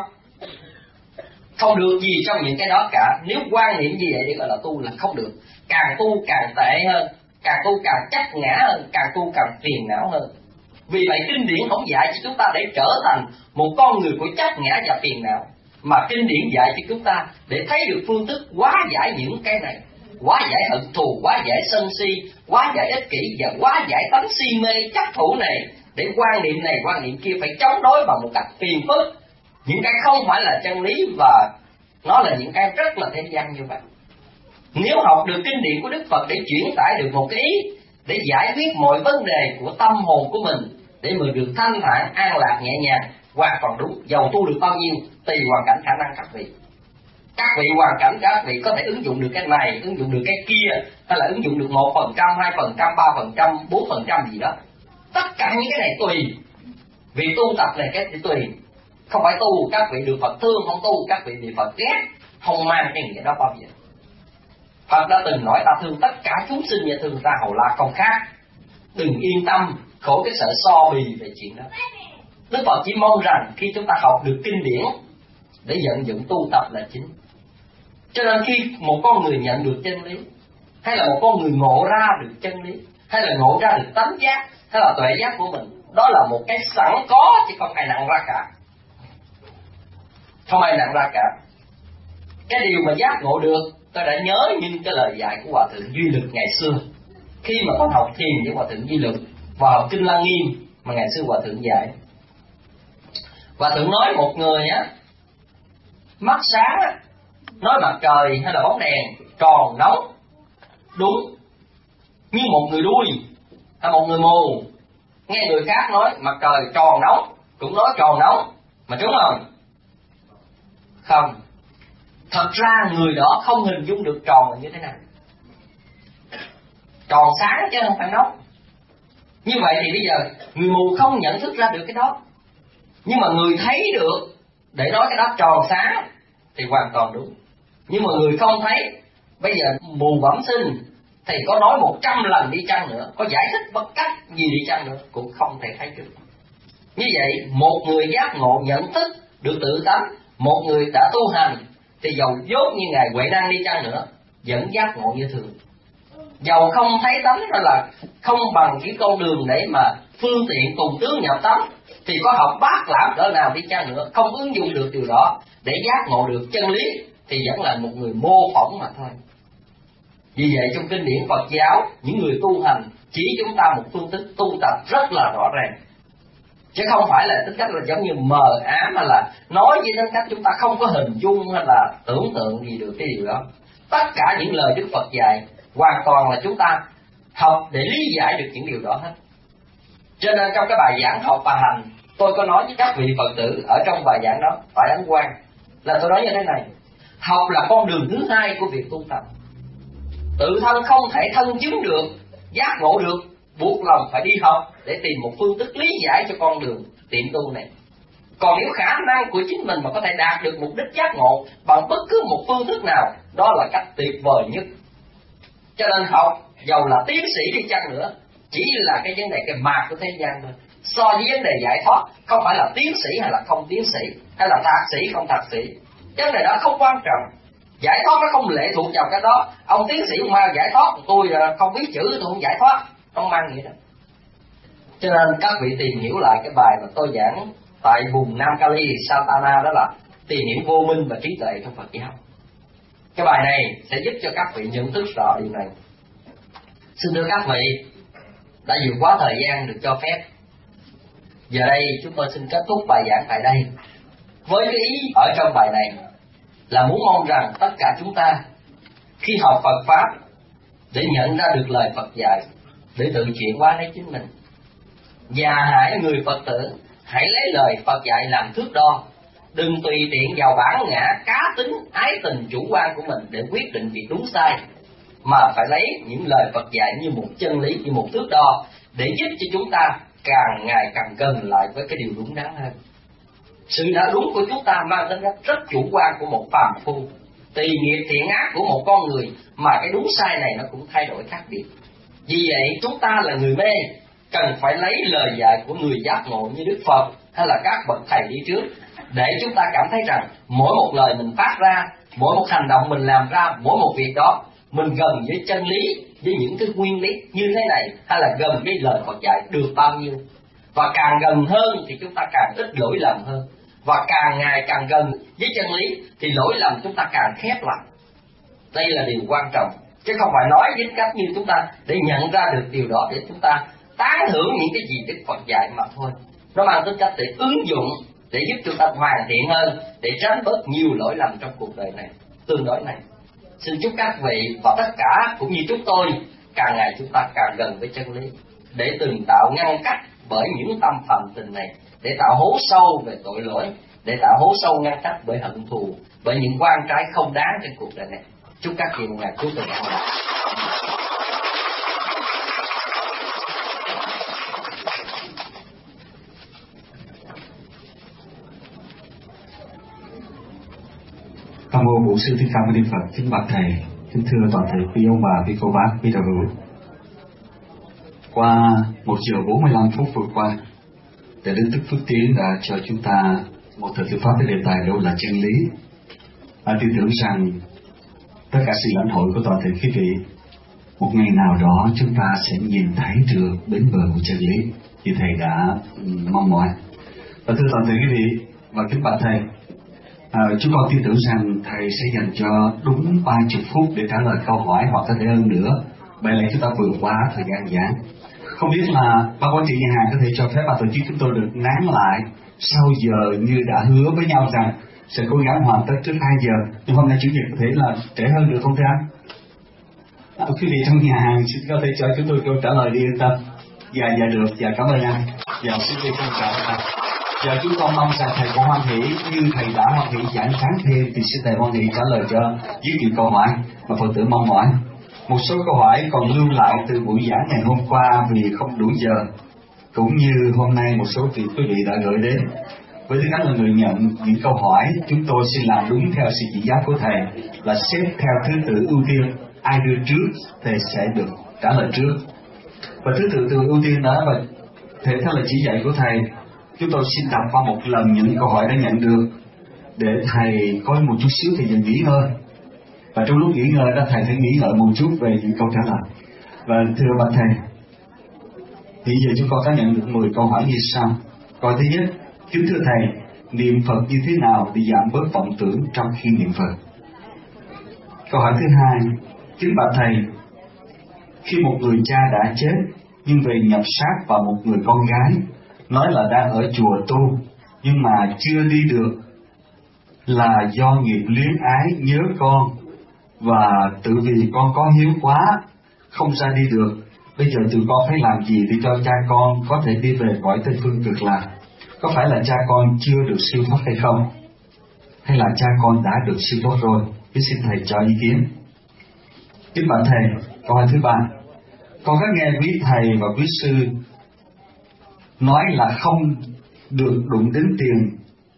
Không được gì trong những cái đó cả. Nếu quan niệm gì vậy để gọi là tu là không được. Càng tu càng tệ hơn, càng tu càng chấp ngã hơn, càng tu càng phiền não hơn. Vì vậy kinh điển không dạy cho chúng ta để trở thành một con người của chấp ngã và phiền não, mà kinh điển dạy cho chúng ta để thấy được phương thức hóa giải những cái này, hóa giải hận thù, hóa giải sân si, hóa giải ích kỷ và hóa giải tánh si mê chấp thủ này, để quan niệm này quan niệm kia phải chống đối bằng một cách phiền phức, những cái không phải là chân lý và nó là những cái rất là thế gian như vậy. Nếu học được kinh điển của Đức Phật để chuyển tải được một cái ý, để giải quyết mọi vấn đề của tâm hồn của mình, để mình được thanh thản, an lạc, nhẹ nhàng, hoàn toàn đúng. Dầu tu được bao nhiêu tùy hoàn cảnh khả năng các vị. Các vị hoàn cảnh các vị có thể ứng dụng được cái này, ứng dụng được cái kia, hay là ứng dụng được một phần trăm, hai phần trăm, ba phần trăm, bốn phần trăm gì đó. Tất cả những cái này tùy. Vì tu tập này cái thì tùy. Không phải tu các vị được Phật thương, không tu các vị bị Phật ghét, không mang cái nghĩa đó bao giờ. Phật đã từng nói ta thương tất cả chúng sinh và thương ta hầu la không khác. Đừng yên tâm khổ cái sợ so bì về chuyện đó. Đức Phật chỉ mong rằng khi chúng ta học được kinh điển để vận dụng tu tập là chính. Cho nên khi một con người nhận được chân lý, hay là một con người ngộ ra được chân lý, hay là ngộ ra được tánh giác, hay là tuệ giác của mình, đó là một cái sẵn có chứ không ai nặng ra cả. Không ai nặng ra cả. Cái điều mà giác ngộ được, tôi đã nhớ những cái lời dạy của Hòa Thượng Duy Lực ngày xưa. Khi mà con học thiền với Hòa Thượng Duy Lực và học Kinh Lăng Nghiêm mà ngày xưa Hòa Thượng dạy, Hòa Thượng nói một người á, mắt sáng á, nói mặt trời hay là bóng đèn tròn nóng đúng, như một người đuôi hay một người mù. Nghe người khác nói mặt trời tròn nóng cũng nói tròn nóng, mà trúng không? Không. Thật ra người đó không hình dung được tròn là như thế nào. Tròn sáng chứ không phải nóng. Như vậy thì bây giờ người mù không nhận thức ra được cái đó, nhưng mà người thấy được để nói cái đó tròn sáng thì hoàn toàn đúng. Nhưng mà người không thấy, bây giờ mù bẩm sinh thì có nói một trăm lần đi chăng nữa, có giải thích bất cách gì đi chăng nữa cũng không thể thấy được. Như vậy một người giác ngộ nhận thức được tự tánh, một người đã tu hành thì dầu dốt như ngài Huệ Năng đi chăng nữa vẫn giác ngộ như thường. Dầu không thấy tánh hay là không bằng cái con đường để mà phương tiện cùng tướng nhập tánh, thì có học bát lãm cỡ nào đi chăng nữa, không ứng dụng được điều đó để giác ngộ được chân lý thì vẫn là một người mô phỏng mà thôi. Vì vậy trong kinh điển Phật giáo, những người tu hành chỉ chúng ta một phương thức tu tập rất là rõ ràng, chứ không phải là tính cách là giống như mờ ám, hay là nói với tính cách chúng ta không có hình dung hay là tưởng tượng gì được cái điều đó. Tất cả những lời Đức Phật dạy hoàn toàn là chúng ta học để lý giải được những điều đó hết. Cho nên trong cái bài giảng học và hành, tôi có nói với các vị Phật tử ở trong bài giảng đó phải ấn quan là tôi nói như thế này: học là con đường thứ hai của việc tu tập. Tự thân không thể thân chứng được, giác ngộ được, buộc lòng phải đi học để tìm một phương thức lý giải cho con đường tiệm tu này. Còn nếu khả năng của chính mình mà có thể đạt được mục đích giác ngộ bằng bất cứ một phương thức nào, đó là cách tuyệt vời nhất. Cho nên học, dầu là tiến sĩ đi chăng nữa, chỉ là cái vấn đề cái mạt của thế gian thôi. So với vấn đề giải thoát, không phải là tiến sĩ hay là không tiến sĩ, hay là thạc sĩ không thạc sĩ. Vấn đề đó không quan trọng. Giải thoát nó không lệ thuộc vào cái đó. Ông tiến sĩ ông Mao giải thoát, tôi không biết chữ tôi không giải thoát, không mang nghĩa đó. Cho nên các vị tìm hiểu lại cái bài mà tôi giảng tại vùng Nam Cali, Santana, đó là tìm hiểu vô minh và trí tuệ trong Phật giáo. Cái bài này sẽ giúp cho các vị nhận thức rõ điều này. Xin thưa các vị, đã vượt quá thời gian được cho phép. Giờ đây chúng tôi xin kết thúc bài giảng tại đây. Với cái ý ở trong bài này là muốn mong rằng tất cả chúng ta khi học Phật Pháp để nhận ra được lời Phật dạy, để tự chuyển hóa lấy chính mình. Và hãy người Phật tử hãy lấy lời Phật dạy làm thước đo. Đừng tùy tiện vào bản ngã, cá tính, ái tình, chủ quan của mình để quyết định việc đúng sai, mà phải lấy những lời Phật dạy như một chân lý, như một thước đo, để giúp cho chúng ta càng ngày càng gần lại với cái điều đúng đắn hơn. Sự đã đúng của chúng ta mang tính rất, rất chủ quan của một phàm phu, tùy nghiệp thiện ác của một con người, mà cái đúng sai này nó cũng thay đổi khác biệt. Vì vậy chúng ta là người mê, cần phải lấy lời dạy của người giác ngộ như Đức Phật hay là các bậc thầy đi trước, để chúng ta cảm thấy rằng mỗi một lời mình phát ra, mỗi một hành động mình làm ra, mỗi một việc đó mình gần với chân lý, với những cái nguyên lý như thế này, hay là gần với lời Phật dạy được bao nhiêu. Và càng gần hơn thì chúng ta càng ít lỗi lầm hơn, và càng ngày càng gần với chân lý thì lỗi lầm chúng ta càng khép lại. Đây là điều quan trọng, chứ không phải nói với cách như chúng ta để nhận ra được điều đó để chúng ta tán thưởng những cái gì Đức Phật dạy mà thôi. Nó mang tính cách để ứng dụng, để giúp chúng ta hoàn thiện hơn, để tránh bớt nhiều lỗi lầm trong cuộc đời này tương đối này. Xin chúc các vị và tất cả cũng như chúng tôi càng ngày chúng ta càng gần với chân lý, để từng tạo ngăn cách bởi những tâm phạm tình này, để tạo hố sâu về tội lỗi, để tạo hố sâu ngăn cách bởi hận thù, bởi những quan trái không đáng trên cuộc đời này. Chúc các vị một ngày cuối tuần an lành. Nam mô Bổn Sư Thích Ca Mâu Ni Phật. Kính bạch thầy, kính thưa toàn thể quý ông bà, quý cô bác, quý đạo hữu. Qua một giờ bốn mươi lăm phút vừa qua, Đại Đức Thích Phước Tiến đã cho chúng ta một thời thuyết pháp về đề tài đâu là chân lý. À, tin tưởng rằng tất cả sự lãnh hội của toàn thể quý vị, một ngày nào đó chúng ta sẽ nhìn thấy được bến bờ của chân lý như thầy đã um, mong mỏi. Và thưa toàn thể quý vị và kính bạch thầy, à, chúng con tin tưởng rằng thầy sẽ dành cho đúng ba mươi phút để trả lời câu hỏi hoặc có thể hơn nữa. Vậy là chúng ta vượt qua thời gian giảng. Không biết là ban quản trị nhà hàng có thể cho phép ban tổ chức chúng tôi được nán lại sau giờ như đã hứa với nhau rằng sẽ cố gắng hoàn tất trước hai giờ. Nhưng hôm nay chủ nhật có thể là trễ hơn được không thưa anh? À, quý vị trong nhà hàng xin có thể cho chúng tôi câu trả lời đi, yên tâm. Dạ, dạ được, dạ cảm ơn anh. Dạ xin đi không cảm ơn anh. Dạ chúng con mong rằng thầy có hoan hỷ như thầy đã hoan hỷ giảng sáng thêm thì xin thầy hoan hỷ trả lời cho dưới nhiều câu hỏi mà Phật tử mong mỏi. Một số câu hỏi còn lưu lại từ buổi giảng ngày hôm qua vì không đủ giờ, cũng như hôm nay một số vị quý vị đã gửi đến. Với tư cách là người nhận những câu hỏi, chúng tôi xin làm đúng theo sự chỉ giáo của thầy là xếp theo thứ tự ưu tiên. Ai đưa trước, thầy sẽ được trả lời trước. Và thứ tự từ ưu tiên đó và thể theo là chỉ dạy của thầy, chúng tôi xin đọc qua một lần những câu hỏi đã nhận được để thầy có một chút xíu thì dần nghỉ ngơi. Và trong lúc nghỉ ngơi đó thầy phải nghĩ ngợi một chút về những câu trả lời. Và thưa bạch thầy, hiện giờ chúng con đã nhận được mười câu hỏi như sau. Câu thứ nhất, kính thưa thầy, niệm Phật như thế nào để giảm bớt vọng tưởng trong khi niệm Phật? Câu hỏi thứ hai, kính bạch thầy, khi một người cha đã chết nhưng về nhập xác vào một người con gái, nói là đang ở chùa tu nhưng mà chưa đi được, là do nghiệp luyến ái nhớ con và tự vì con có hiếu quá không ra đi được. Bây giờ tụi con phải làm gì để cho cha con có thể đi về cõi Tây Phương Cực Lạc? Có phải là cha con chưa được siêu thoát hay không? Hay là cha con đã được siêu thoát rồi? Kính xin thầy cho ý kiến. Kính bạch thầy, câu hỏi thứ ba, con có nghe quý thầy và quý sư nói là không được đụng đến tiền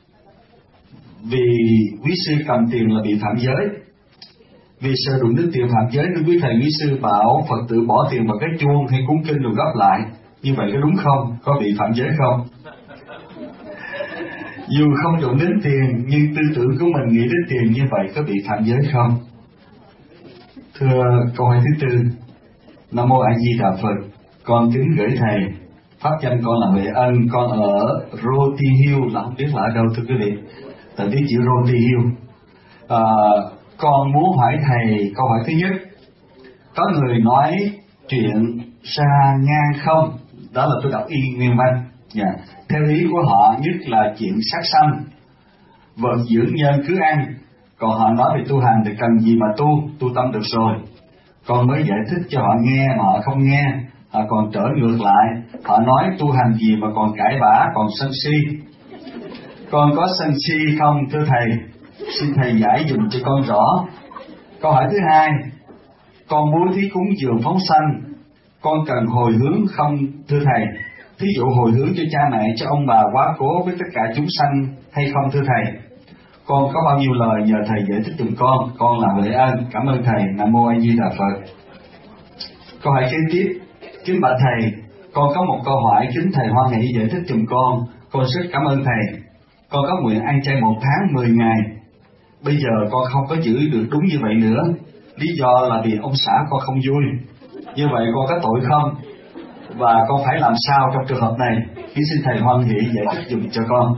vì quý sư cầm tiền là bị phạm giới. Vì sợ đụng đến tiền phạm giới nên quý thầy quý sư bảo Phật tử bỏ tiền vào cái chuông hay cúng kinh rồi gấp lại. Như vậy có đúng không? Có bị phạm giới không? Dù không đụng đến tiền, nhưng tư tưởng của mình nghĩ đến tiền như vậy có bị phạm giới không? Thưa câu hỏi thứ tư. Nam mô A Di Đà Phật. Con kính gửi thầy. Pháp danh con là Huệ Ân. Con ở Roti Hill, là không biết là ở đâu thưa quý vị. Tại biết chữ Roti Hill. À, con muốn hỏi thầy câu hỏi thứ nhất. Có người nói chuyện xa ngang không? Đó là tôi đọc y nguyên văn. Yeah. Theo ý của họ nhất là chuyện sát sanh, vật dưỡng nhân cứ ăn. Còn họ nói về tu hành thì cần gì mà tu, tu tâm được rồi. Con mới giải thích cho họ nghe mà họ không nghe. Họ còn trở ngược lại. Họ nói tu hành gì mà còn cãi vã, còn sân si. Con có sân si không thưa thầy? Xin thầy giải dùm cho con rõ. Câu hỏi thứ hai. Con bố thí cúng dường phóng sanh, con cần hồi hướng không thưa thầy? Thí dụ hồi hướng cho cha mẹ, cho ông bà quá cố với tất cả chúng sanh hay không thưa thầy? Con có bao nhiêu lời nhờ thầy giải thích dùm con. Con là Huệ Ân. Cảm ơn thầy. Nam mô A Di Đà Phật. Câu hỏi kế tiếp. Kính bạch thầy, con có một câu hỏi kính thầy hoan hỷ giải thích dùm con. Con rất cảm ơn thầy. Con có nguyện ăn chay một tháng mười ngày. Bây giờ con không có giữ được đúng như vậy nữa. Lý do là vì ông xã con không vui. Như vậy con có tội không? Và con phải làm sao trong trường hợp này? Kính xin thầy hoan hỷ giải thích dùm cho con.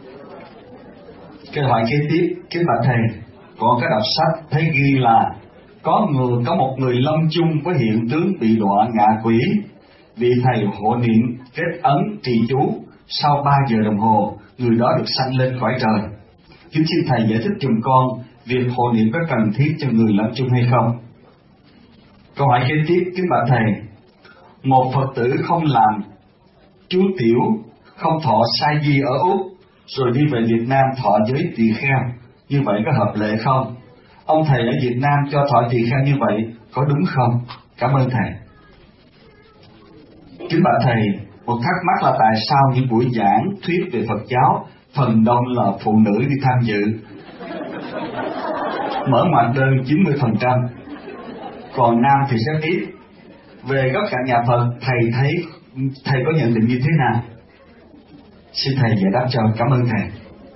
Câu hỏi kế tiếp. Kính bạch thầy, con có đọc sách thấy ghi là có người có một người lâm chung với hiện tướng bị đọa ngạ quỷ. Vị thầy hộ niệm kết ấn trì chú, sau ba giờ đồng hồ người đó được sanh lên cõi trời. Kính xin thầy giải thích dùm con việc hộ niệm có cần thiết cho người lâm chung hay không? Câu hỏi kế tiếp. Kính bạch thầy, một Phật tử không làm chú tiểu, không thọ sai di ở Úc, rồi đi về Việt Nam thọ giới tỳ kheo, như vậy có hợp lệ không? Ông thầy ở Việt Nam cho thọ tỳ kheo như vậy có đúng không? Cảm ơn thầy. Kính bạch thầy, một thắc mắc là tại sao những buổi giảng thuyết về Phật giáo phần đông là phụ nữ đi tham dự, mở ngoặc đơn chín mươi phần trăm, còn nam thì rất ít. Về góc cạnh nhà Phật, thầy thấy thầy có nhận định như thế nào? Xin thầy giải đáp cho. Cảm ơn thầy.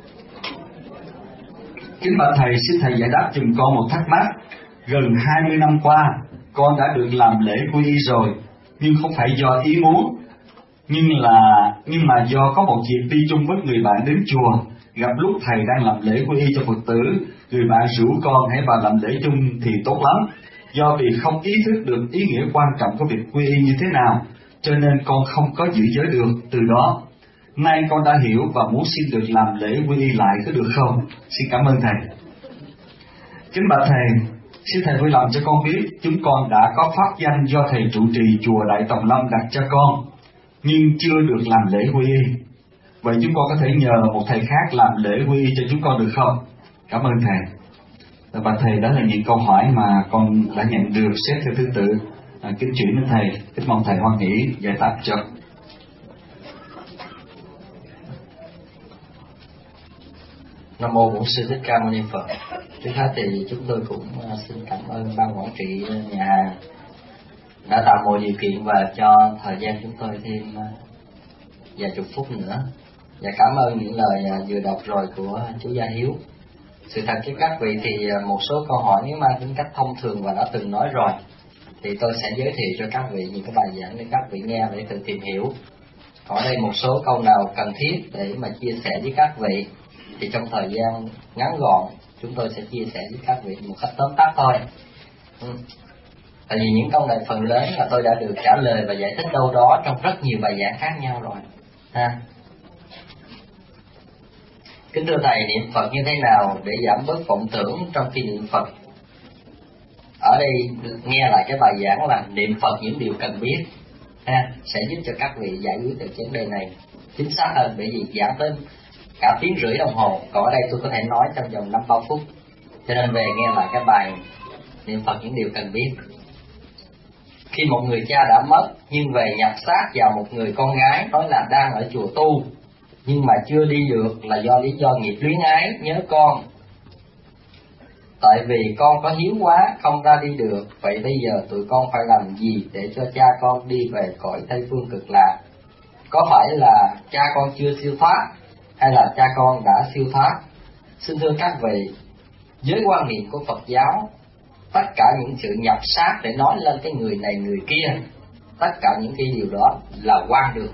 Kính bạch thầy, xin thầy giải đáp giùm con một thắc mắc. Gần hai mươi năm qua, con đã được làm lễ quy y rồi, nhưng không phải do ý muốn, nhưng là nhưng mà do có một dịp đi chung với người bạn đến chùa, gặp lúc thầy đang làm lễ quy y cho Phật tử, người bạn rủ con hãy vào làm lễ chung thì tốt lắm. Do vì không ý thức được ý nghĩa quan trọng của việc quy y như thế nào, cho nên con không có giữ giới được. Từ đó, nay con đã hiểu và muốn xin được làm lễ quy y lại, có được không? Xin cảm ơn thầy. Kính bạch thầy, xin thầy vui lòng cho con biết, chúng con đã có pháp danh do thầy trụ trì chùa Đại Tòng Lâm đặt cho con, nhưng chưa được làm lễ quy y. Vậy chúng con có thể nhờ một thầy khác làm lễ quy y cho chúng con được không? Cảm ơn thầy. Và thầy, đó là những câu hỏi mà con đã nhận được xếp theo thứ tự. À, kính chuyển đến thầy, kính mong thầy hoan hỷ giải答cho. Nam mô Bổn Sư Thích Ca Mâu Ni Phật. Trước hết thì chúng tôi cũng xin cảm ơn ban quản trị nhà hàng đã tạo mọi điều kiện và cho thời gian chúng tôi thêm vài chục phút nữa. Và cảm ơn những lời vừa đọc rồi của chú Gia Hiếu. Sự thật với các vị thì một số câu hỏi nếu mang tính cách thông thường và đã từng nói rồi, thì tôi sẽ giới thiệu cho các vị những cái bài giảng để các vị nghe để tự tìm hiểu. Ở đây một số câu nào cần thiết để mà chia sẻ với các vị, thì trong thời gian ngắn gọn chúng tôi sẽ chia sẻ với các vị một cách tóm tắt thôi. Ừ. Tại vì những câu này phần lớn là tôi đã được trả lời và giải thích đâu đó trong rất nhiều bài giảng khác nhau rồi. Ha. Kính thưa thầy, niệm Phật như thế nào để giảm bớt vọng tưởng trong khi niệm Phật? Ở đây nghe lại cái bài giảng là niệm Phật những điều cần biết, ha, sẽ giúp cho các vị giải quyết được vấn đề này chính xác hơn, bởi vì giảng tới cả tiếng rưỡi đồng hồ, còn ở đây tôi có thể nói trong vòng năm ba phút, cho nên về nghe lại cái bài niệm Phật những điều cần biết. Khi một người cha đã mất nhưng về nhập xác vào một người con gái nói là đang ở chùa tu, nhưng mà chưa đi được là do lý do nghiệp luyến ái nhớ con. Tại vì con có hiếu quá không ra đi được, vậy bây giờ tụi con phải làm gì để cho cha con đi về cõi Tây Phương Cực Lạc? Có phải là cha con chưa siêu thoát, hay là cha con đã siêu thoát. Xin thưa các vị, với quan niệm của Phật giáo, tất cả những sự nhập xác để nói lên cái người này người kia, tất cả những cái điều đó là hoang đường.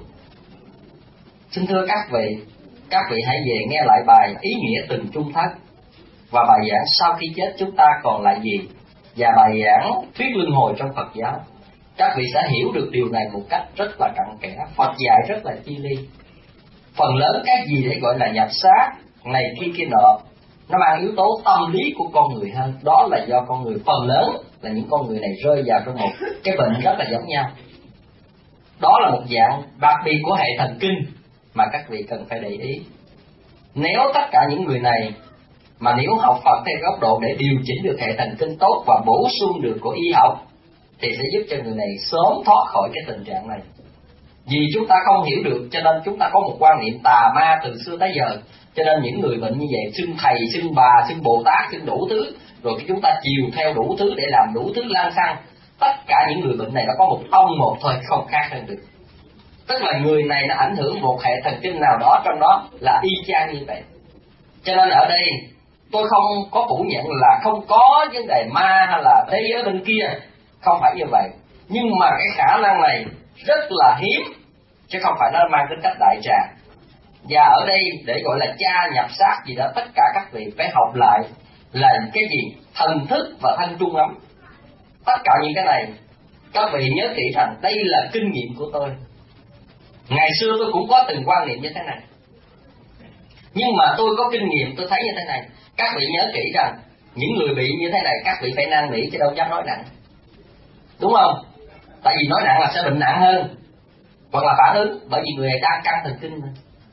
Xin thưa các vị, các vị hãy về nghe lại bài Ý nghĩa tình chung thất và bài giảng Sau khi chết chúng ta còn lại gì, và bài giảng Thuyết luân hồi trong Phật giáo. Các vị sẽ hiểu được điều này một cách rất là cặn kẽ. Phật dạy rất là chi ly. Phần lớn cái gì để gọi là nhập xác này kia kia nọ, nó mang yếu tố tâm lý của con người hơn. Đó là do con người, phần lớn là những con người này rơi vào trong một cái bệnh rất là giống nhau. Đó là một dạng đặc biệt của hệ thần kinh mà các vị cần phải để ý. Nếu tất cả những người này mà nếu học Phật theo góc độ để điều chỉnh được hệ thần kinh tốt và bổ sung được của y học, thì sẽ giúp cho người này sớm thoát khỏi cái tình trạng này. Vì chúng ta không hiểu được, cho nên chúng ta có một quan niệm tà ma từ xưa tới giờ. Cho nên những người bệnh như vậy xưng thầy, xưng bà, xưng Bồ Tát, xưng đủ thứ, rồi cái chúng ta chiều theo đủ thứ để làm đủ thứ lang xăng. Tất cả những người bệnh này nó có một ông một thôi, không khác hơn được. Tức là người này nó ảnh hưởng một hệ thần kinh nào đó, trong đó là y chang như vậy. Cho nên ở đây tôi không có phủ nhận là không có vấn đề ma hay là thế giới bên kia, không phải như vậy. Nhưng mà cái khả năng này rất là hiếm, chứ không phải nó mang tính cách đại trà. Và ở đây để gọi là cha nhập xác gì đó, tất cả các vị phải học lại là cái gì? Thần thức và thân trung ấm. Tất cả những cái này các vị nhớ kỹ rằng đây là kinh nghiệm của tôi. Ngày xưa tôi cũng có từng quan niệm như thế này, nhưng mà tôi có kinh nghiệm, tôi thấy như thế này. Các vị nhớ kỹ rằng những người bị như thế này các vị phải năn nỉ chứ đâu dám nói nặng, đúng không? Tại vì nói nặng là sẽ bệnh nặng hơn, hoặc là phản ứng, bởi vì người này đang căng thần kinh.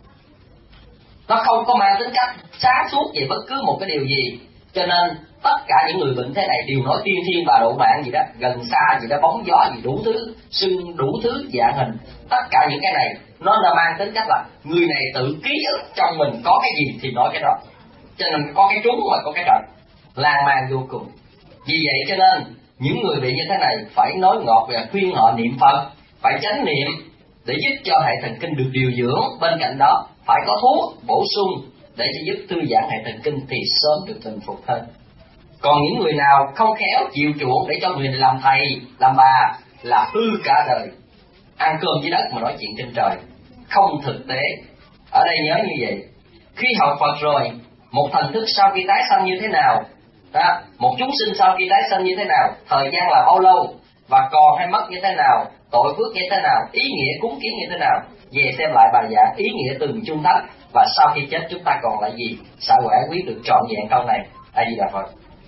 Nó không có mang tính cách sáng suốt về bất cứ một cái điều gì. Cho nên tất cả những người bệnh thế này đều nói tiên thiên bà độ mạng gì đó, gần xa gì đó, bóng gió gì đủ thứ, sưng đủ thứ dạng hình. Tất cả những cái này nó là mang tính cách là người này tự ký ức trong mình có cái gì thì nói cái đó. Cho nên có cái trúng và có cái trật, lan man vô cùng. Vì vậy cho nên những người bị như thế này phải nói ngọt và khuyên họ niệm Phật, phải chánh niệm để giúp cho hệ thần kinh được điều dưỡng. Bên cạnh đó phải có thuốc bổ sung để cho giúp thư giãn hệ thần kinh thì sớm được bình phục hơn. Còn những người nào không khéo chịu chuộng để cho người này làm thầy, làm bà là hư cả đời, ăn cơm dưới đất mà nói chuyện trên trời, không thực tế. Ở đây nhớ như vậy, khi học Phật rồi, một thần thức sau khi tái sanh như thế nào, đó, một chúng sinh sau khi tái sanh như thế nào, thời gian là bao lâu, và còn hay mất như thế nào, tội phước như thế nào, ý nghĩa cúng kiến như thế nào, về xem lại bài giảng ý nghĩa từng chung thất và sau khi chết chúng ta còn lại gì, sẽ giải quyết được trọn vẹn câu này. A Di Đà Phật.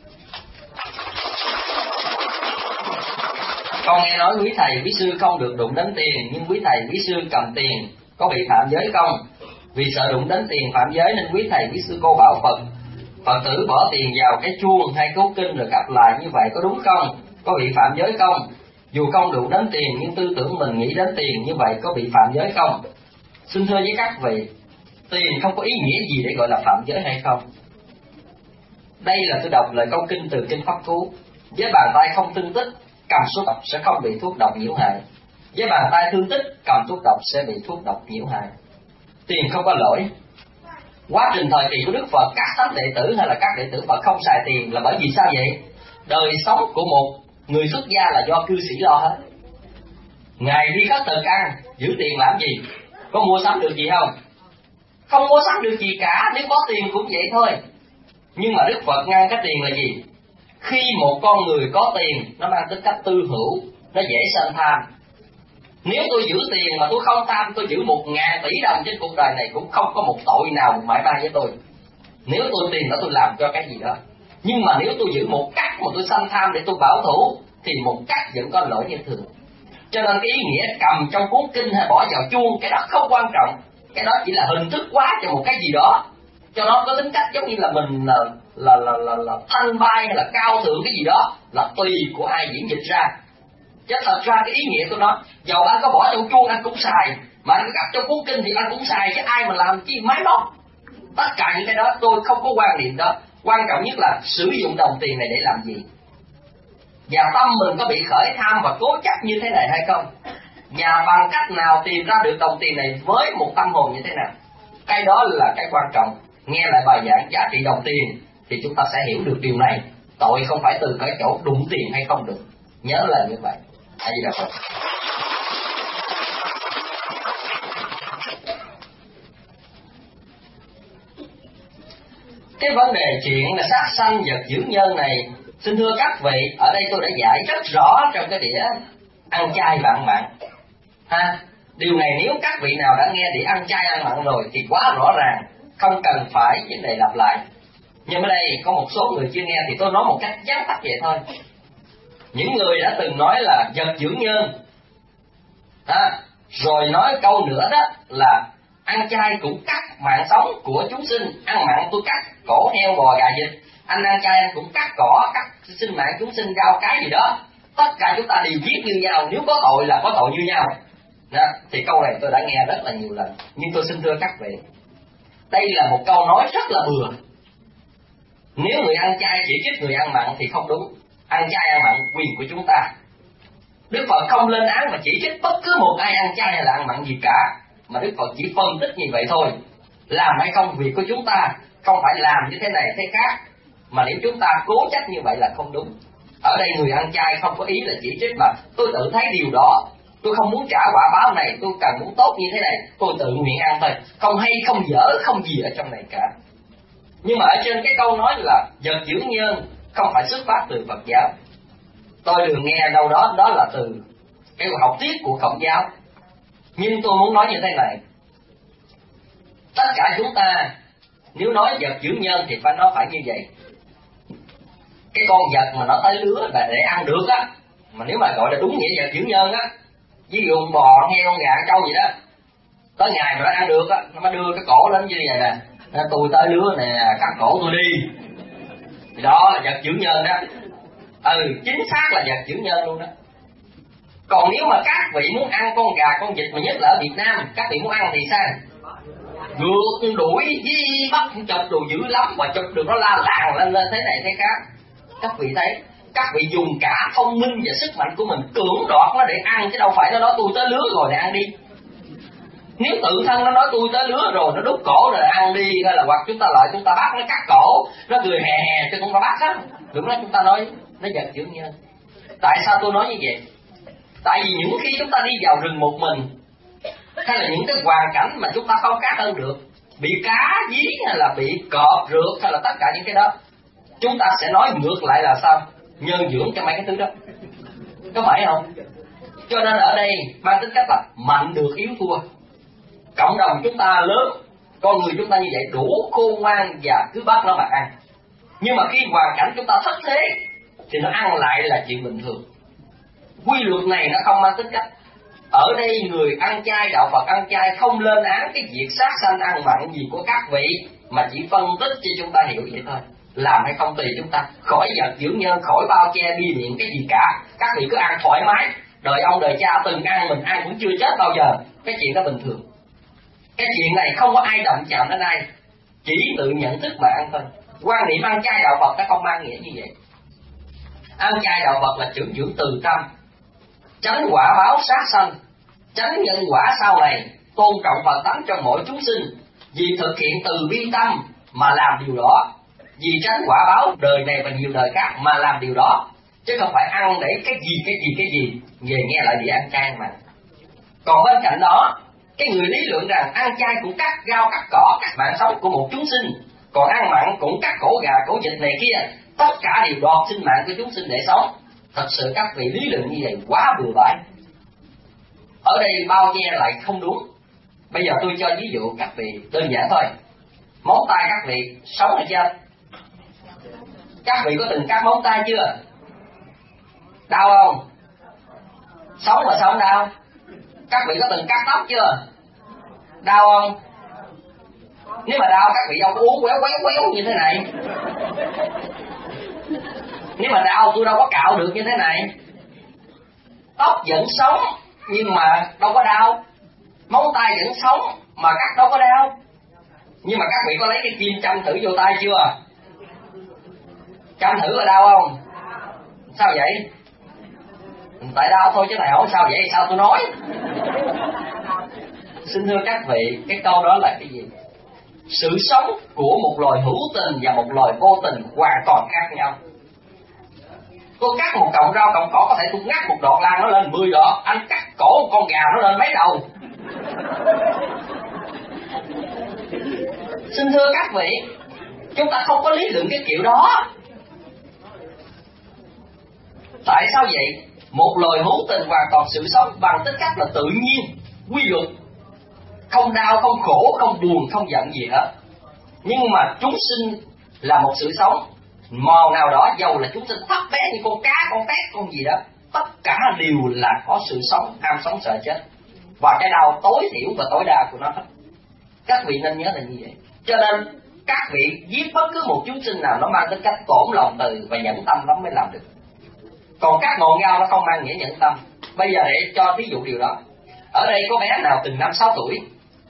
Con nghe nói quý thầy quý sư không được đụng đến tiền, nhưng quý thầy quý sư cầm tiền có bị phạm giới không? Vì sợ đụng đến tiền phạm giới nên quý thầy quý sư cô bảo Phật Phật tử bỏ tiền vào cái chuông hay cố kinh rồi gặp lại, như vậy có đúng không? Có bị phạm giới không? Dù không đụng đến tiền nhưng tư tưởng mình nghĩ đến tiền, như vậy có bị phạm giới không? Xin thưa với các vị, tiền không có ý nghĩa gì để gọi là phạm giới hay không. Đây là tôi đọc lời câu kinh từ kinh Pháp Cú: với bàn tay không thương tích, cầm thuốc độc sẽ không bị thuốc độc nhiễu hại. Với bàn tay thương tích, cầm thuốc độc sẽ bị thuốc độc nhiễu hại. Tiền không có lỗi. Quá trình thời kỳ của Đức Phật, các thánh đệ tử hay là các đệ tử Phật không xài tiền là bởi vì sao vậy? Đời sống của một người xuất gia là do cư sĩ lo hết. Ngài đi khất thực ăn, giữ tiền làm gì? Có mua sắm được gì không? Không mua sắm được gì cả, nếu có tiền cũng vậy thôi. Nhưng mà Đức Phật ngăn cái tiền là gì? Khi một con người có tiền, nó mang tính cách tư hữu, nó dễ sanh tham. Nếu tôi giữ tiền mà tôi không tham, tôi giữ một ngàn tỷ đồng trên cuộc đời này cũng không có một tội nào mãi mãi với tôi. Nếu tôi tiền đó tôi làm cho cái gì đó. Nhưng mà nếu tôi giữ một cách mà tôi sanh tham để tôi bảo thủ, thì một cách vẫn có lỗi như thường. Cho nên cái ý nghĩa cầm trong cuốn kinh hay bỏ vào chuông, cái đó không quan trọng. Cái đó chỉ là hình thức quá cho một cái gì đó, cho nó có tính cách giống như là mình là là là là, là thanh bay hay là cao thượng cái gì đó, là tùy của ai diễn dịch ra. Chứ thật ra cái ý nghĩa của nó, dầu anh có bỏ trong chuông anh cũng xài, mà anh có gặp trong cuốn kinh thì anh cũng xài, chứ ai mà làm chi máy móc. Tất cả những cái đó tôi không có quan niệm đó. Quan trọng nhất là sử dụng đồng tiền này để làm gì, và tâm mình có bị khởi tham và cố chấp như thế này hay không, và bằng cách nào tìm ra được đồng tiền này với một tâm hồn như thế nào. Cái đó là cái quan trọng. Nghe lại bài giảng giá trị đồng tiền thì chúng ta sẽ hiểu được điều này. Tội không phải từ cái chỗ đụng tiền hay không được. Nhớ là như vậy. A Di Đà Phật. Cái vấn đề chuyện là sát sanh vật dưỡng nhân này, xin thưa các vị, ở đây tôi đã giải rất rõ trong cái đĩa ăn chay và ăn mặn. Ha, điều này nếu các vị nào đã nghe đĩa ăn chay ăn mặn rồi thì quá rõ ràng, không cần phải vấn đề lặp lại. Nhưng ở đây có một số người chưa nghe thì tôi nói một cách vắn tắt vậy thôi. Những người đã từng nói là vật dưỡng nhân, ha, rồi nói câu nữa đó là ăn chay cũng cắt mạng sống của chúng sinh, ăn mặn tôi cắt cổ heo bò gà vịt, anh ăn chay anh cũng cắt cỏ, cắt sinh mạng chúng sinh rau cái gì đó. Tất cả chúng ta đều giết như nhau, nếu có tội là có tội như nhau. Đó, thì câu này tôi đã nghe rất là nhiều lần. Nhưng tôi xin thưa các vị, đây là một câu nói rất là bừa. Nếu người ăn chay chỉ trích người ăn mặn thì không đúng. Ăn chay ăn mặn quyền của chúng ta. Đức Phật không lên án mà chỉ trích bất cứ một ai ăn chay hay là ăn mặn gì cả, mà Đức Phật chỉ phân tích như vậy thôi. Làm hay không việc của chúng ta, không phải làm như thế này thế khác. Mà nếu chúng ta cố chấp như vậy là không đúng. Ở đây người ăn chay không có ý là chỉ trích, mà tôi tự thấy điều đó, tôi không muốn trả quả báo này, tôi cần muốn tốt như thế này, tôi tự nguyện ăn thôi. Không hay, không dở, không gì ở trong này cả. Nhưng mà ở trên cái câu nói là vật dưỡng nhân không phải xuất phát từ Phật giáo. Tôi được nghe đâu đó, đó là từ cái học thuyết của Khổng giáo. Nhưng tôi muốn nói như thế này, tất cả chúng ta nếu nói vật dưỡng nhân thì phải nói phải như vậy. Cái con vật mà nó tới lứa là để ăn được á, mà nếu mà gọi là đúng nghĩa vật dưỡng nhân á, ví dụ con bò, heo, con gà, con trâu gì đó, tới ngày mà nó ăn được á, nó mới đưa cái cổ lên như vậy nè, tôi tới lứa nè, cắt cổ tôi đi, thì đó là vật dưỡng nhân đó. Ừ, chính xác là vật dưỡng nhân luôn đó. Còn nếu mà các vị muốn ăn con gà, con vịt, mà nhất là ở Việt Nam, các vị muốn ăn thì sao? Ngược đuổi di bắt chụp đồ dữ lắm, và chụp được nó la làng lên lên thế này thế khác. Các vị thấy, các vị dùng cả thông minh và sức mạnh của mình cưỡng đoạt nó để ăn, chứ đâu phải nó nói tôi tới lứa rồi để ăn đi. Nếu tự thân nó nói tôi tới lứa rồi, nó đút cổ rồi ăn đi, hay là hoặc chúng ta lại chúng ta bắt nó cắt cổ, nó cười hè hè chứ không có bắt á, đúng đó, chúng ta nói nó vật dưỡng nhân. Tại sao tôi nói như vậy? Tại vì những khi chúng ta đi vào rừng một mình, hay là những cái hoàn cảnh mà chúng ta không cá hơn được, bị cá dí hay là bị cọp rượt hay là tất cả những cái đó, chúng ta sẽ nói ngược lại là sao? Nhân dưỡng cho mấy cái thứ đó, có phải không? Cho nên ở đây mang tính cách là mạnh được yếu thua. Cộng đồng chúng ta lớn, con người chúng ta như vậy đủ khôn ngoan và cứ bắt nó mà ăn. Nhưng mà khi hoàn cảnh chúng ta thất thế thì nó ăn lại là chuyện bình thường. Quy luật này nó không mang tính cách. Ở đây người ăn chay, đạo Phật ăn chay không lên án cái việc sát sanh ăn mặn gì của các vị, mà chỉ phân tích cho chúng ta hiểu vậy thôi. Làm hay không tùy chúng ta, khỏi vật dưỡng nhân, khỏi bao che bi miệng cái gì cả. Các vị cứ ăn thoải mái, đời ông đời cha từng ăn, mình ăn cũng chưa chết bao giờ. Cái chuyện đó bình thường. Cái chuyện này không có ai động chạm đến ai, chỉ tự nhận thức mà ăn thôi. Quan niệm ăn chay đạo Phật nó không mang nghĩa như vậy. Ăn chay đạo Phật là trưởng dưỡng từ tâm, tránh quả báo sát sanh, tránh nhân quả sau này, tôn trọng Phật tánh trong mỗi chúng sinh. Vì thực hiện từ bi tâm mà làm điều đó, vì tránh quả báo đời này và nhiều đời khác mà làm điều đó, chứ không phải ăn để cái gì cái gì cái gì về nghe lại để ăn chay mà. Còn bên cạnh đó, cái người lý luận rằng ăn chay cũng cắt rau cắt cỏ, cắt mạng sống của một chúng sinh, còn ăn mặn cũng cắt cổ gà cổ vịt này kia, tất cả đều đoạt sinh mạng của chúng sinh để sống. Thật sự các vị lý luận như vậy quá bừa bãi. Ở đây bao che lại không đúng. Bây giờ tôi cho ví dụ các vị đơn giản thôi. Móng tay các vị sống hay chưa? Các vị có từng cắt móng tay chưa? Đau không? Sống mà sao không đau? Các vị có từng cắt tóc chưa? Đau không? Nếu mà đau các vị đâu có uống quéo quéo quéo như thế này. Nếu mà đau tôi đâu có cạo được như thế này. Tóc vẫn sống nhưng mà đâu có đau. Móng tay vẫn sống mà cắt đâu có đau. Nhưng mà các vị có lấy cái kim châm thử vô tay chưa? Châm thử là đau không? Sao vậy? Tại đau thôi chứ này hỏi sao vậy? Sao tôi nói? Xin thưa các vị, cái câu đó là cái gì? Sự sống của một loài hữu tình và một loài vô tình hoàn toàn khác nhau. Tôi cắt một cọng rau cọng cỏ có thể tôi ngắt một đọt lan nó lên mười đọt, anh cắt cổ một con gà nó lên mấy đầu. Xin thưa các vị, chúng ta không có lý luận cái kiểu đó. Tại sao vậy? Một loài hữu tình hoàn toàn sự sống bằng tính cách là tự nhiên, quy luật, không đau, không khổ, không buồn, không giận gì hết. Nhưng mà chúng sinh là một sự sống màu nào đó, dầu là chúng sinh thấp bé như con cá, con tét, con gì đó, tất cả đều là có sự sống, ham sống sợ chết, và cái đau tối thiểu và tối đa của nó hết. Các vị nên nhớ là như vậy. Cho nên các vị giết bất cứ một chúng sinh nào nó mang tính cách tổn lòng từ và nhẫn tâm lắm mới làm được. Còn các ngọn ngao nó không mang nghĩa nhẫn tâm. Bây giờ để cho ví dụ điều đó. Ở đây có bé nào từng năm sáu tuổi,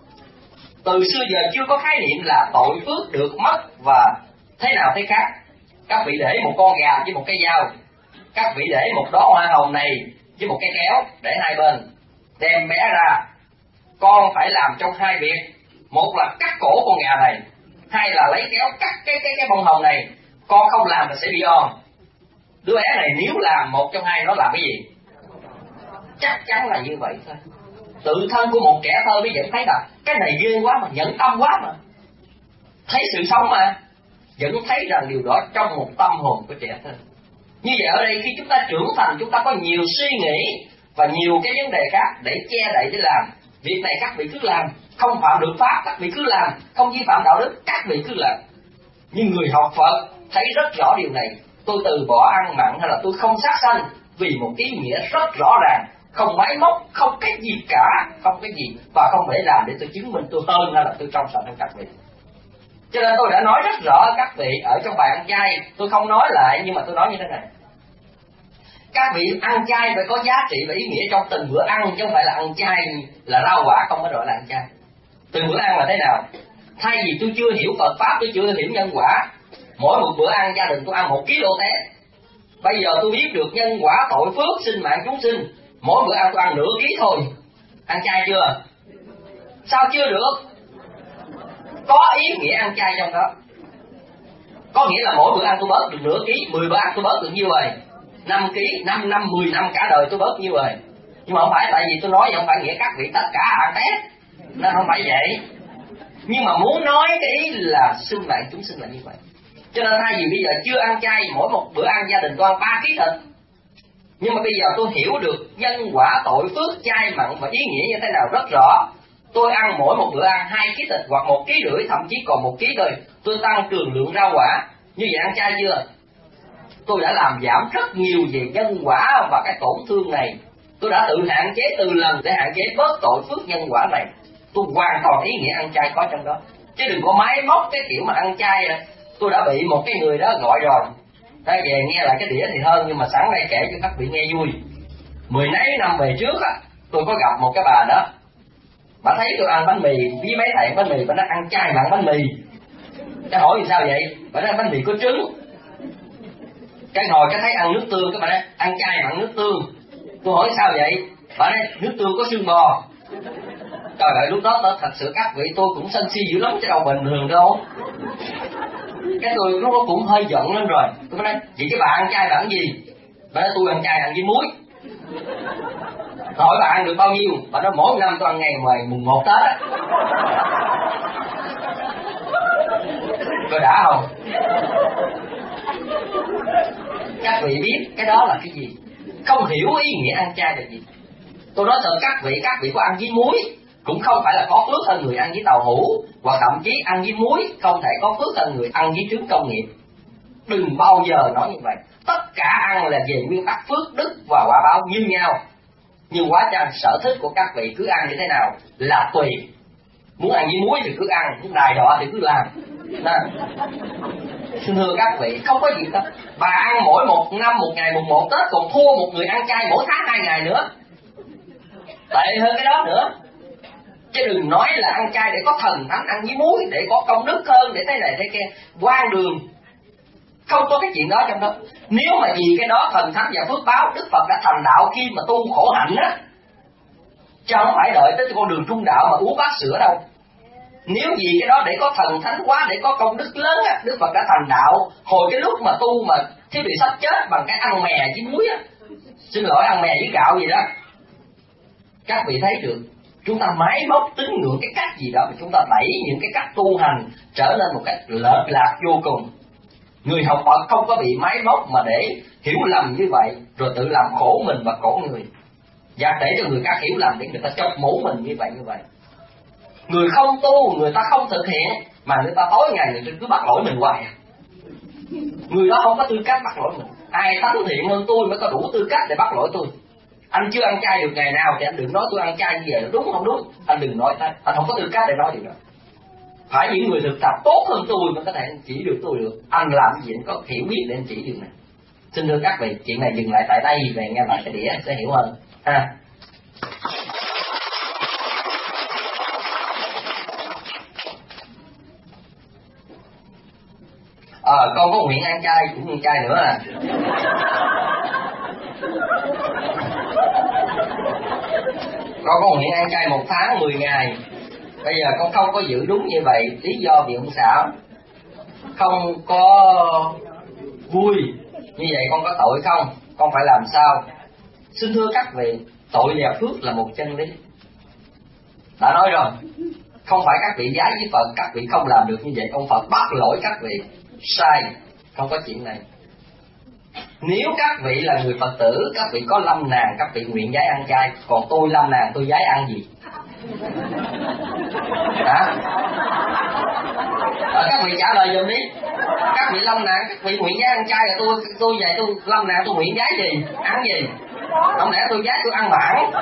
từ xưa giờ chưa có khái niệm là tội phước được mất và thế nào thế khác. Các vị để một con gà với một cái dao, các vị để một đóa hoa hồng này với một cái kéo để hai bên, đem bé ra. Con phải làm trong hai việc. Một là cắt cổ con gà này, hai là lấy kéo cắt cái cái cái bông hồng này. Con không làm là sẽ bị đòn. Đứa bé này nếu làm một trong hai nó làm cái gì? Chắc chắn là như vậy thôi. Tự thân của một trẻ thơ mới vẫn thấy là cái này ghê quá mà, nhẫn tâm quá mà, thấy sự sống mà, vẫn thấy rằng điều đó trong một tâm hồn của trẻ thơ. Như vậy ở đây khi chúng ta trưởng thành, chúng ta có nhiều suy nghĩ và nhiều cái vấn đề khác để che đậy để làm. Việc này các vị cứ làm, không phạm được pháp các vị cứ làm, không vi phạm đạo đức các vị cứ làm. Nhưng người học Phật thấy rất rõ điều này. Tôi từ bỏ ăn mặn hay là tôi không sát sanh vì một ý nghĩa rất rõ ràng, không máy móc, không cái gì cả, không cái gì, và không để làm để tôi chứng minh tôi hơn hay là tôi trong sạch hơn các vị. Cho nên tôi đã nói rất rõ các vị ở trong bài ăn chay, tôi không nói lại nhưng mà tôi nói như thế này. Các vị ăn chay phải có giá trị và ý nghĩa trong từng bữa ăn, chứ không phải là ăn chay là rau quả không có gọi là ăn chay. Từng bữa ăn là thế nào? Thay vì tôi chưa hiểu Phật pháp, tôi chưa hiểu nhân quả, mỗi một bữa ăn gia đình tôi ăn một ký lô tét. Bây giờ tôi biết được nhân quả tội phước sinh mạng chúng sinh, mỗi bữa ăn tôi ăn nửa ký thôi. Ăn chay chưa? Sao chưa được? Có ý nghĩa ăn chay trong đó. Có nghĩa là mỗi bữa ăn tôi bớt được nửa ký, mười bữa ăn tôi bớt được nhiêu rồi? Năm ký, năm năm, mười năm cả đời tôi bớt nhiêu rồi? Nhưng mà không phải tại vì tôi nói vậy không phải nghĩa các vị tất cả ăn tét, nên không phải vậy. Nhưng mà muốn nói cái ý là sinh mạng chúng sinh là như vậy. Cho nên thay vì bây giờ chưa ăn chay, mỗi một bữa ăn gia đình tôi ăn ba ký thịt. Nhưng mà bây giờ tôi hiểu được nhân quả tội phước chay mặn và ý nghĩa như thế nào rất rõ. Tôi ăn mỗi một bữa ăn hai ký thịt hoặc một ký rưỡi, thậm chí còn một ký thôi. Tôi tăng cường lượng rau quả. Như vậy ăn chay chưa? Tôi đã làm giảm rất nhiều về nhân quả và cái tổn thương này. Tôi đã tự hạn chế từ lần để hạn chế bớt tội phước nhân quả này. Tôi hoàn toàn ý nghĩa ăn chay có trong đó. Chứ đừng có máy móc cái kiểu mà ăn chay. Tôi đã bị một cái người đó gọi rồi. Ta về nghe lại cái đĩa thì hơn, nhưng mà sẵn đây kể cho các vị nghe vui. Mười mấy năm về trước á, tôi có gặp một cái bà đó. Bà thấy tôi ăn bánh mì với mấy thầy bánh mì, bà nói ăn chay mà ăn bánh mì. Cái hỏi thì sao vậy? Bà nói bánh mì có trứng. Cái ngồi cái thấy ăn nước tương, các bạn nói ăn chay mà ăn nước tương. Tôi hỏi sao vậy? Bà nói nước tương có xương bò. Trời ơi, lúc đó thật sự các vị tôi cũng sân si dữ lắm chứ đâu bình thường đâu. Cái tôi lúc đó cũng hơi giận lên rồi. Tôi nói vậy cái bà ăn chay bà ăn gì? Bà nói tôi ăn chay ăn với muối. Hỏi bà ăn được bao nhiêu? Bà nói mỗi năm tôi ăn ngày ngoài mùng một Tết á. Tôi đã không? Các vị biết cái đó là cái gì? Không hiểu ý nghĩa ăn chay là gì. Tôi nói thật các vị, các vị có ăn với muối cũng không phải là có phước hơn người ăn với tàu hũ, hoặc thậm chí ăn với muối không thể có phước hơn người ăn với trứng công nghiệp. Đừng bao giờ nói như vậy. Tất cả ăn là về nguyên tắc phước đức và quả báo như nhau. Nhưng quá chăng sở thích của các vị cứ ăn như thế nào là tùy. Muốn ăn với muối thì cứ ăn, muốn đài đọa thì cứ làm. Nè, xin thưa các vị, không có gì đâu. Bà ăn mỗi một năm một ngày mùng một Tết còn thua một người ăn chay mỗi tháng hai ngày nữa. Tệ hơn cái đó nữa. Chứ đừng nói là ăn chay để có thần thánh, ăn với muối để có công đức hơn, để thế này thế kia. Quan đường. Không có cái chuyện đó trong đó. Nếu mà vì cái đó thần thánh và phước báo, Đức Phật đã thành đạo khi mà tu khổ hạnh á, chứ không phải đợi tới con đường trung đạo mà uống bát sữa đâu. Nếu vì cái đó để có thần thánh quá, để có công đức lớn á, Đức Phật đã thành đạo hồi cái lúc mà tu mà Thiếu Địa Sách chết bằng cái ăn mè với muối á, xin lỗi, ăn mè với gạo gì đó. Các vị thấy được, chúng ta máy móc tín ngưỡng cái cách gì đó, mà chúng ta đẩy những cái cách tu hành trở nên một cách lệch lạc vô cùng. Người học Phật không có bị máy móc mà để hiểu lầm như vậy, rồi tự làm khổ mình và khổ người, và để cho người khác hiểu lầm để người ta chọc mũ mình như vậy như vậy. Người không tu, người ta không thực hiện, mà người ta tối ngày người ta cứ bắt lỗi mình hoài. Người đó không có tư cách bắt lỗi mình. Ai thánh thiện hơn tôi mới có đủ tư cách để bắt lỗi tôi. Anh chưa ăn chay được ngày nào thì anh đừng nói tôi ăn chay như vậy, đúng không đúng? Anh đừng nói thế, anh không có tư cách để nói điều đó. Phải những người thực tập tốt hơn tôi mới có thể chỉ được tôi được. Anh làm gì anh có hiểu biết để anh chỉ điều này. Xin thưa các vị, chuyện này dừng lại tại đây, về nghe lại cái đĩa sẽ hiểu hơn ha. Ờ, à, con có nguyện ăn chay cũng ăn chay nữa à. Con có nguyện ăn chay một tháng mười ngày. Bây giờ con không có giữ đúng như vậy, lý do vì ông xảo không có vui. Như vậy con có tội không? Con phải làm sao? Xin thưa các vị, tội và phước là một chân lý. Đã nói rồi, không phải các vị giái với Phật, các vị không làm được như vậy, ông Phật bắt lỗi các vị. Sai, không có chuyện này. Nếu các vị là người Phật tử, các vị có lâm nàng, các vị nguyện giái ăn chay. Còn tôi lâm nàng, tôi giái ăn gì? Hả? À, các vị trả lời giùm đi. Các vị lâm nàng, các vị nguyện giái ăn chay, rồi tôi tôi về tôi lâm nàng, tôi nguyện giái gì? Ăn gì? Không lẽ tôi giái tôi ăn mặn?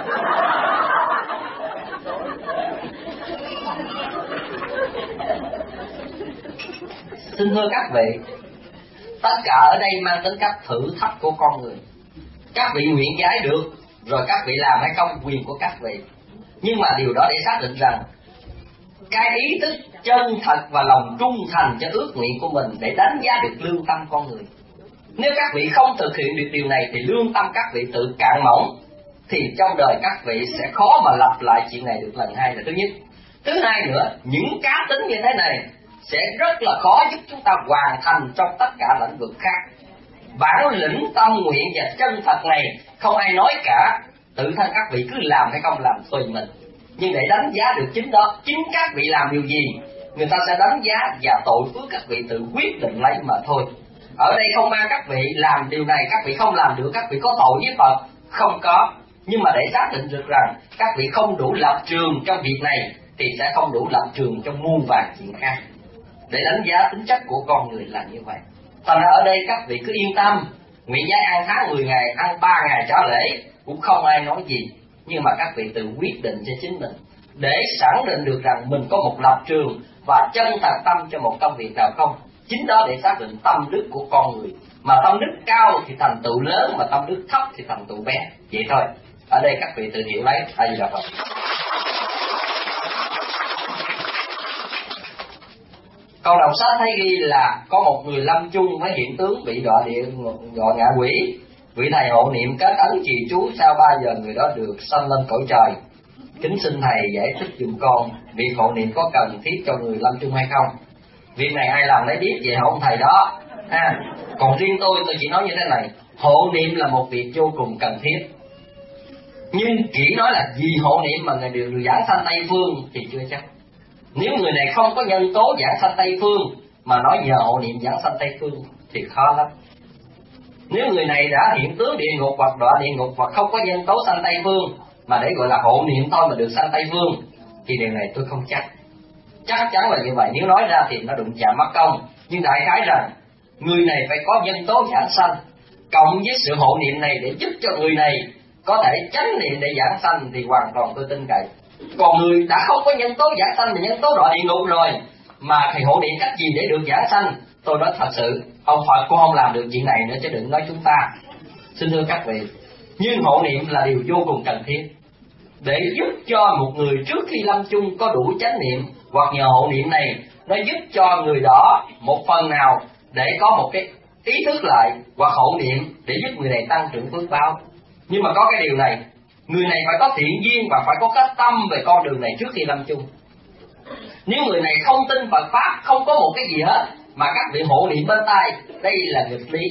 Xin thưa các vị, tất cả ở đây mang tính cách thử thách của con người. Các vị nguyện giái được, rồi các vị làm hay không quyền của các vị. Nhưng mà điều đó để xác định rằng cái ý thức chân thật và lòng trung thành cho ước nguyện của mình để đánh giá được lương tâm con người. Nếu các vị không thực hiện được điều này thì lương tâm các vị tự cạn mỏng, thì trong đời các vị sẽ khó mà lặp lại chuyện này được lần hai là thứ nhất. Thứ hai nữa, những cá tính như thế này sẽ rất là khó giúp chúng ta hoàn thành trong tất cả lĩnh vực khác. Bản lĩnh tâm nguyện và chân thật này không ai nói cả, tự thân các vị cứ làm hay không làm tùy mình. Nhưng để đánh giá được chính đó, chính các vị làm điều gì, người ta sẽ đánh giá và tội phước các vị tự quyết định lấy mà thôi. Ở đây không mang các vị làm điều này, các vị không làm được, các vị có tội với Phật, không có. Nhưng mà để xác định được rằng các vị không đủ lập trường trong việc này, thì sẽ không đủ lập trường trong muôn vàn chuyện khác. Để đánh giá tính chất của con người là như vậy. Thành ra ở đây các vị cứ yên tâm, nguyện giái ăn tháng mười ngày, ăn ba ngày trả lễ, cũng không ai nói gì. Nhưng mà các vị tự quyết định cho chính mình, để xác định được rằng mình có một lập trường và chân thật tâm cho một công việc nào không. Chính đó để xác định tâm đức của con người. Mà tâm đức cao thì thành tựu lớn, mà tâm đức thấp thì thành tựu bé. Vậy thôi. Ở đây các vị tự hiểu lấy. Tại vì là Phật. Câu đọc sách thấy ghi là có một người lâm chung với hiện tướng bị đọa địa đọa ngạ quỷ. Vị thầy hộ niệm kết ấn trì chú, sau ba giờ người đó được sanh lên cõi trời. Kính xin thầy giải thích giùm con, việc hộ niệm có cần thiết cho người lâm chung hay không? Việc này ai làm lấy biết về ông thầy đó. À, còn riêng tôi, tôi chỉ nói như thế này, hộ niệm là một việc vô cùng cần thiết. Nhưng chỉ nói là vì hộ niệm mà người được giảng sanh Tây Phương thì chưa chắc. Nếu người này không có nhân tố giảng sanh Tây Phương mà nói nhờ hộ niệm giảng sanh Tây Phương thì khó lắm. Nếu người này đã hiện tướng địa ngục hoặc đọa địa ngục hoặc không có nhân tố sanh Tây Phương mà để gọi là hộ niệm thôi mà được sanh Tây Phương thì điều này tôi không chắc. Chắc chắn là như vậy, nếu nói ra thì nó đụng chạm mất công. Nhưng đại khái rằng người này phải có nhân tố giảng sanh cộng với sự hộ niệm này để giúp cho người này có thể chánh niệm để giảng sanh thì hoàn toàn tôi tin cậy. Còn người đã không có nhân tố giảng sanh mà nhân tố đọa địa ngục rồi mà thầy hộ niệm cách gì để được giảng sanh, tôi nói thật sự ông Phật cũng không làm được chuyện này nữa chứ đừng nói chúng ta. Xin thưa các vị, nhưng hộ niệm là điều vô cùng cần thiết để giúp cho một người trước khi lâm chung có đủ chánh niệm, hoặc nhờ hộ niệm này nó giúp cho người đó một phần nào để có một cái ý thức lại, hoặc hộ niệm để giúp người này tăng trưởng phước báo. Nhưng mà có cái điều này, người này phải có thiện duyên và phải có cái tâm về con đường này trước khi lâm chung. Nếu người này không tin Phật Pháp, không có một cái gì hết, mà các vị hộ niệm bên tai, đây là nghịch lý.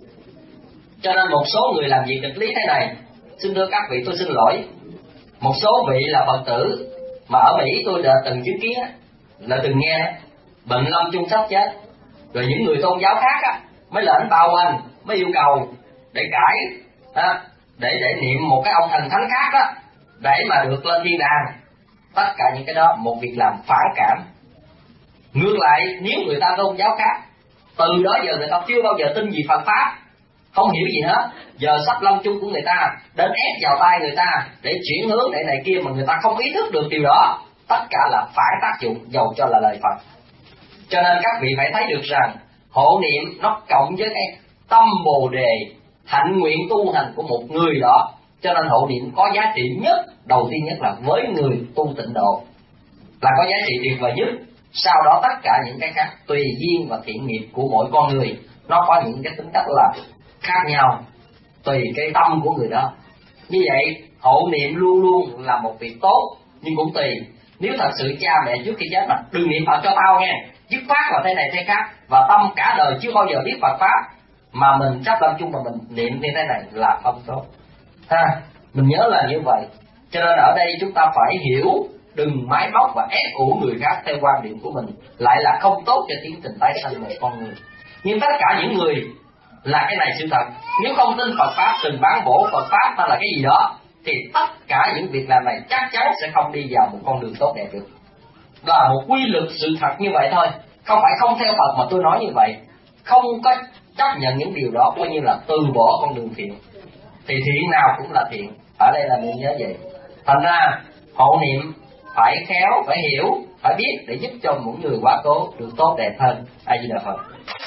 Cho nên một số người làm việc nghịch lý thế này, xin thưa các vị, tôi xin lỗi. Một số vị là Phật tử mà ở Mỹ tôi đã từng chứng kiến, là từng nghe bệnh lâm chung sắp chết, rồi những người tôn giáo khác á, mới lên bao quanh, mới yêu cầu để cãi, à, để để niệm một cái ông thần thánh khác đó, để mà được lên thiên đàng. Tất cả những cái đó một việc làm phản cảm. Ngược lại, nếu người ta tôn giáo khác, từ đó giờ người ta chưa bao giờ tin gì Phật Pháp, không hiểu gì hết, giờ sắp lâm chung của người ta đến ép vào tay người ta để chuyển hướng để này kia, mà người ta không ý thức được điều đó, tất cả là phản tác dụng dầu cho là lời Phật. Cho nên các vị phải thấy được rằng hộ niệm nó cộng với cái tâm bồ đề, hạnh nguyện tu hành của một người đó. Cho nên hộ niệm có giá trị nhất, đầu tiên nhất là với người tu tịnh độ là có giá trị tuyệt vời nhất. Sau đó tất cả những cái khác tùy duyên và thiện nghiệp của mỗi con người, nó có những cái tính cách là khác nhau, tùy cái tâm của người đó. Như vậy hộ niệm luôn luôn là một việc tốt, nhưng cũng tùy. Nếu thật sự cha mẹ trước khi chết mà đừng niệm Phật cho tao nghe, dứt khoát là thế này thế khác, và tâm cả đời chưa bao giờ biết Phật Pháp, mà mình sắp lâm chung mà mình niệm như thế này là không tốt ha. Mình nhớ là như vậy. Cho nên ở đây chúng ta phải hiểu, đừng máy móc và ép ủ người khác theo quan điểm của mình, lại là không tốt cho tiến trình tái sanh một con người. Nhưng tất cả những người là cái này sự thật, nếu không tin Phật Pháp, từng bán bổ Phật Pháp hay là cái gì đó, thì tất cả những việc làm này chắc chắn sẽ không đi vào một con đường tốt đẹp được. Là một quy luật sự thật như vậy thôi, không phải không theo Phật mà tôi nói như vậy. Không có chấp nhận những điều đó, coi như là từ bỏ con đường thiện. Thì thiện nào cũng là thiện, ở đây là nên nhớ vậy. Thành ra hộ niệm phải khéo, phải hiểu, phải biết để giúp cho mỗi người quá cố được tốt đẹp hơn. A Di Đà Phật.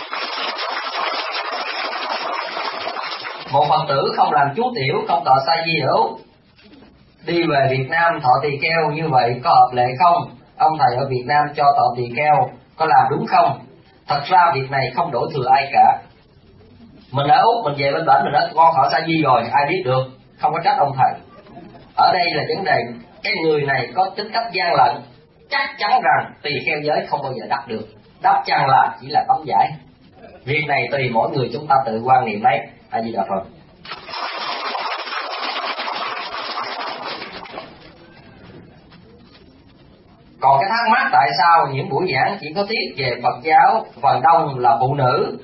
Một Phật tử không làm chú tiểu, không tọa sa di hữu, đi về Việt Nam thọ tỳ kheo, như vậy có hợp lệ không? Ông thầy ở Việt Nam cho thọ tỳ kheo, có làm đúng không? Thật ra việc này không đổ thừa ai cả. Mình ở Úc, mình về bên bển mình nói con thọ sa di rồi, ai biết được, không có trách ông thầy. Ở đây là vấn đề cái người này có tính cách gian lận, chắc chắn rằng tỳ kheo giới không bao giờ đắc được. Đắc chăng là chỉ là tấm giải. Việc này tùy mỗi người chúng ta tự quan niệm lấy. A Di Đà Phật. Còn cái thắc mắc tại sao những buổi giảng chỉ có tiết về Phật giáo, phần đông là phụ nữ,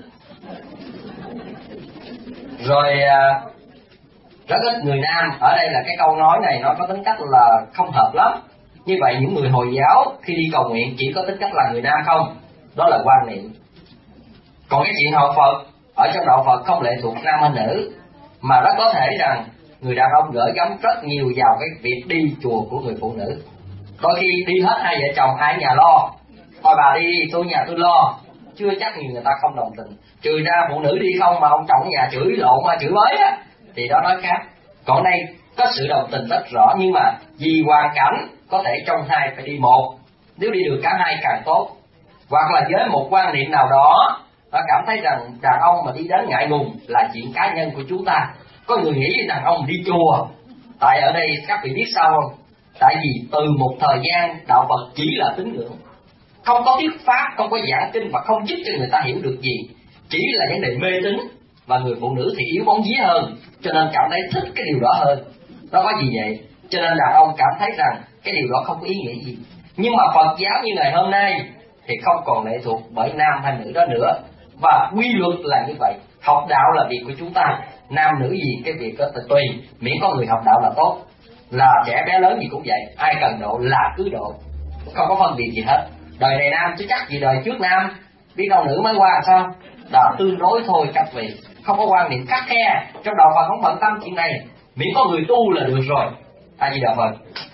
rồi rất ít người nam, ở đây là cái câu nói này nó có tính cách là không hợp lắm. Như vậy những người Hồi giáo khi đi cầu nguyện chỉ có tính cách là người nam không? Đó là quan niệm. Còn cái chuyện học Phật, ở trong đạo Phật không lệ thuộc nam hay nữ, mà rất có thể rằng người đàn ông gửi gắm rất nhiều vào cái việc đi chùa của người phụ nữ. Đôi khi đi hết hai vợ chồng, hai nhà lo, thôi bà đi, tôi nhà tôi lo, chưa chắc nhiều người ta không đồng tình. Trừ ra phụ nữ đi không mà ông chồng nhà chửi lộn mà chửi bới á, thì đó nói khác. Còn đây có sự đồng tình rất rõ, nhưng mà vì hoàn cảnh có thể trong hai phải đi một, nếu đi được cả hai càng tốt. Hoặc là với một quan niệm nào đó nó cảm thấy rằng đàn ông mà đi đến ngại ngùng là chuyện cá nhân của chúng ta. Có người nghĩ đàn ông đi chùa, tại ở đây các vị biết sao không? Tại vì từ một thời gian đạo Phật chỉ là tín ngưỡng, không có thuyết pháp, không có giảng kinh và không giúp cho người ta hiểu được gì, chỉ là vấn đề mê tín. Và người phụ nữ thì yếu bóng vía hơn, cho nên cảm thấy thích cái điều đó hơn. Nó có gì vậy? Cho nên đàn ông cảm thấy rằng cái điều đó không có ý nghĩa gì. Nhưng mà Phật giáo như ngày hôm nay thì không còn lệ thuộc bởi nam hay nữ đó nữa. Và quy luật là như vậy. Học đạo là việc của chúng ta, nam nữ gì cái việc đó tùy, miễn có người học đạo là tốt. Là trẻ bé lớn gì cũng vậy, ai cần độ là cứ độ, không có phân biệt gì hết. Đời này nam chứ chắc gì đời trước nam, biết đâu nữ mới qua sao? Đó tương đối thôi các vị, không có quan niệm khắt khe. Trong đạo Phật không bận tâm chuyện này, miễn có người tu là được rồi. A Di Đà Phật.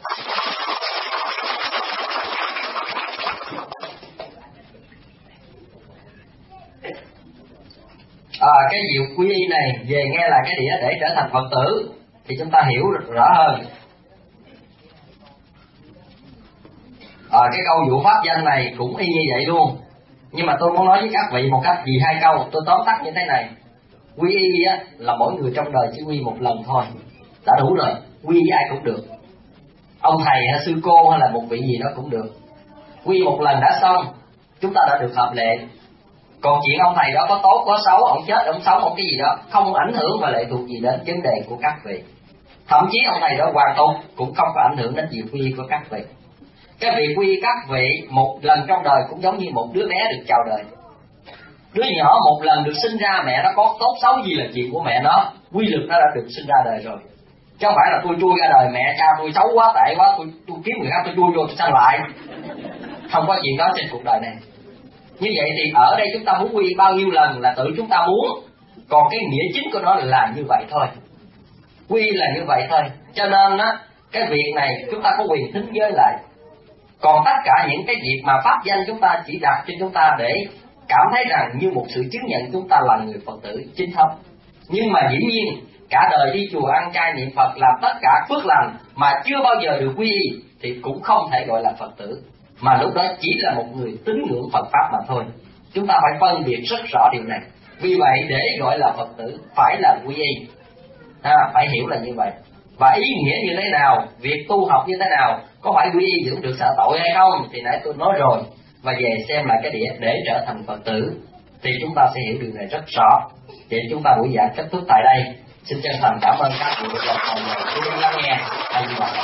À, cái diệu quy y này về nghe là cái đĩa để trở thành Phật tử thì chúng ta hiểu rõ hơn. À, cái câu dụ pháp danh này cũng y như vậy luôn, nhưng mà tôi muốn nói với các vị một cách vì hai câu, tôi tóm tắt như thế này. Quy y á, là mỗi người trong đời chỉ quy một lần thôi, đã đủ rồi. Quy với ai cũng được, ông thầy hay sư cô hay là một vị gì đó cũng được. quy một lần đã xong, chúng ta đã được hợp lệ. Còn chuyện ông thầy đó có tốt có xấu, ông chết ông sống ông cái gì đó, không ảnh hưởng và lệ thuộc gì đến vấn đề của các vị. Thậm chí ông thầy đó hoàn tục cũng không có ảnh hưởng đến việc quy của các vị. Cái việc quy các vị một lần trong đời cũng giống như một đứa bé được chào đời. Đứa nhỏ một lần được sinh ra, mẹ nó có tốt xấu gì là chuyện của mẹ nó, quy luật nó đã được sinh ra đời rồi. Chứ không phải là tôi chui ra đời mẹ cha tôi xấu quá, tệ quá, tôi, tôi kiếm người khác tôi chui vô tôi sanh lại. Không có chuyện đó trên cuộc đời này. Như vậy thì ở đây chúng ta muốn quy bao nhiêu lần là tự chúng ta muốn, còn cái nghĩa chính của nó là như vậy thôi. Quy là như vậy thôi. Cho nên á, cái việc này chúng ta có quyền thính giới lại. Còn tất cả những cái việc mà pháp danh chúng ta chỉ đặt cho chúng ta để cảm thấy rằng như một sự chứng nhận chúng ta là người Phật tử chính thống. Nhưng mà dĩ nhiên cả đời đi chùa ăn chay niệm Phật làm tất cả phước lành mà chưa bao giờ được quy y thì cũng không thể gọi là Phật tử, mà lúc đó chỉ là một người tín ngưỡng Phật pháp mà thôi. Chúng ta phải phân biệt rất rõ điều này. Vì vậy để gọi là Phật tử phải là quy y, à, phải hiểu là như vậy. Và ý nghĩa như thế nào, việc tu học như thế nào, có phải quy y dưỡng được sợ tội hay không thì nãy tôi nói rồi. Và về xem lại cái đĩa để trở thành Phật tử thì chúng ta sẽ hiểu điều này rất rõ. Vậy chúng ta buổi giảng kết thúc tại đây. Xin chân thành cảm ơn các vị đã dành thời gian chú ý lắng nghe. A Di Đà Phật.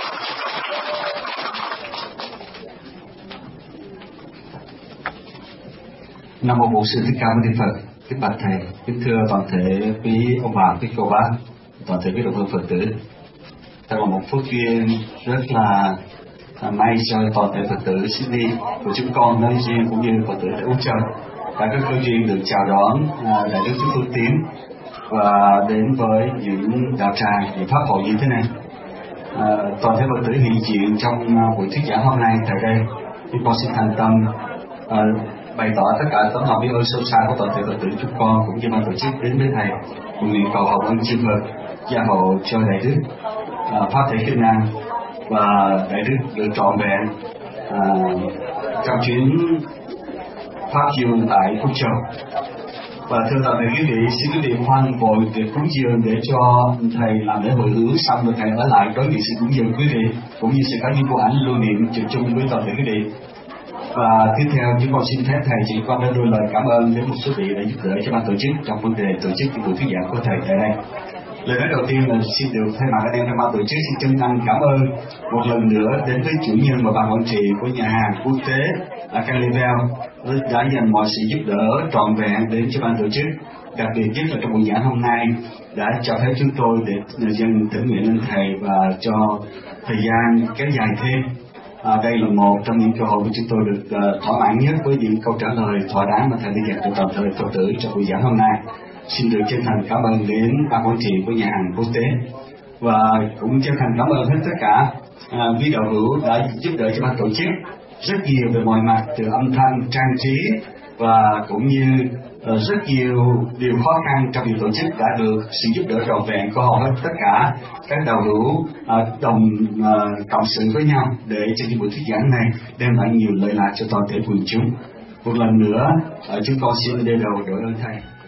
Nam mô Bổn Sư Thích Ca Mâu Ni Phật. Kính bạch thầy, kính thưa toàn thể quý ông bà, quý cô bác, toàn thể quý đồng hương Phật tử. Thật là một phước duyên rất là may cho toàn thể Phật tử Sydney của chúng con nói riêng cũng như Phật tử tại Úc Châu đã có cơ duyên được chào đón Đại đức Thích Phương Tiến và đến với những đạo tràng, những pháp hội như thế này. À, toàn thể Phật tử hiện diện trong buổi thuyết giảng hôm nay tại đây, chúng con xin thành tâm à, bày tỏ tất cả tấm lòng biết ơn sâu xa của toàn thể Phật tử chúng con cũng như ban tổ chức đến với thầy, nguyện cầu hồng ân chư Phật gia hộ cho đại đức à, pháp thể kinh an và đại đức được trọn vẹn à, trong chuyến pháp dường tại Phúc Châu. Và thưa toàn thể quý vị, xin quý vị hoan vội việc cúng dường để cho thầy làm lễ hội hướng xong rồi thầy ở lại đối diện sự cúng dường quý vị cũng như sự có những bộ ảnh lưu niệm trực chung với toàn thể quý vị. Và tiếp theo chúng con xin phép thầy chỉ con đưa đôi lời cảm ơn đến một số vị đã giúp đỡ cho ban tổ chức trong vấn đề tổ chức buổi thuyết giảng của thầy tại đây. Lời nói đầu tiên là xin được thay mặt anh em trong ban tổ chức xin chân thành cảm ơn một lần nữa đến với chủ nhân và ban quản trị của nhà hàng quốc tế là Carnival đã dành mọi sự giúp đỡ trọn vẹn đến cho ban tổ chức, đặc biệt nhất là trong buổi giảng hôm nay đã cho phép chúng tôi để dâng thỉnh nguyện lên thầy và cho thời gian kéo dài thêm. À, đây là một trong những cơ hội của chúng tôi được uh, thỏa mãn nhất với những câu trả lời thỏa đáng mà thầy đã dành cho toàn thể Phật tử trong buổi giảng hôm nay. Xin được chân thành cảm ơn đến ban quản trị của nhà hàng quốc tế và cũng chân thành cảm ơn hết tất cả uh, quý đạo hữu đã giúp đỡ cho ban tổ chức rất nhiều về mọi mặt, từ âm thanh, trang trí và cũng như uh, rất nhiều điều khó khăn trong việc tổ chức đã được sự giúp đỡ trọn vẹn của hầu hết tất cả các đạo hữu uh, đồng uh, cộng sự với nhau để cho những buổi thuyết giảng này đem lại nhiều lợi lạc cho toàn thể quần chúng. Một lần nữa uh, chúng con xin đê đầu đội ơn thầy.